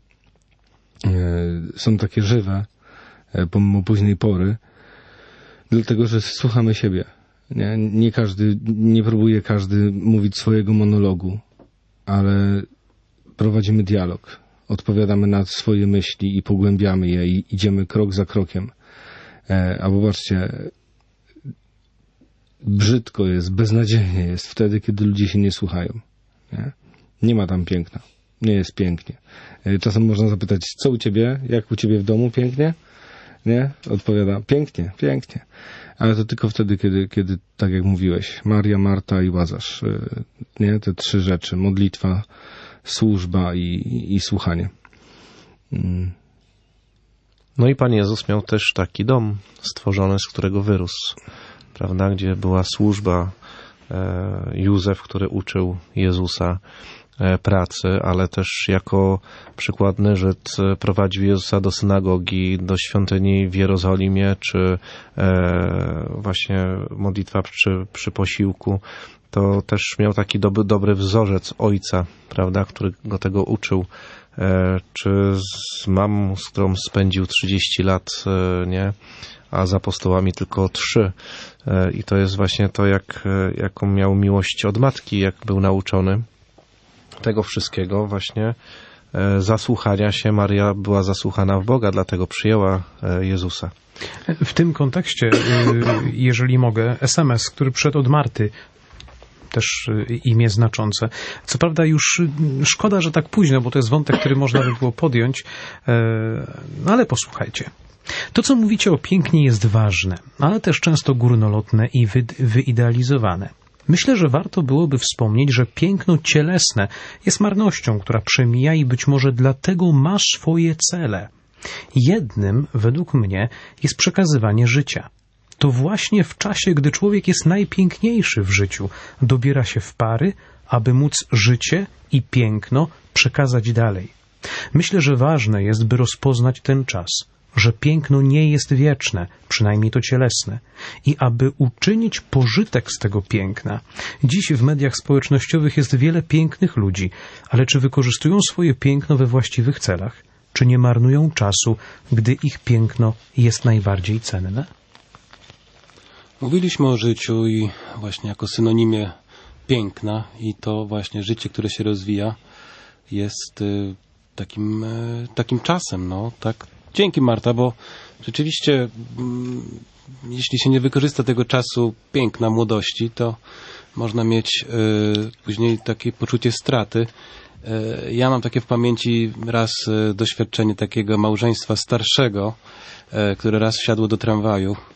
są takie żywe, pomimo późnej pory, dlatego, że słuchamy siebie. Nie, nie każdy, nie próbuje każdy mówić swojego monologu, ale prowadzimy dialog. Odpowiadamy na swoje myśli i pogłębiamy je i idziemy krok za krokiem. E, a popatrzcie, brzydko jest, beznadziejnie jest wtedy, kiedy ludzie się nie słuchają. Nie, nie ma tam piękna. Nie jest pięknie. E, czasem można zapytać, co u ciebie? Jak u ciebie w domu? Pięknie? Nie? Odpowiada, pięknie, pięknie. Ale to tylko wtedy, kiedy, kiedy tak jak mówiłeś, Maria, Marta i Łazarz. E, nie? Te trzy rzeczy. Modlitwa, służba i, i, i słuchanie. Mm. No i Pan Jezus miał też taki dom stworzony, z którego wyrósł, prawda, gdzie była służba, e, Józef, który uczył Jezusa e, pracy, ale też jako przykładny Żyd prowadził Jezusa do synagogi, do świątyni w Jerozolimie, czy e, właśnie modlitwa przy, przy posiłku. To też miał taki dobry, dobry wzorzec ojca, prawda, który go tego uczył. E, czy z mamą, z którą spędził trzydzieści lat, e, nie, a z apostołami tylko trzy. E, I to jest właśnie to, jak, e, jaką miał miłość od matki, jak był nauczony tego wszystkiego właśnie. E, zasłuchania się, Maria była zasłuchana w Boga, dlatego przyjęła e, Jezusa. W tym kontekście, e, jeżeli mogę, es em es, który przyszedł od Marty, też imię znaczące. Co prawda już szkoda, że tak późno, bo to jest wątek, który można by było podjąć, no ale posłuchajcie. To, co mówicie o pięknie, jest ważne, ale też często górnolotne i wy, wyidealizowane. Myślę, że warto byłoby wspomnieć, że piękno cielesne jest marnością, która przemija i być może dlatego ma swoje cele. Jednym, według mnie, jest przekazywanie życia. To właśnie w czasie, gdy człowiek jest najpiękniejszy w życiu, dobiera się w pary, aby móc życie i piękno przekazać dalej. Myślę, że ważne jest, by rozpoznać ten czas, że piękno nie jest wieczne, przynajmniej to cielesne, i aby uczynić pożytek z tego piękna. Dziś w mediach społecznościowych jest wiele pięknych ludzi, ale czy wykorzystują swoje piękno we właściwych celach? Czy nie marnują czasu, gdy ich piękno jest najbardziej cenne? Mówiliśmy o życiu i właśnie jako synonimie piękna i to właśnie życie, które się rozwija, jest y, takim, y, takim czasem. No, tak. Dzięki, Marta, bo rzeczywiście y, jeśli się nie wykorzysta tego czasu piękna, młodości, to można mieć y, później takie poczucie straty. Y, ja mam takie w pamięci raz y, doświadczenie takiego małżeństwa starszego, y, które raz wsiadło do tramwaju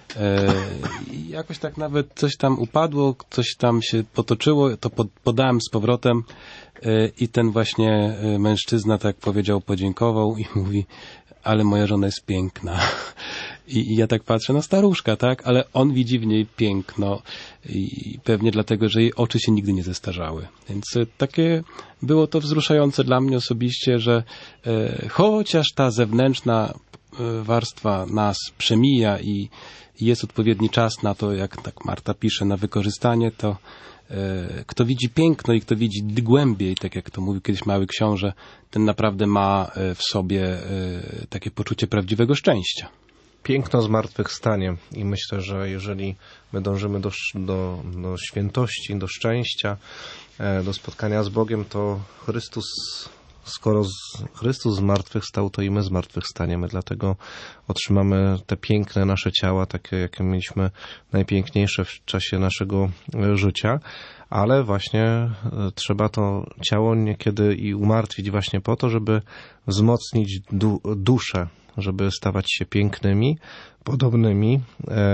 E, i jakoś tak nawet coś tam upadło, coś tam się potoczyło, to pod, podałem z powrotem e, i ten właśnie e, mężczyzna tak powiedział, podziękował i mówi, ale moja żona jest piękna. I, I ja tak patrzę, no staruszka, tak, ale on widzi w niej piękno i pewnie dlatego, że jej oczy się nigdy nie zestarzały. Więc e, takie było to wzruszające dla mnie osobiście, że e, chociaż ta zewnętrzna e, warstwa nas przemija i jest odpowiedni czas na to, jak tak Marta pisze, na wykorzystanie, to e, kto widzi piękno i kto widzi głębiej, tak jak to mówił kiedyś mały książę, ten naprawdę ma e, w sobie e, takie poczucie prawdziwego szczęścia. Piękno zmartwychwstanie i myślę, że jeżeli my dążymy do, do, do świętości, do szczęścia, e, do spotkania z Bogiem, to Chrystus, skoro z, Chrystus zmartwychwstał, to i my zmartwychwstaniemy, dlatego otrzymamy te piękne nasze ciała, takie jakie mieliśmy najpiękniejsze w czasie naszego życia, ale właśnie e, trzeba to ciało niekiedy i umartwić właśnie po to, żeby wzmocnić du, duszę, żeby stawać się pięknymi, podobnymi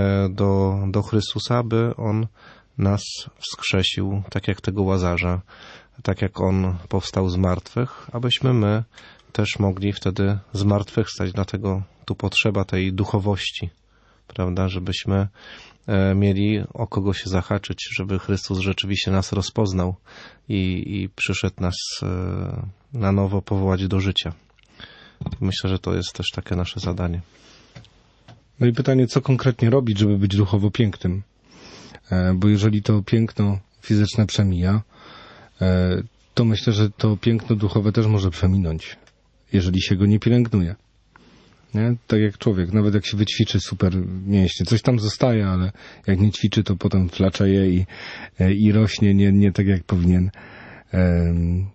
do, do Chrystusa, by On nas wskrzesił, tak jak tego Łazarza, tak jak On powstał z martwych, abyśmy my też mogli wtedy zmartwychwstać. Dlatego tu potrzeba tej duchowości, prawda, żebyśmy mieli o kogo się zahaczyć, żeby Chrystus rzeczywiście nas rozpoznał i, i przyszedł nas na nowo powołać do życia. Myślę, że to jest też takie nasze zadanie. No i pytanie, co konkretnie robić, żeby być duchowo pięknym? E, bo jeżeli to piękno fizyczne przemija, e, to myślę, że to piękno duchowe też może przeminąć, jeżeli się go nie pielęgnuje. Nie? Tak jak człowiek, nawet jak się wyćwiczy super mięśnie, coś tam zostaje, ale jak nie ćwiczy, to potem flaczeje i, e, i rośnie nie, nie tak jak powinien. E,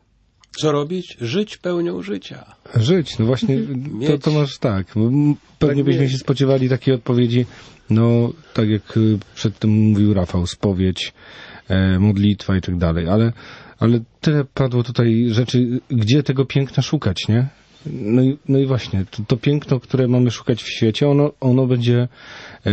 Co robić? Żyć pełnią życia. Żyć, no właśnie, to, to masz tak. Bo pewnie tak byśmy się spodziewali takiej odpowiedzi, no tak jak przed tym mówił Rafał, spowiedź, e, modlitwa i tak dalej, ale, ale tyle padło tutaj rzeczy, gdzie tego piękna szukać, nie? No i, no i właśnie, to, to piękno, które mamy szukać w świecie, ono, ono będzie e,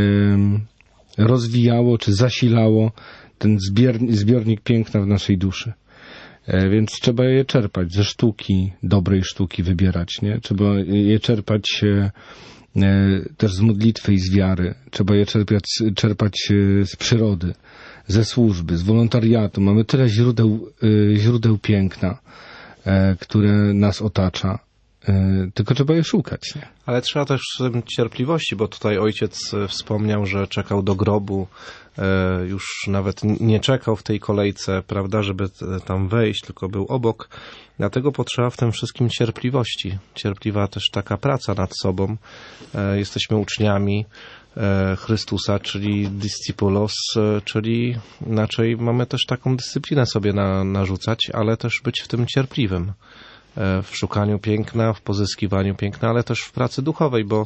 rozwijało czy zasilało ten zbiornik, zbiornik piękna w naszej duszy. Więc trzeba je czerpać ze sztuki, dobrej sztuki wybierać, nie? Trzeba je czerpać e, też z modlitwy i z wiary. Trzeba je czerpać, czerpać z przyrody, ze służby, z wolontariatu. Mamy tyle źródeł, e, źródeł piękna, e, które nas otacza. Tylko trzeba je szukać. Nie? Ale trzeba też cierpliwości, bo tutaj ojciec wspomniał, że czekał do grobu, już nawet nie czekał w tej kolejce, prawda, żeby tam wejść, tylko był obok. Dlatego potrzeba w tym wszystkim cierpliwości. Cierpliwa też taka praca nad sobą. Jesteśmy uczniami Chrystusa, czyli discipulos, czyli inaczej mamy też taką dyscyplinę sobie na, narzucać, ale też być w tym cierpliwym. W szukaniu piękna, w pozyskiwaniu piękna, ale też w pracy duchowej, bo,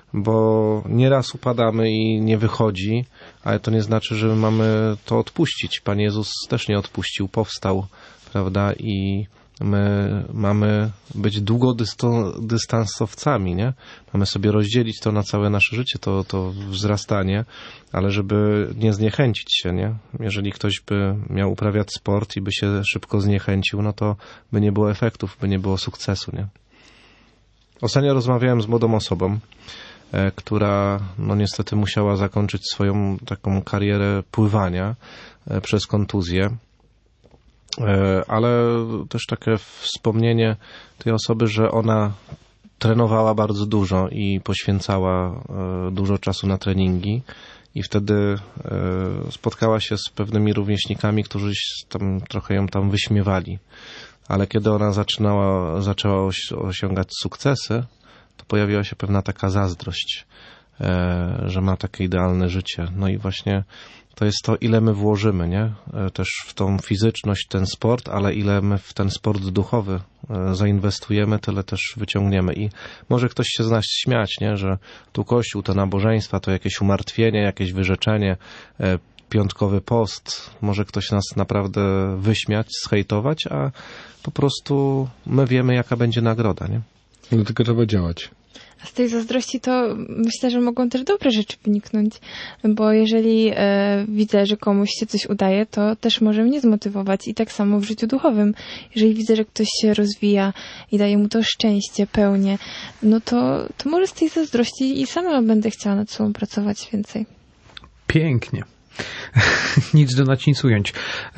bo nieraz upadamy i nie wychodzi, ale to nie znaczy, że mamy to odpuścić. Pan Jezus też nie odpuścił, powstał, prawda, i my mamy być długodystansowcami, nie? Mamy sobie rozdzielić to na całe nasze życie, to, to wzrastanie, ale żeby nie zniechęcić się, nie? Jeżeli ktoś by miał uprawiać sport i by się szybko zniechęcił, no to by nie było efektów, by nie było sukcesu, nie? Ostatnio rozmawiałem z młodą osobą, e, która no niestety musiała zakończyć swoją taką karierę pływania e, przez kontuzję. Ale też takie wspomnienie tej osoby, że ona trenowała bardzo dużo i poświęcała dużo czasu na treningi i wtedy spotkała się z pewnymi rówieśnikami, którzy tam trochę ją tam wyśmiewali. Ale kiedy ona zaczynała, zaczęła osiągać sukcesy, to pojawiła się pewna taka zazdrość, że ma takie idealne życie. No i właśnie to jest to, ile my włożymy, nie? Też w tą fizyczność, ten sport, ale ile my w ten sport duchowy zainwestujemy, tyle też wyciągniemy. I może ktoś się z nas śmiać, nie? Że tu Kościół, to nabożeństwa, to jakieś umartwienie, jakieś wyrzeczenie, piątkowy post. Może ktoś nas naprawdę wyśmiać, zhejtować, a po prostu my wiemy, jaka będzie nagroda, nie? No tylko trzeba działać. Z tej zazdrości to myślę, że mogą też dobre rzeczy wyniknąć, bo jeżeli e, widzę, że komuś się coś udaje, to też może mnie zmotywować i tak samo w życiu duchowym. Jeżeli widzę, że ktoś się rozwija i daje mu to szczęście, pełnię, no to, to może z tej zazdrości i sama będę chciała nad sobą pracować więcej. Pięknie. Nic dodać, nic ująć.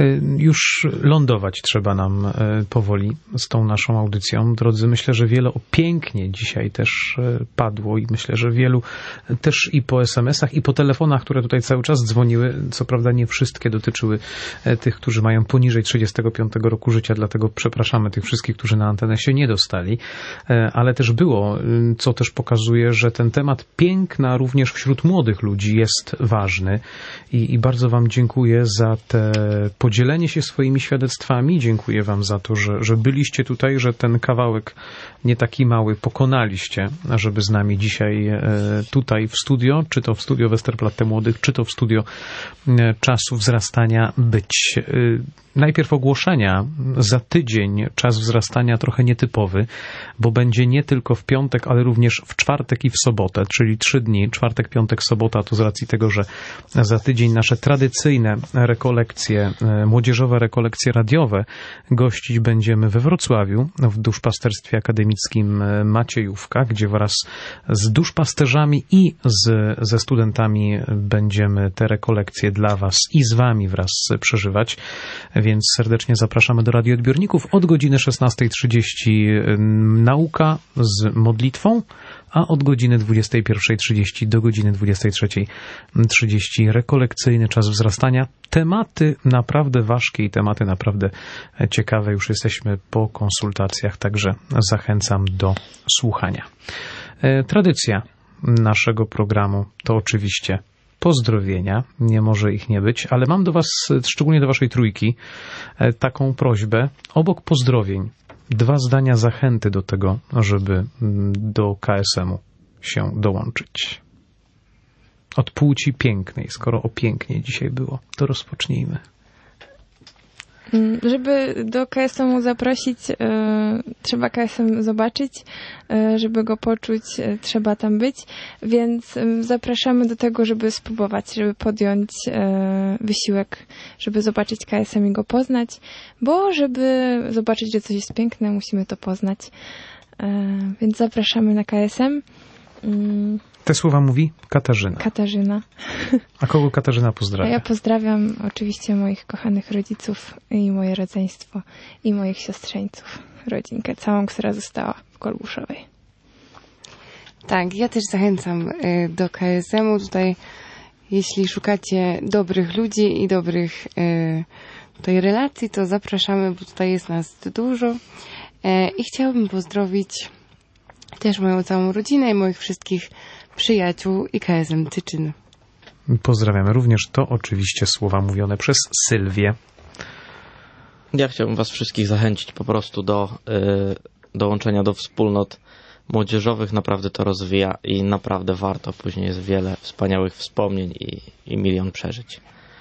Już lądować trzeba nam powoli z tą naszą audycją. Drodzy, myślę, że wiele o pięknie dzisiaj też padło i myślę, że wielu też i po es em esach, i po telefonach, które tutaj cały czas dzwoniły, co prawda nie wszystkie dotyczyły tych, którzy mają poniżej trzydziestego piątego roku życia, dlatego przepraszamy tych wszystkich, którzy na antenę się nie dostali, ale też było, co też pokazuje, że ten temat piękna również wśród młodych ludzi jest ważny i I bardzo Wam dziękuję za te podzielenie się swoimi świadectwami. Dziękuję Wam za to, że, że byliście tutaj, że ten kawałek nie taki mały pokonaliście, żeby z nami dzisiaj tutaj w studio, czy to w studio Westerplatte Młodych, czy to w studio Czasu Wzrastania być. Najpierw ogłoszenia. Za tydzień Czas Wzrastania trochę nietypowy, bo będzie nie tylko w piątek, ale również w czwartek i w sobotę, czyli trzy dni, czwartek, piątek, sobota, to z racji tego, że za tydzień nasze tradycyjne rekolekcje, młodzieżowe rekolekcje radiowe gościć będziemy we Wrocławiu, w Duszpasterstwie Akademickim Maciejówka, gdzie wraz z duszpasterzami i z, ze studentami będziemy te rekolekcje dla Was i z Wami wraz przeżywać. Więc serdecznie zapraszamy do radioodbiorników. Od godziny szesnastej trzydzieści nauka z modlitwą, a od godziny dwudziestej pierwszej trzydzieści do godziny dwudziestej trzeciej trzydzieści rekolekcyjny Czas Wzrastania. Tematy naprawdę ważkie i tematy naprawdę ciekawe. Już jesteśmy po konsultacjach, także zachęcam do słuchania. Tradycja naszego programu to oczywiście pozdrowienia, nie może ich nie być, ale mam do Was, szczególnie do Waszej trójki, taką prośbę. Obok pozdrowień, dwa zdania zachęty do tego, żeby do K S M u się dołączyć. Od płci pięknej, skoro o pięknie dzisiaj było, to rozpocznijmy. Żeby do K S M u zaprosić, e, trzeba K S M zobaczyć, e, żeby go poczuć, e, trzeba tam być, więc e, zapraszamy do tego, żeby spróbować, żeby podjąć e, wysiłek, żeby zobaczyć K S M i go poznać, bo żeby zobaczyć, że coś jest piękne, musimy to poznać. E, więc zapraszamy na K S M. Mm. Te słowa mówi Katarzyna. Katarzyna. A kogo Katarzyna pozdrawia? A ja pozdrawiam oczywiście moich kochanych rodziców i moje rodzeństwo i moich siostrzeńców, rodzinkę całą, która została w Kolbuszowej. Tak, ja też zachęcam do K S M u. Tutaj, jeśli szukacie dobrych ludzi i dobrych tutaj relacji, to zapraszamy, bo tutaj jest nas dużo. I chciałabym pozdrowić też moją całą rodzinę i moich wszystkich przyjaciół i K S M Tyczyn. Pozdrawiamy również. To oczywiście słowa mówione przez Sylwię. Ja chciałbym Was wszystkich zachęcić po prostu do y, dołączenia do wspólnot młodzieżowych. Naprawdę to rozwija i naprawdę warto. Później jest wiele wspaniałych wspomnień i, i milion przeżyć.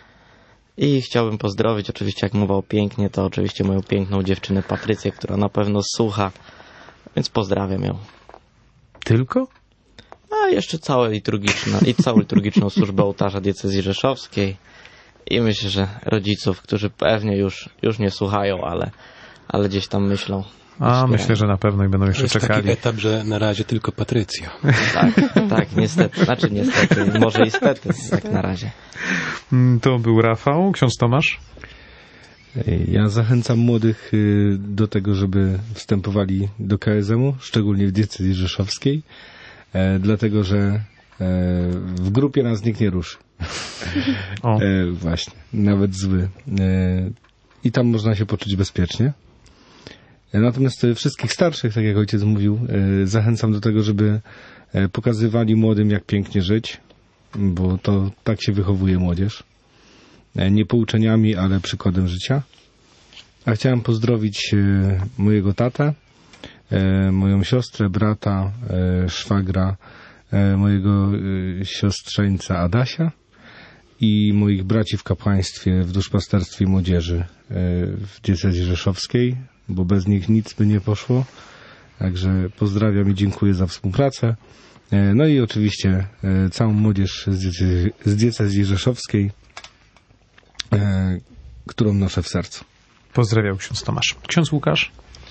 I chciałbym pozdrowić, oczywiście jak mowa o pięknie, to oczywiście moją piękną dziewczynę Patrycję, która na pewno słucha, więc pozdrawiam ją. Tylko? A jeszcze całe liturgiczne, i całą liturgiczną służbę ołtarza diecezji rzeszowskiej. I myślę, że rodziców, którzy pewnie już, już nie słuchają, ale, ale gdzieś tam myślą. A, myślę, że na pewno i będą jeszcze jest czekali. Jest taki etap, że na razie tylko Patrycja. Tak, tak, niestety. Znaczy niestety, może i stety, jak na razie. To był Rafał. Ksiądz Tomasz? Ja zachęcam młodych do tego, żeby wstępowali do K S M u, szczególnie w diecezji rzeszowskiej, dlatego że w grupie nas nikt nie ruszy. O. Właśnie, nawet zły. I tam można się poczuć bezpiecznie. Natomiast wszystkich starszych, tak jak ojciec mówił, zachęcam do tego, żeby pokazywali młodym, jak pięknie żyć, bo to tak się wychowuje młodzież. Nie pouczeniami, ale przykładem życia. A chciałem pozdrowić mojego tatę, moją siostrę, brata, szwagra, mojego siostrzeńca Adasia i moich braci w kapłaństwie w duszpasterstwie młodzieży w diecezji rzeszowskiej, bo bez nich nic by nie poszło. Także pozdrawiam i dziękuję za współpracę. No i oczywiście całą młodzież z diecezji, z diecezji rzeszowskiej, którą noszę w sercu. Pozdrawiał ksiądz Tomasz. Ksiądz Łukasz?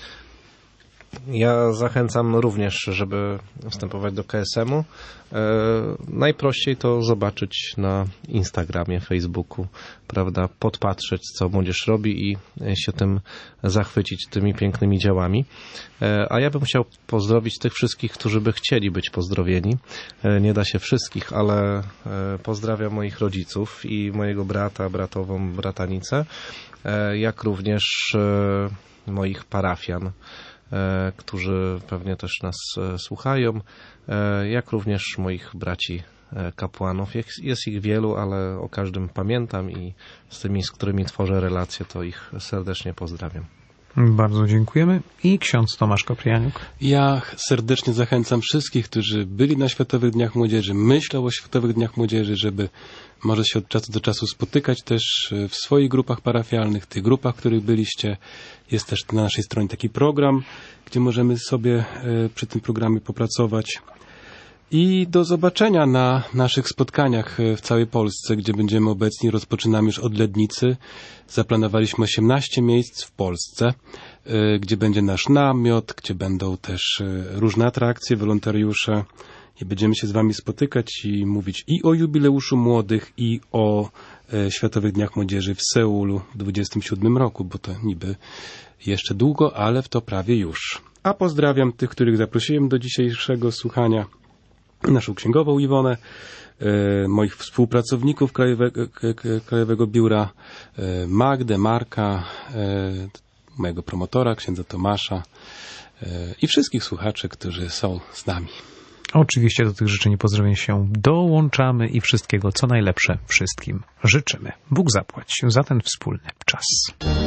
Ja zachęcam również, żeby wstępować do K S M u. E, najprościej to zobaczyć na Instagramie, Facebooku, prawda, podpatrzeć, co młodzież robi i się tym zachwycić, tymi pięknymi działami. E, a ja bym chciał pozdrowić tych wszystkich, którzy by chcieli być pozdrowieni. E, nie da się wszystkich, ale e, pozdrawiam moich rodziców i mojego brata, bratową, bratanicę, e, jak również e, moich parafian, którzy pewnie też nas słuchają, jak również moich braci kapłanów. Jest ich wielu, ale o każdym pamiętam i z tymi, z którymi tworzę relacje, to ich serdecznie pozdrawiam. Bardzo dziękujemy. I ksiądz Tomasz Koprianiuk. Ja serdecznie zachęcam wszystkich, którzy byli na Światowych Dniach Młodzieży, myślą o Światowych Dniach Młodzieży, żeby może się od czasu do czasu spotykać też w swoich grupach parafialnych, tych grupach, w których byliście. Jest też na naszej stronie taki program, gdzie możemy sobie przy tym programie popracować. I do zobaczenia na naszych spotkaniach w całej Polsce, gdzie będziemy obecni. Rozpoczynamy już od Lednicy. Zaplanowaliśmy osiemnaście miejsc w Polsce, gdzie będzie nasz namiot, gdzie będą też różne atrakcje, wolontariusze. I będziemy się z wami spotykać i mówić i o jubileuszu młodych, i o Światowych Dniach Młodzieży w Seulu w dwudziestym siódmym roku, bo to niby jeszcze długo, ale w to prawie już. A pozdrawiam tych, których zaprosiłem do dzisiejszego słuchania. Naszą księgową Iwonę, e, moich współpracowników Krajowego, Krajowego Biura, e, Magdę, Marka, e, mojego promotora, księdza Tomasza e, i wszystkich słuchaczy, którzy są z nami. Oczywiście do tych życzeń i pozdrowień się dołączamy i wszystkiego, co najlepsze wszystkim życzymy. Bóg zapłać za ten wspólny czas.